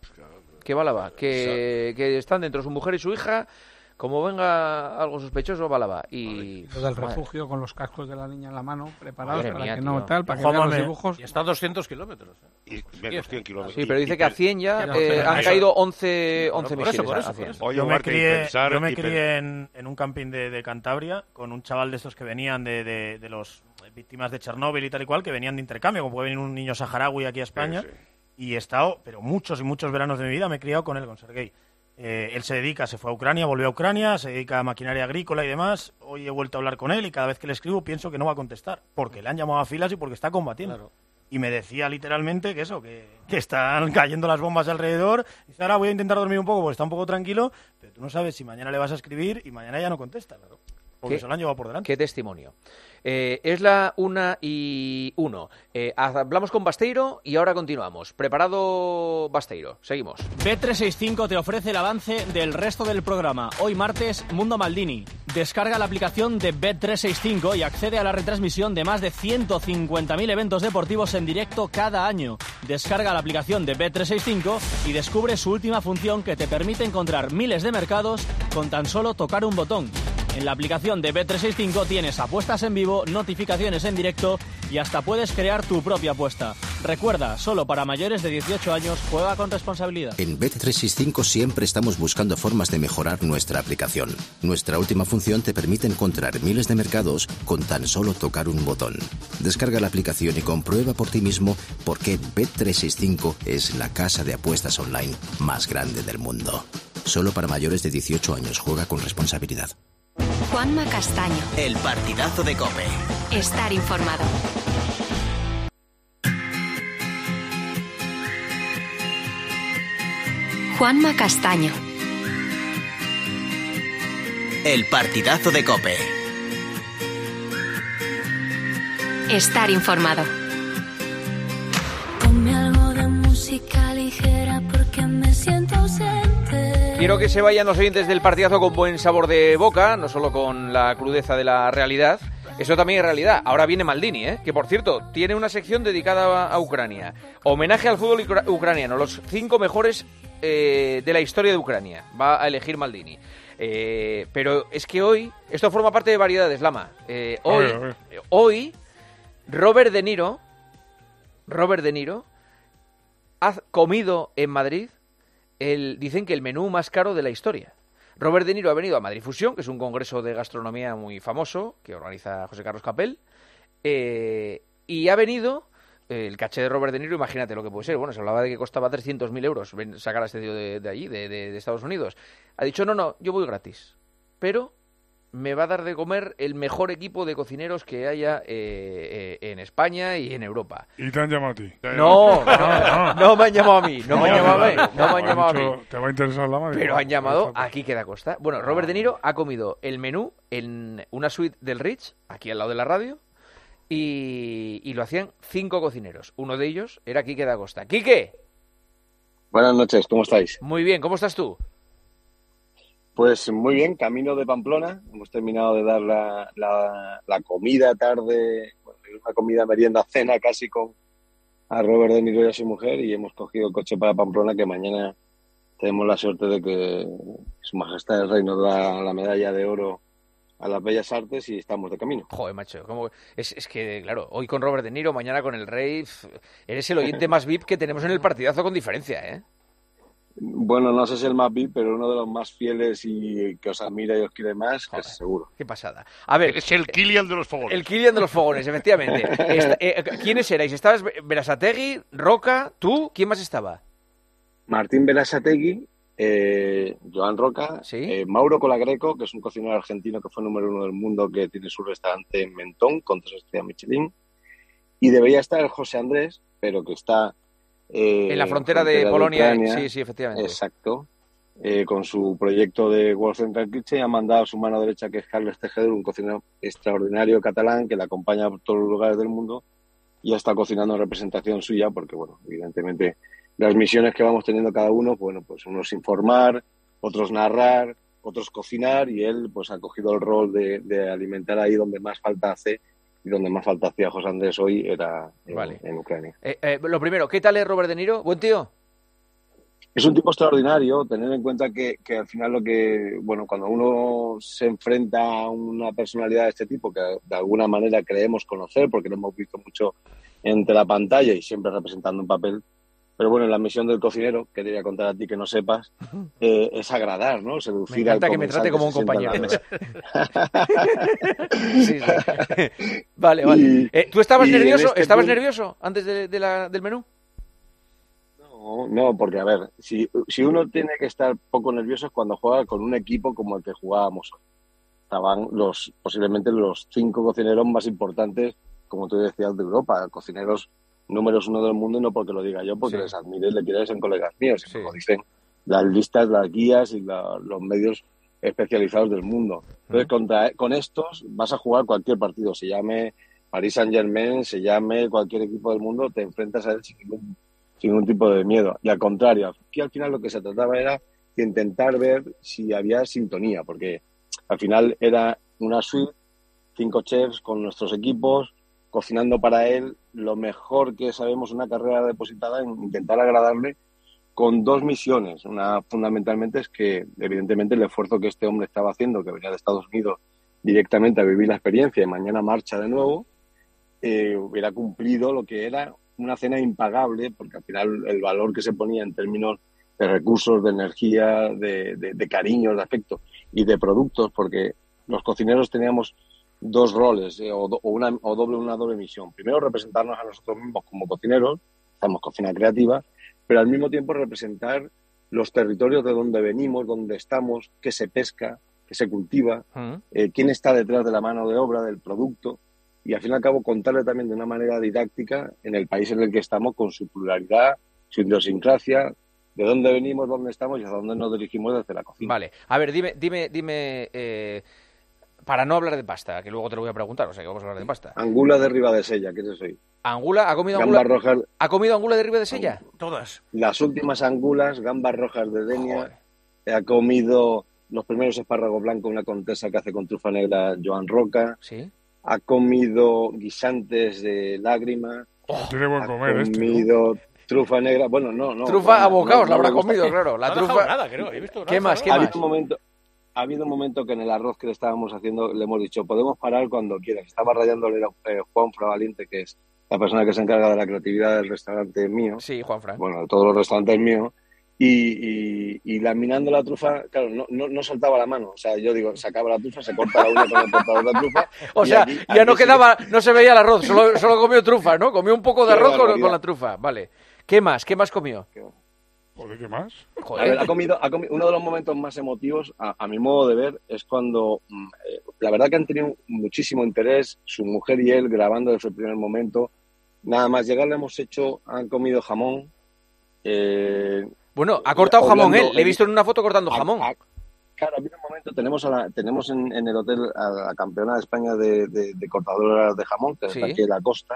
Que están dentro su mujer y su hija. Como venga algo sospechoso, va a lavar. Y lo del refugio con los cascos de la niña en la mano, preparados para que tío. no tal, para que vean los dibujos. Y está a 200 kilómetros. Y menos 100 kilómetros. Sí, pero dice que a 100 ya han caído 11 misiles. Por eso. Oye, Yo me crié en un camping de Cantabria con un chaval de estos que venían de los víctimas de Chernóbil y tal y cual, que venían de intercambio, como puede venir un niño saharaui aquí a España. Sí. Y he estado, pero muchos y muchos veranos de mi vida me he criado con él, con Sergei. Él se fue a Ucrania, volvió a Ucrania, se dedica a maquinaria agrícola y demás. Hoy he vuelto a hablar con él y cada vez que le escribo pienso que no va a contestar, porque le han llamado a filas y porque está combatiendo. Claro. Y me decía literalmente que que están cayendo las bombas alrededor. Dice, ahora voy a intentar dormir un poco porque está un poco tranquilo, pero tú no sabes si mañana le vas a escribir y mañana ya no contesta, claro. Porque se lo han llevado por delante. Qué testimonio. Es la 1:01. Hablamos con Basteiro y ahora continuamos. Preparado, Basteiro. Seguimos. Bet365 te ofrece el avance del resto del programa. Hoy martes, Mundo Maldini. Descarga la aplicación de Bet365 y accede a la retransmisión de más de 150.000 eventos deportivos en directo cada año. Descarga la aplicación de Bet365 y descubre su última función que te permite encontrar miles de mercados con tan solo tocar un botón. En la aplicación de Bet365 tienes apuestas en vivo, notificaciones en directo y hasta puedes crear tu propia apuesta. Recuerda, solo para mayores de 18 años, juega con responsabilidad. En Bet365 siempre estamos buscando formas de mejorar nuestra aplicación. Nuestra última función te permite encontrar miles de mercados con tan solo tocar un botón. Descarga la aplicación y comprueba por ti mismo por qué Bet365 es la casa de apuestas online más grande del mundo. Solo para mayores de 18 años, juega con responsabilidad. Juanma Castaño. El partidazo de COPE. Estar informado. Juanma Castaño. El partidazo de COPE. Estar informado. Ponme algo de música ligera porque me siento ausente. Quiero que se vayan los oyentes del partidazo con buen sabor de boca, no solo con la crudeza de la realidad. Eso también es realidad. Ahora viene Maldini, que por cierto, tiene una sección dedicada a Ucrania. Homenaje al fútbol ucraniano, los 5 mejores de la historia de Ucrania. Va a elegir Maldini. Pero es que hoy, esto forma parte de Variedades, Lama. Hoy, Robert De Niro ha comido en Madrid dicen que el menú más caro de la historia. Robert De Niro ha venido a Madrid Fusión, que es un congreso de gastronomía muy famoso, que organiza José Carlos Capel, y ha venido, el caché de Robert De Niro, imagínate lo que puede ser, bueno, se hablaba de que costaba 300.000 euros sacar a este tío de allí, de Estados Unidos. Ha dicho, no, yo voy gratis, pero me va a dar de comer el mejor equipo de cocineros que haya en España y en Europa. ¿Y te han llamado a ti? No me han llamado a mí. No me han llamado a mí. Te va a interesar la madre. Pero han llamado a Quique da Costa. Bueno, Robert De Niro ha comido el menú en una suite del Ritz, aquí al lado de la radio, y lo hacían 5 cocineros. Uno de ellos era Quique da Costa. ¡Quique! Buenas noches, ¿cómo estáis? Muy bien, ¿cómo estás tú? Pues muy bien, camino de Pamplona. Hemos terminado de dar la comida tarde, una comida merienda cena casi a Robert De Niro y a su mujer, y hemos cogido el coche para Pamplona, que mañana tenemos la suerte de que Su Majestad el Rey nos da la medalla de oro a las Bellas Artes y estamos de camino. Joder, macho, es que, claro, hoy con Robert De Niro, mañana con el Rey, eres el oyente más VIP que tenemos en el partidazo con diferencia, ¿eh? Bueno, no sé si el más VIP, pero uno de los más fieles y que os admira y os quiere más, que seguro. Qué pasada. A ver, es el Kylian de los fogones. El Kylian de los fogones, efectivamente. ¿Quiénes erais? ¿Estabas Berasategui, Roca, tú? ¿Quién más estaba? Martín Berasategui, Joan Roca, Mauro Colagreco, que es un cocinero argentino que fue número 1 del mundo, que tiene su restaurante en Mentón, con 3 estrellas Michelin. Y debería estar José Andrés, pero que está... en la frontera de Polonia, sí, efectivamente. Exacto. Con su proyecto de World Central Kitchen, ha mandado a su mano derecha, que es Carles Tejedor, un cocinero extraordinario catalán que le acompaña por todos los lugares del mundo y ya está cocinando en representación suya, porque, bueno, evidentemente las misiones que vamos teniendo cada uno, bueno, pues unos informar, otros narrar, otros cocinar, y él pues ha cogido el rol de alimentar ahí donde más falta hace. Y donde más falta hacía José Andrés hoy era en Ucrania. Lo primero, ¿qué tal es Robert De Niro? ¿Buen tío? Es un tipo extraordinario, tener en cuenta que al final cuando uno se enfrenta a una personalidad de este tipo, que de alguna manera creemos conocer, porque lo hemos visto mucho entre la pantalla y siempre representando un papel, pero bueno, la misión del cocinero, que te voy a contar a ti que no sepas, es agradar, ¿no? Seducir al comensal. Me encanta que me trate como un compañero. Sí. Vale. ¿Tú estabas nervioso? ¿Estabas nervioso antes del menú? No, porque a ver, si uno tiene que estar poco nervioso es cuando juega con un equipo como el que jugábamos hoy. Estaban posiblemente los 5 cocineros más importantes, como tú decías, de Europa, cocineros números 1 del mundo, y no porque lo diga yo, porque les admiro y les quiero, son colegas míos, como dicen las listas, las guías y los medios especializados del mundo. Entonces, con estos vas a jugar cualquier partido, se llame Paris Saint-Germain, se llame cualquier equipo del mundo, te enfrentas a él sin ningún tipo de miedo. Y al contrario, aquí al final lo que se trataba era de intentar ver si había sintonía, porque al final era una suite, 5 chefs con nuestros equipos, cocinando para él lo mejor que sabemos, una carrera depositada en intentar agradarle con 2 misiones. Una fundamentalmente es que, evidentemente, el esfuerzo que este hombre estaba haciendo, que venía de Estados Unidos directamente a vivir la experiencia y mañana marcha de nuevo, hubiera cumplido lo que era una cena impagable, porque al final el valor que se ponía en términos de recursos, de energía, de cariño, de afecto y de productos, porque los cocineros teníamos 2 roles, una doble misión. Primero, representarnos a nosotros mismos como cocineros, hacemos cocina creativa, pero al mismo tiempo representar los territorios de donde venimos, donde estamos, qué se pesca, qué se cultiva, quién está detrás de la mano de obra, del producto, y al fin y al cabo contarle también de una manera didáctica en el país en el que estamos, con su pluralidad, su idiosincrasia, de dónde venimos, dónde estamos y a dónde nos dirigimos desde la cocina. Vale, a ver, dime para no hablar de pasta, que luego te lo voy a preguntar, o sea que vamos a hablar de pasta. Angula de Ribadesella, ¿qué es eso? ¿Angula? ¿Ha comido gambas angula? Rojas, ¿Ha comido angula de Ribadesella? Todas. Las últimas angulas, gambas rojas de Denia. Ha comido los primeros espárragos blancos, una contesa que hace con trufa negra, Joan Roca. Sí. Ha comido guisantes de lágrima. Tiene buen comer Ha comido trufa negra. Bueno, no. Trufa a bocados la habrá comido, claro. La trufa. Nada, creo. He visto ¿Qué más? Ha habido un momento que en el arroz que le estábamos haciendo le hemos dicho, podemos parar cuando quieras. Estaba rayándole a Juan Valiente, que es la persona que se encarga de la creatividad del restaurante mío. Sí, Juan Fran. Bueno, de todos los restaurantes míos. Y laminando la trufa, claro, no soltaba la mano. O sea, yo digo, sacaba la trufa, se corta la uña con el cortador de la trufa. O sea, aquí ya no quedaba, no se veía el arroz, solo comió trufa, ¿no? Comió un poco de arroz con la trufa, vale. ¿Qué más comió? Joder, ¿qué más? A ver, ha comido uno de los momentos más emotivos, a mi modo de ver, es cuando, la verdad que han tenido muchísimo interés, su mujer y él grabando desde el primer momento. Nada más llegar han comido jamón. Bueno, ha cortado jamón él, le he visto en una foto cortando jamón. Claro, ha habido un momento, tenemos en el hotel a la campeona de España de cortadoras de jamón, que está aquí en la costa,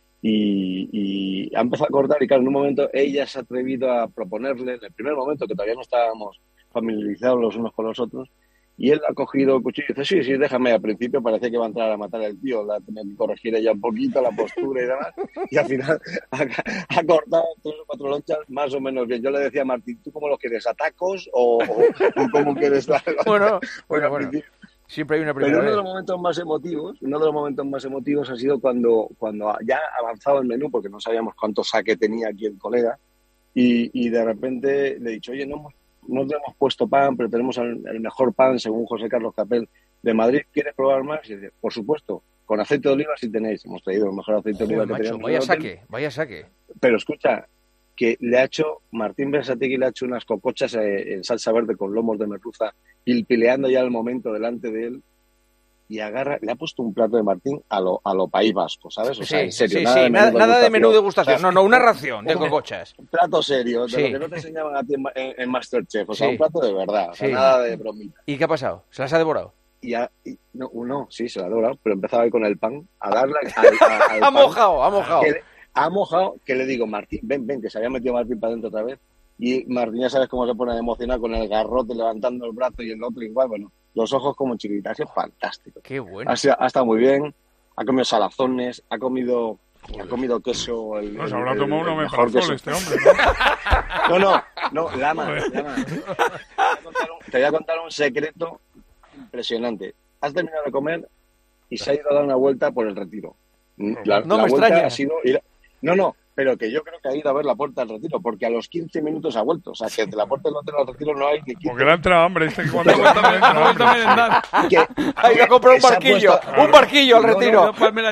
y ha empezado a cortar, y claro, en un momento ella se ha atrevido a proponerle, en el primer momento, que todavía no estábamos familiarizados los unos con los otros, Y él ha cogido el cuchillo y dice, sí, déjame. Al principio parecía que iba a entrar a matar al tío, la tenía que corregir ella un poquito, la postura y demás. Y al final ha cortado 3 o 4 lonchas más o menos bien. Yo le decía a Martín, ¿tú cómo lo quieres? ¿A tacos o cómo quieres la loncha? Bueno. Siempre hay una primera Pero vez. uno de los momentos más emotivos ha sido cuando ya ha avanzado el menú, porque no sabíamos cuánto saque tenía aquí el colega, y de repente le he dicho, oye, no le hemos puesto pan, pero tenemos el mejor pan, según José Carlos Capel, de Madrid. ¿Quieres probar más? Y dice, por supuesto, con aceite de oliva si tenéis. Hemos traído el mejor aceite de oliva que teníamos. Vaya saque. Pero escucha, que le ha hecho, Martín Berasategui le ha hecho unas cocochas en salsa verde con lomos de merluza, pilpileando ya el momento delante de él, y le ha puesto un plato de Martín a lo País Vasco, ¿sabes? O sea, en serio, nada de menú degustación. No, una ración de cocochas. Un plato serio, de lo que no te enseñaban a ti en Masterchef, o sea, un plato de verdad, o sea, nada de bromita. ¿Y qué ha pasado? ¿Se las ha devorado? Sí, se la ha devorado, pero empezaba ahí con el pan, a darle al Ha mojado. Ha mojado, que le digo, Martín, ven, que se había metido Martín para adentro otra vez. Y Martín, ya sabes cómo se pone emocionado con el garrote, levantando el brazo y el otro igual, bueno, los ojos como chiquitas, es fantástico. Qué bueno. Ha estado muy bien, ha comido salazones, ha comido queso. Se habrá tomado un omeprazol este hombre, ¿no? No, Lama. Te voy a contar un secreto impresionante. Has terminado de comer y se ha ido a dar una vuelta por el Retiro. La me vuelta extraña. ha sido pero que yo creo que ha ido a ver la puerta del Retiro, porque a los 15 minutos ha vuelto. O sea, que de la puerta del hotel al Retiro no hay ni 15. Porque le ha entrado hambre. Cuando entra Ha ido a comprar un barquillo al Retiro.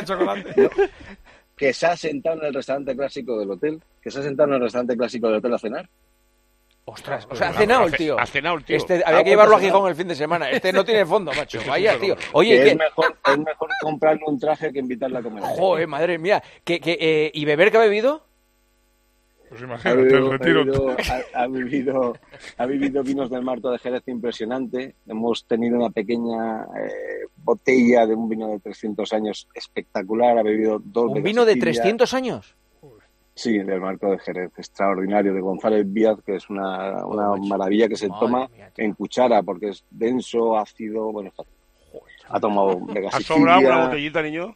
Que se ha sentado en el restaurante clásico del hotel, a cenar. Ostras, o sea, ha cenado el tío. Ha había que llevarlo a Gijón el fin de semana. No tiene fondo, macho. Vaya, tío. Oye, es mejor comprarle un traje que invitarle a comer. Joder, madre mía. ¿Y beber qué ha bebido? Pues imagínate, el Retiro. Ha vivido vinos del Marto de Jerez impresionante. Hemos tenido una pequeña botella de un vino de 300 años espectacular. Ha bebido 2 ¿Un vino de 300 años? Sí, del Marco de Jerez, extraordinario, de González Víaz, que es una maravilla que se toma en cuchara, porque es denso, ácido, bueno, ha tomado Vega ¿Ha Sicilia. sobrado una botellita, niño?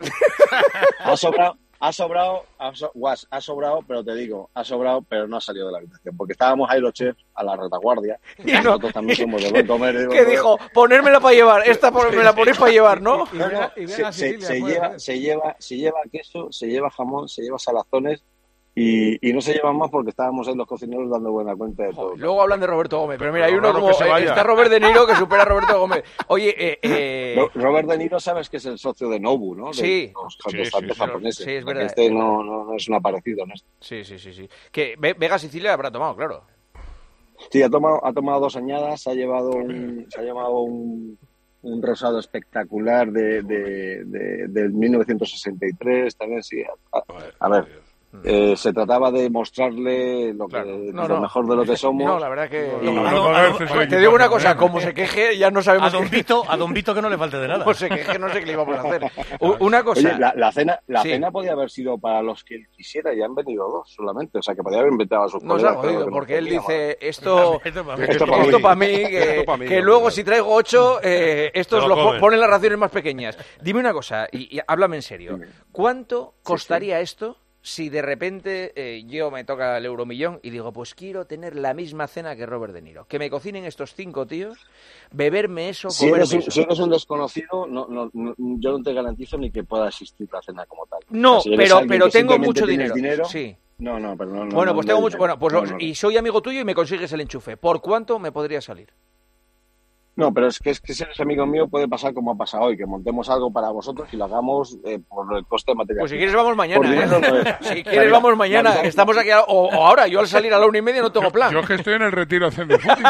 Ha sobrado, pero te digo, pero no ha salido de la habitación, porque estábamos ahí los chefs a la retaguardia, y nosotros también somos de buen comer. ¿Qué dijo? Ponérmela para llevar, me la ponéis para llevar, ¿no? Se lleva queso, se lleva jamón, se lleva salazones, y no se llevan más porque estábamos ahí los cocineros dando buena cuenta de todo. Luego hablan de Roberto Gómez, pero mira, hay uno como está Robert De Niro que supera a Roberto Gómez. Oye, Robert De Niro sabes que es el socio de Nobu, ¿no? Sí. Los japoneses. Sí, es verdad. Este no es un aparecido, ¿no? Sí. Que Vega Sicilia habrá tomado, claro. Sí, ha tomado 2 añadas, se ha llevado un rosado espectacular del 1963, también sí. A ver. Se trataba de mostrarle lo mejor de lo que somos. No, la verdad que... te digo una cosa, como se queje, ya no sabemos... A Don Vito que no le falte de nada. Como se queje, no sé qué le íbamos a hacer. Una cosa... Oye, la cena podía haber sido para los que él quisiera, y han venido 2 solamente, o sea, que podía haber inventado a sus colegas. Nos ha jodido, porque él dice, esto para mí, que luego si traigo 8, estos los ponen las raciones más pequeñas. Dime una cosa, y háblame en serio. ¿Cuánto costaría esto si de repente yo me toca el euromillón y digo, pues quiero tener la misma cena que Robert De Niro? Que me cocinen estos 5 tíos, beberme eso, comerme eso. Si eres un desconocido, yo no te garantizo ni que pueda existir la cena como tal. No, o sea, si pero tengo mucho dinero. Sí. No, pero no. Bueno, pues tengo mucho. Bueno, pues y soy amigo tuyo y me consigues el enchufe. ¿Por cuánto me podría salir? No, pero es que si eres amigo mío puede pasar como ha pasado hoy, que montemos algo para vosotros y lo hagamos por el coste de material. Pues si quieres vamos mañana. Si quieres vamos mañana. Estamos aquí o ahora. Yo al salir a la 1:30 no tengo plan. Yo que estoy en el Retiro haciendo footing.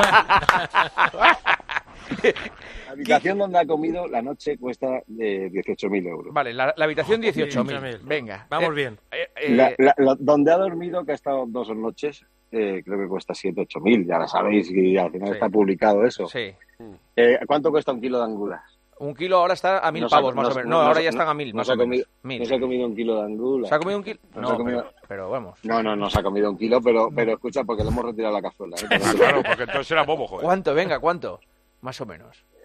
La habitación donde ha comido la noche cuesta 18.000 euros. Vale, la habitación 18.000. Venga. Vamos bien. Donde ha dormido, que ha estado 2 noches, creo que cuesta 7-8.000, ya la sabéis, y al final está publicado eso. Sí. ¿Cuánto cuesta 1 kilo de angulas? 1 kilo ahora está a 1.000 pavos, más o menos. No, ahora ya están a 1.000, más o menos. No se ha comido 1 kilo de angulas. ¿Se ha comido 1 kilo? No, pero vamos. No se ha comido 1 kilo, pero escucha, porque le hemos retirado la cazuela. Claro, porque entonces era bobo, joder. ¿Cuánto? Venga, ¿cuánto? Más o menos.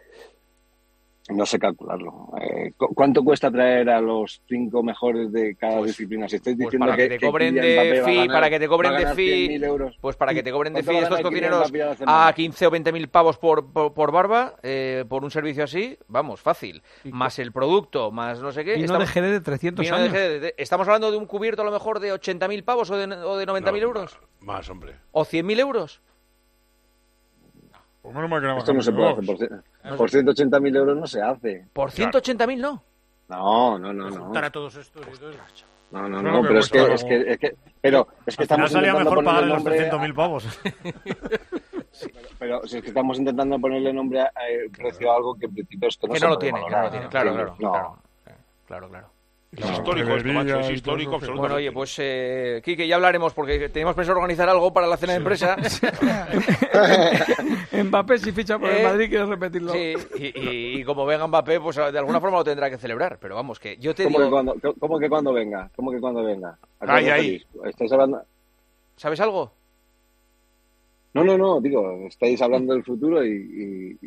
No sé calcularlo. ¿Cuánto cuesta traer a los 5 mejores de cada disciplina? Si estáis diciendo para que te cobren de fee, para que te cobren de fee, pues para que te cobren de fee estos cocineros a 15 o 20.000 pavos por barba, por un servicio así, vamos, fácil. Más el producto, más no sé qué. Vino de Jerez de 300 años. Estamos hablando de un cubierto a lo mejor de 80.000 pavos o de 90.000 euros. Más, hombre. ¿O 100.000 euros? Esto no se puede hacer por 180.000 euros, no se hace. ¿Por 180.000 no? No. Juntar a todos estos y todo. No, pero es que estamos intentando ponerle nombre 300.000 pavos. Pero si es que estamos intentando ponerle nombre a precio a algo que en principio es que no lo tiene, claro. Es histórico esto, macho, es histórico absolutamente. Bueno, oye, pues Quique, ya hablaremos porque teníamos pensado organizar algo para la cena de empresa. Mbappé si ficha por el Madrid, ¿quieres repetirlo? Sí, y como venga Mbappé, pues de alguna forma lo tendrá que celebrar, pero vamos, que yo te digo... ¿Cómo que cuando venga? Ahí. ¿Estáis hablando? ¿Sabes algo? No, digo, estáis hablando del futuro y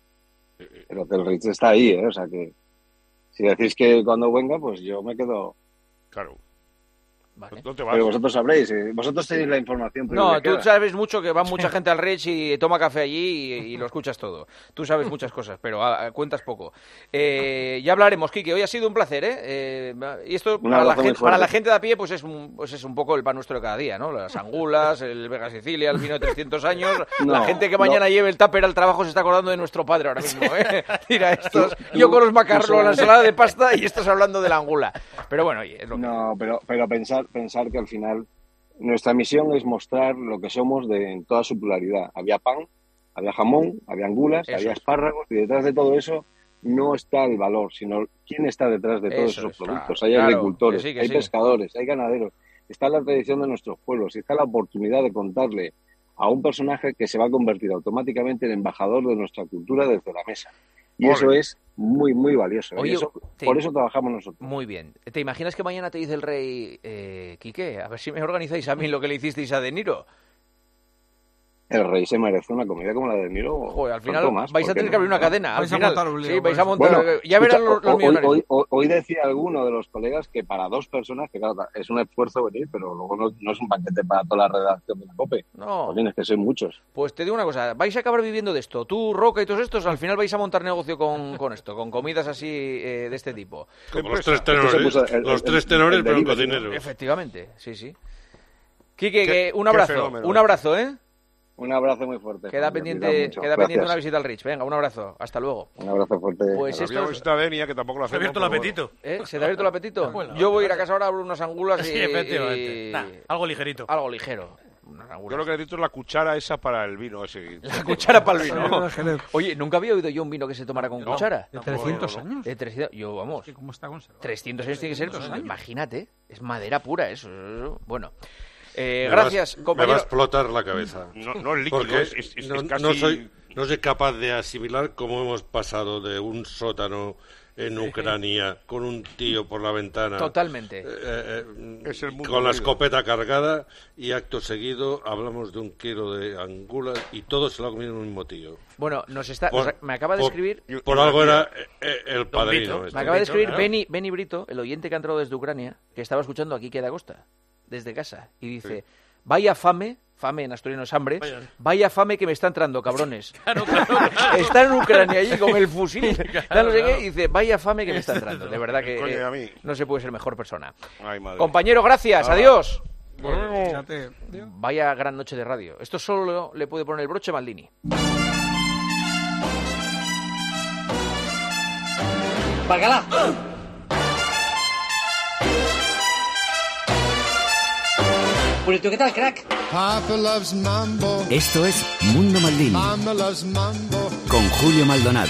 el Hotel Ritz está ahí, o sea que... Si decís que cuando venga, pues yo me quedo... Claro. Vale. No te vas. Pero vosotros sabréis, vosotros tenéis la información. No, tú sabes mucho que va mucha gente al Rich y toma café allí y lo escuchas todo. Tú sabes muchas cosas, pero cuentas poco. Ya hablaremos, Quique. Hoy ha sido un placer, ¿eh? Y esto para la gente de a pie pues es un poco el pan nuestro de cada día, ¿no? Las angulas, el Vega Sicilia, el vino de 300 años. La gente que mañana lleve el tupper al trabajo se está acordando de nuestro padre ahora mismo, ¿eh? Mira, yo con los macarrones, la ensalada de pasta y estás hablando de la angula. Pero bueno, oye, es lo que... No, pero pensar que al final nuestra misión es mostrar lo que somos en toda su pluralidad. Había pan, había jamón, había angulas, había espárragos y detrás de todo eso no está el valor, sino quién está detrás de todos esos productos. Hay agricultores, hay pescadores, hay ganaderos, está la tradición de nuestros pueblos y está la oportunidad de contarle a un personaje que se va a convertir automáticamente en embajador de nuestra cultura desde la mesa. Y eso es muy, muy valioso. Oye, por eso trabajamos nosotros. Muy bien. ¿Te imaginas que mañana te dice el rey, Quique, a ver si me organizáis a mí lo que le hicisteis a De Niro? El rey se merece una comida como la de De Niro. Joder, al final vais a tener que abrir una cadena. Vais a montar un lío. Sí, vais a montar... Bueno, ya verán los millonarios. Hoy decía alguno de los colegas que para 2 personas, que claro, es un esfuerzo venir, pero luego no es un banquete para toda la redacción de la COPE. No. Tienes que ser muchos. Pues te digo una cosa, vais a acabar viviendo de esto. Tú, Roca y todos estos, al final vais a montar negocio con esto, con comidas así de este tipo. Como los 3 tenores, los 3 tenores, pero un cocinero. Efectivamente, sí. Quique, un abrazo, ¿eh? Un abrazo muy fuerte. Queda pendiente una visita al Rich. Venga, un abrazo. Hasta luego. Un abrazo fuerte. Pues esto es... visita a Denia, que tampoco lo hacemos. ¿Se ha abierto el apetito? Bueno. ¿Se te ha abierto el apetito? Bueno, yo voy a ir a casa ahora a abrir unas angulas sí, efectivamente. Algo ligerito. Algo ligero. Yo lo que necesito es la cuchara esa para el vino ese. La cuchara para el vino. Oye, nunca había oído yo un vino que se tomara con cuchara. ¿De 300 años? De 300, yo, vamos. ¿Cómo está conservado? 300 años tiene que ser. Imagínate, es madera pura eso. Bueno. Gracias, compañero. Me va a explotar la cabeza. No es líquido, es casi... No soy capaz de asimilar cómo hemos pasado de un sótano en Ucrania con un tío por la ventana. Totalmente. Es el mundo con la escopeta cargada y acto seguido hablamos de 1 kilo de angulas y todo se lo ha comido en un mismo tío. Bueno, me acaba de escribir... Por algo era el padrino. Me acaba de escribir Beni Brito, el oyente que ha entrado desde Ucrania, que estaba escuchando aquí Queda Costa, desde casa, y dice, vaya fame en asturiano es hambre, vaya fame que me está entrando, cabrones. Claro. Está en Ucrania allí con el fusil, no sé qué, y dice, vaya fame que me está entrando. De verdad que no se puede ser mejor persona. Compañero, gracias, adiós. Vaya gran noche de radio. Esto solo le puede poner el broche Maldini. ¡Bacala! Purito, ¿qué tal, crack? Esto es Mundo Maldini con Julio Maldonado.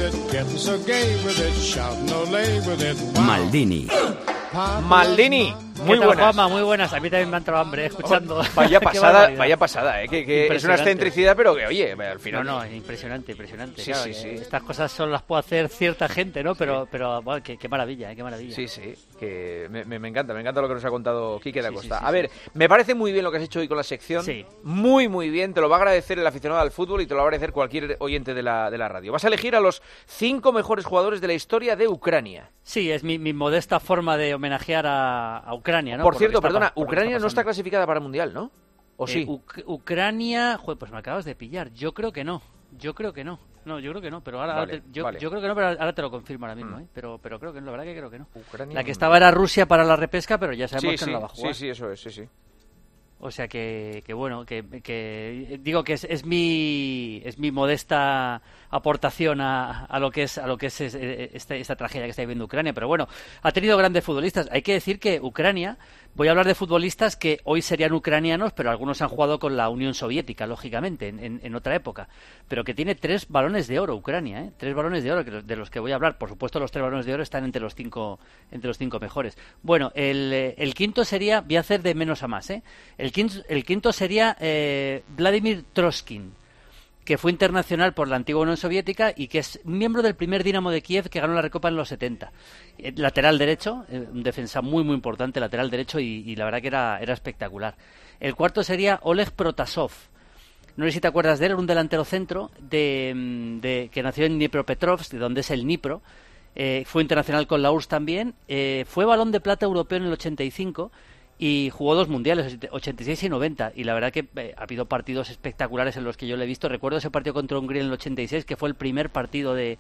Maldini, Muy buenas. Juanma? Muy buenas. A mí también me ha entrado hambre escuchando. Vaya pasada, que es una excentricidad, pero que, oye, al final... No, impresionante. Sí, claro, sí. Estas cosas solo las puede hacer cierta gente, ¿no? Pero bueno, qué maravilla, qué maravilla. Sí, que me encanta lo que nos ha contado Quique da Costa. A ver, me parece muy bien lo que has hecho hoy con la sección. Sí. Muy, muy bien. Te lo va a agradecer el aficionado al fútbol y te lo va a agradecer cualquier oyente de la radio. Vas a elegir a los 5 mejores jugadores de la historia de Ucrania. Sí, es mi modesta forma de homenajear a Ucrania, ¿no? Por cierto, perdona, Ucrania no está clasificada para el Mundial, ¿no? ¿O sí? Ucrania, pues me acabas de pillar. Yo creo que no. No, yo creo que no, pero ahora yo creo que no, pero ahora te lo confirmo ahora mismo, ¿eh? Pero creo que no, la verdad que creo que no. Ucrania, la que estaba era Rusia para la repesca, pero ya sabemos que no la va a jugar. Sí, eso es, sí. O sea que bueno, que digo que es mi modesta aportación a lo que es esta tragedia que está viviendo Ucrania, pero bueno, ha tenido grandes futbolistas. Hay que decir que Ucrania, voy a hablar de futbolistas que hoy serían ucranianos, pero algunos han jugado con la Unión Soviética, lógicamente, en otra época, pero que tiene 3 balones de oro Ucrania, 3 balones de oro de los que voy a hablar. Por supuesto, los 3 balones de oro están entre los 5 mejores. Bueno, el quinto sería, voy a hacer de menos a más, El quinto sería Vladimir Trotskin, que fue internacional por la antigua Unión Soviética y que es miembro del primer Dinamo de Kiev que ganó la Recopa en los 70. Lateral derecho, un defensa muy muy importante, lateral derecho, y la verdad que era espectacular. El cuarto sería Oleg Protasov. No sé si te acuerdas de él, era un delantero centro que nació en Dnipropetrovsk, de donde es el Dnipro. Fue internacional con la URSS también. Fue Balón de Plata europeo en el 85 y jugó 2 mundiales, 86 y 90, y la verdad que ha habido partidos espectaculares en los que yo le he visto. Recuerdo ese partido contra Hungría en el 86, que fue el primer partido de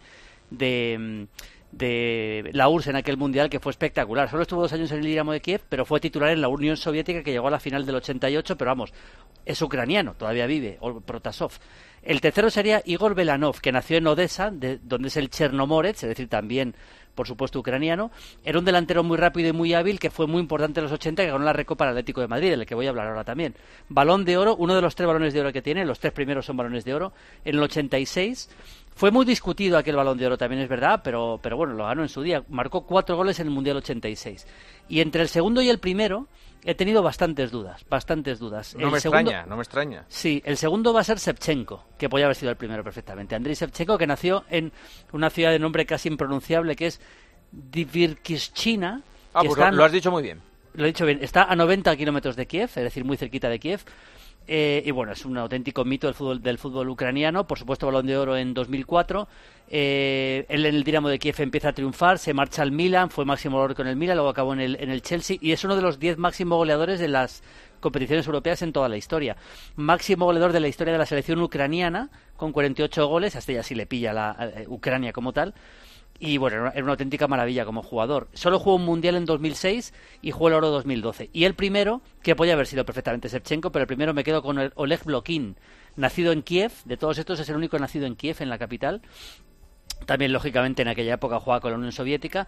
la URSS en aquel mundial, que fue espectacular. Solo estuvo 2 años en el Dinamo de Kiev, pero fue titular en la Unión Soviética, que llegó a la final del 88, pero vamos, es ucraniano, todavía vive, Protasov. El tercero sería Igor Belanov, que nació en Odessa, donde es el Chernomorets, es decir, también, por supuesto, ucraniano. Era un delantero muy rápido y muy hábil, que fue muy importante en los 80, que ganó la Recopa al Atlético de Madrid, del que voy a hablar ahora también. Balón de oro, uno de los 3 balones de oro que tiene, los 3 primeros son balones de oro, en el 86. Fue muy discutido aquel Balón de Oro, también es verdad, pero bueno, lo ganó en su día. Marcó 4 goles en el Mundial 86. Y entre el segundo y el primero he tenido bastantes dudas. No me extraña. Sí, el segundo va a ser Shevchenko, que podía haber sido el primero perfectamente. Andriy Shevchenko, que nació en una ciudad de nombre casi impronunciable, que es Dvyrkishchina. Pues lo has dicho muy bien. Lo he dicho bien. Está a 90 kilómetros de Kiev, es decir, muy cerquita de Kiev. Y bueno, es un auténtico mito del fútbol ucraniano. Por supuesto, Balón de Oro en 2004. Él en el Dinamo de Kiev empieza a triunfar, se marcha al Milan, fue máximo goleador con el Milan, luego acabó en el Chelsea, y es uno de los 10 máximos goleadores de las competiciones europeas en toda la historia. Máximo goleador de la historia de la selección ucraniana, con 48 goles, hasta ya sí le pilla la Ucrania como tal. Y bueno, era una auténtica maravilla como jugador. Solo jugó un mundial en 2006 y jugó el Oro 2012. Y el primero, que podía haber sido perfectamente Shevchenko, pero el primero me quedo con el Oleg Blokin, nacido en Kiev. De todos estos es el único nacido en Kiev, en la capital. También, lógicamente, en aquella época jugaba con la Unión Soviética.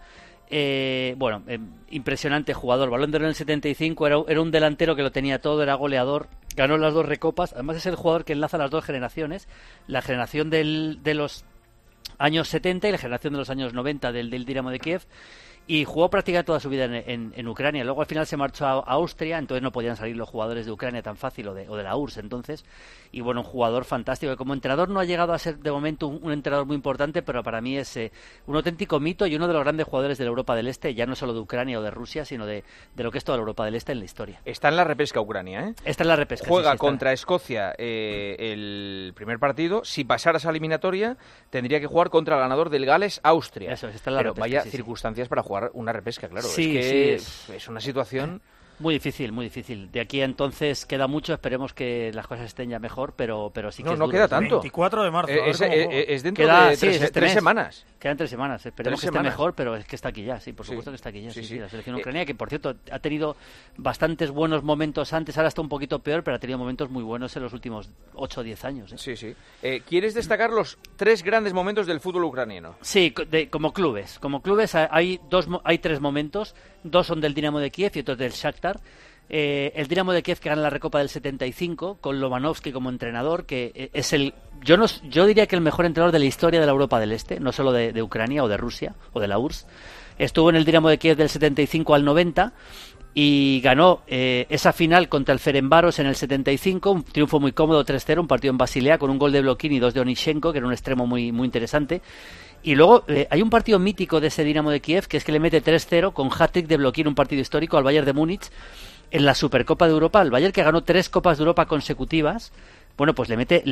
Impresionante jugador. Balón de Oro en el 75, era un delantero que lo tenía todo, era goleador, ganó las 2 recopas. Además es el jugador que enlaza las 2 generaciones, la generación de los años 70 y la generación de los años 90 del Dinamo de Kiev, y jugó prácticamente toda su vida en Ucrania. Luego al final se marchó a Austria, entonces no podían salir los jugadores de Ucrania tan fácil, o de la URSS entonces, y bueno, un jugador fantástico, que como entrenador no ha llegado a ser de momento un entrenador muy importante, pero para mí es un auténtico mito y uno de los grandes jugadores de la Europa del Este, ya no solo de Ucrania o de Rusia, sino de lo que es toda la Europa del Este en la historia. Está en la repesca Ucrania, ¿eh? Está en la repesca. Juega contra Escocia el primer partido. Si pasara esa eliminatoria, tendría que jugar contra el ganador del Gales-Austria. Eso, está en la pero repesca, vaya circunstancias para jugar una repesca, claro. Sí, es una situación... Muy difícil, muy difícil. De aquí a entonces queda mucho, esperemos que las cosas estén ya mejor, pero sí que no queda tanto. 24 de marzo. Es dentro de 3 semanas. Quedan 3 semanas. Esperemos que esté mejor, pero es que está aquí ya, sí, por supuesto que está aquí ya. Sí. La selección ucraniana, que por cierto ha tenido bastantes buenos momentos antes, ahora está un poquito peor, pero ha tenido momentos muy buenos en los últimos 8 o 10 años. Sí. ¿Quieres destacar los 3 grandes momentos del fútbol ucraniano? Sí, como clubes. Como clubes hay 3 momentos. 2 son del Dinamo de Kiev y otros del Shakhtar. El Dinamo de Kiev, que gana la Recopa del 75 con Lobanovsky como entrenador, que es yo diría que el mejor entrenador de la historia de la Europa del Este, no solo de Ucrania o de Rusia o de la URSS. Estuvo en el Dinamo de Kiev del 75 al 90 y ganó esa final contra el Ferencváros en el 75, un triunfo muy cómodo 3-0, un partido en Basilea con un gol de Bloquín y 2 de Onishenko, que era un extremo muy, muy interesante. Y luego hay un partido mítico de ese Dinamo de Kiev, que es que le mete 3-0 con hat-trick de Bloquín, un partido histórico, al Bayern de Múnich en la Supercopa de Europa. El Bayern, que ganó 3 Copas de Europa consecutivas, bueno, pues le mete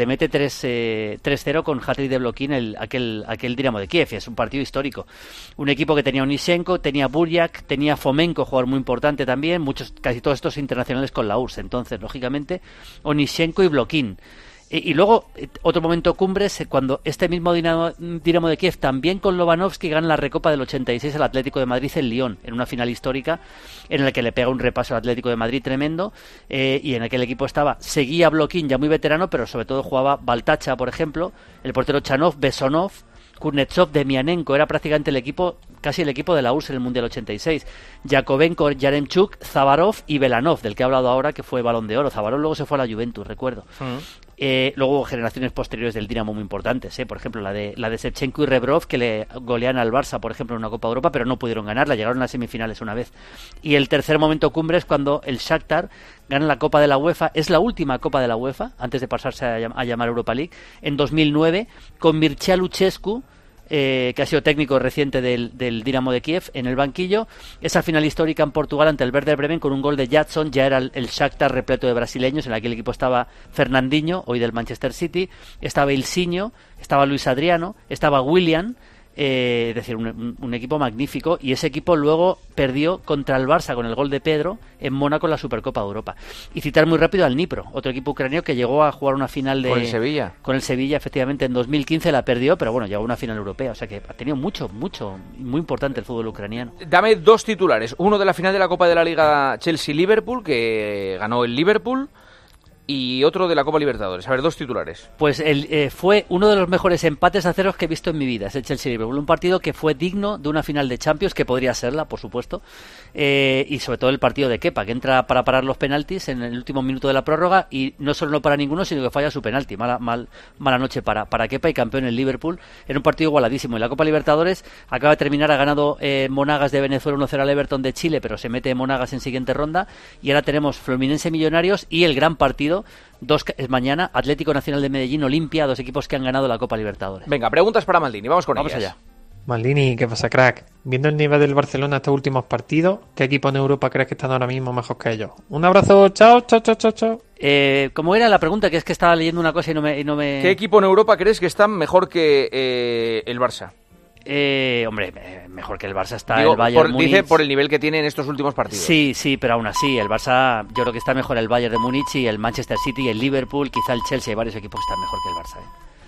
3-0 con hat-trick de Bloquín aquel Dinamo de Kiev. Es un partido histórico. Un equipo que tenía Onishenko, tenía Burjak, tenía Fomenko, jugador muy importante también, casi todos estos internacionales con la URSS. Entonces, lógicamente, Onishenko y Bloquín. Y luego, otro momento cumbre es cuando este mismo Dinamo de Kiev, también con Lobanovsky, gana la Recopa del 86 al Atlético de Madrid en Lyon, en una final histórica en la que le pega un repaso al Atlético de Madrid tremendo, y en aquel equipo seguía Bloquín, ya muy veterano, pero sobre todo jugaba Baltacha, por ejemplo, el portero Chanov, Besonov, Kuznetsov, Demianenko, era prácticamente casi el equipo de la URSS en el Mundial 86. Yakovenko, Yaremchuk, Zavarov y Belanov, del que he hablado ahora, que fue Balón de Oro. Zavarov luego se fue a la Juventus, recuerdo. Luego hubo generaciones posteriores del Dinamo muy importantes, por ejemplo la de Shevchenko y Rebrov, que le golean al Barça, por ejemplo, en una Copa de Europa, pero no pudieron ganarla, llegaron a las semifinales una vez. Y el tercer momento cumbre es cuando el Shakhtar gana la Copa de la UEFA, es la última Copa de la UEFA, antes de pasarse a llamar Europa League, en 2009, con Mircea Lucescu, que ha sido técnico reciente del Dinamo de Kiev, en el banquillo. Esa final histórica en Portugal ante el Werder Bremen con un gol de Jadson. Ya era el Shakhtar repleto de brasileños. En aquel equipo estaba Fernandinho, hoy del Manchester City, estaba Ilsinho, estaba Luis Adriano, estaba Willian, es decir, un equipo magnífico. Y ese equipo luego perdió contra el Barça con el gol de Pedro en Mónaco en la Supercopa de Europa. Y citar muy rápido al Dnipro, otro equipo ucraniano que llegó a jugar una final con el Sevilla. Con el Sevilla, efectivamente, en 2015 la perdió, pero bueno, llegó a una final europea. O sea que ha tenido mucho, muy importante el fútbol ucraniano. Dame 2 titulares. Uno de la final de la Copa de la Liga Chelsea-Liverpool, que ganó el Liverpool, y otro de la Copa Libertadores. A ver, 2 titulares. Pues fue uno de los mejores empates a ceros que he visto en mi vida, es el Chelsea-Liverpool. Un partido que fue digno de una final de Champions, que podría serla, por supuesto. Y sobre todo el partido de Kepa, que entra para parar los penaltis en el último minuto de la prórroga, y no solo no para ninguno, sino que falla su penalti. Mala noche para Kepa, y campeón el Liverpool. Era un partido igualadísimo. En la Copa Libertadores acaba de terminar, ha ganado Monagas de Venezuela 1-0 al Everton de Chile, pero se mete Monagas en siguiente ronda. Y ahora tenemos Fluminense Millonarios y el gran partido, es mañana, Atlético Nacional de Medellín Olimpia, 2 equipos que han ganado la Copa Libertadores. Venga, preguntas para Maldini, vamos ellas. Allá. Maldini, ¿qué pasa, crack? Viendo el nivel del Barcelona estos últimos partidos, ¿qué equipo en Europa crees que están ahora mismo mejor que ellos? Un abrazo, chao. ¿Cómo era la pregunta? Que es que estaba leyendo una cosa y no me... ¿Qué equipo en Europa crees que está mejor que el Barça? Hombre, mejor que el Barça está el Bayern Múnich. Dice por el nivel que tiene en estos últimos partidos. Sí, pero aún así, el Barça, yo creo que está mejor el Bayern de Múnich y el Manchester City y el Liverpool, quizá el Chelsea, hay varios equipos que están mejor que el Barça.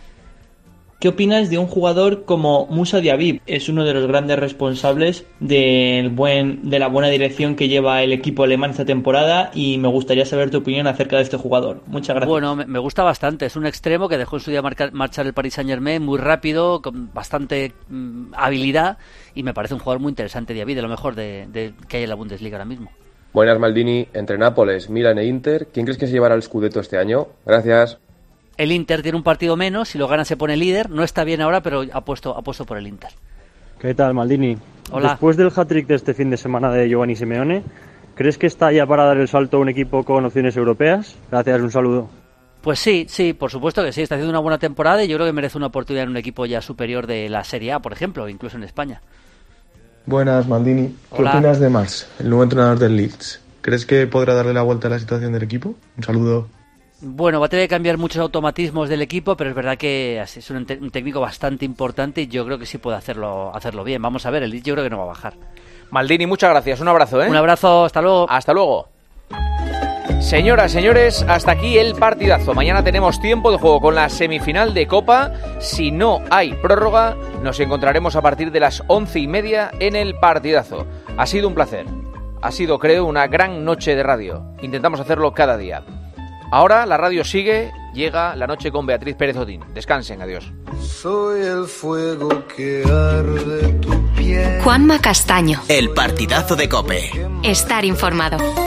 ¿Qué opinas de un jugador como Musa Diaby? Es uno de los grandes responsables de la buena dirección que lleva el equipo alemán esta temporada, y me gustaría saber tu opinión acerca de este jugador. Muchas gracias. Bueno, me gusta bastante. Es un extremo que dejó en su día marchar el Paris Saint-Germain, muy rápido, con bastante habilidad, y me parece un jugador muy interesante, Diaby, de lo mejor que hay en la Bundesliga ahora mismo. Buenas, Maldini. Entre Nápoles, Milan e Inter, ¿quién crees que se llevará el Scudetto este año? Gracias. El Inter tiene un partido menos, si lo gana se pone líder, no está bien ahora, pero apuesto por el Inter. ¿Qué tal, Maldini? Hola. Después del hat-trick de este fin de semana de Giovanni Simeone, ¿crees que está ya para dar el salto a un equipo con opciones europeas? Gracias, un saludo. Pues sí, por supuesto que sí, está haciendo una buena temporada y yo creo que merece una oportunidad en un equipo ya superior de la Serie A, por ejemplo, incluso en España. Buenas, Maldini. ¿Qué opinas de Mars, el nuevo entrenador del Leeds? ¿Crees que podrá darle la vuelta a la situación del equipo? Un saludo. Bueno, va a tener que cambiar muchos automatismos del equipo, pero es verdad que es un técnico bastante importante y yo creo que sí puede hacerlo bien. Vamos a ver, el Leeds yo creo que no va a bajar. Maldini, muchas gracias. Un abrazo, ¿eh? Un abrazo, hasta luego. Hasta luego. Señoras, señores, hasta aquí el partidazo. Mañana tenemos tiempo de juego con la semifinal de Copa. Si no hay prórroga, nos encontraremos a partir de las 11:30 en el partidazo. Ha sido un placer. Ha sido, creo, una gran noche de radio. Intentamos hacerlo cada día. Ahora la radio sigue, llega la noche con Beatriz Pérez Otín. Descansen, adiós. Soy el fuego que arde tu piel. Juanma Castaño. El partidazo de COPE. Estar informado.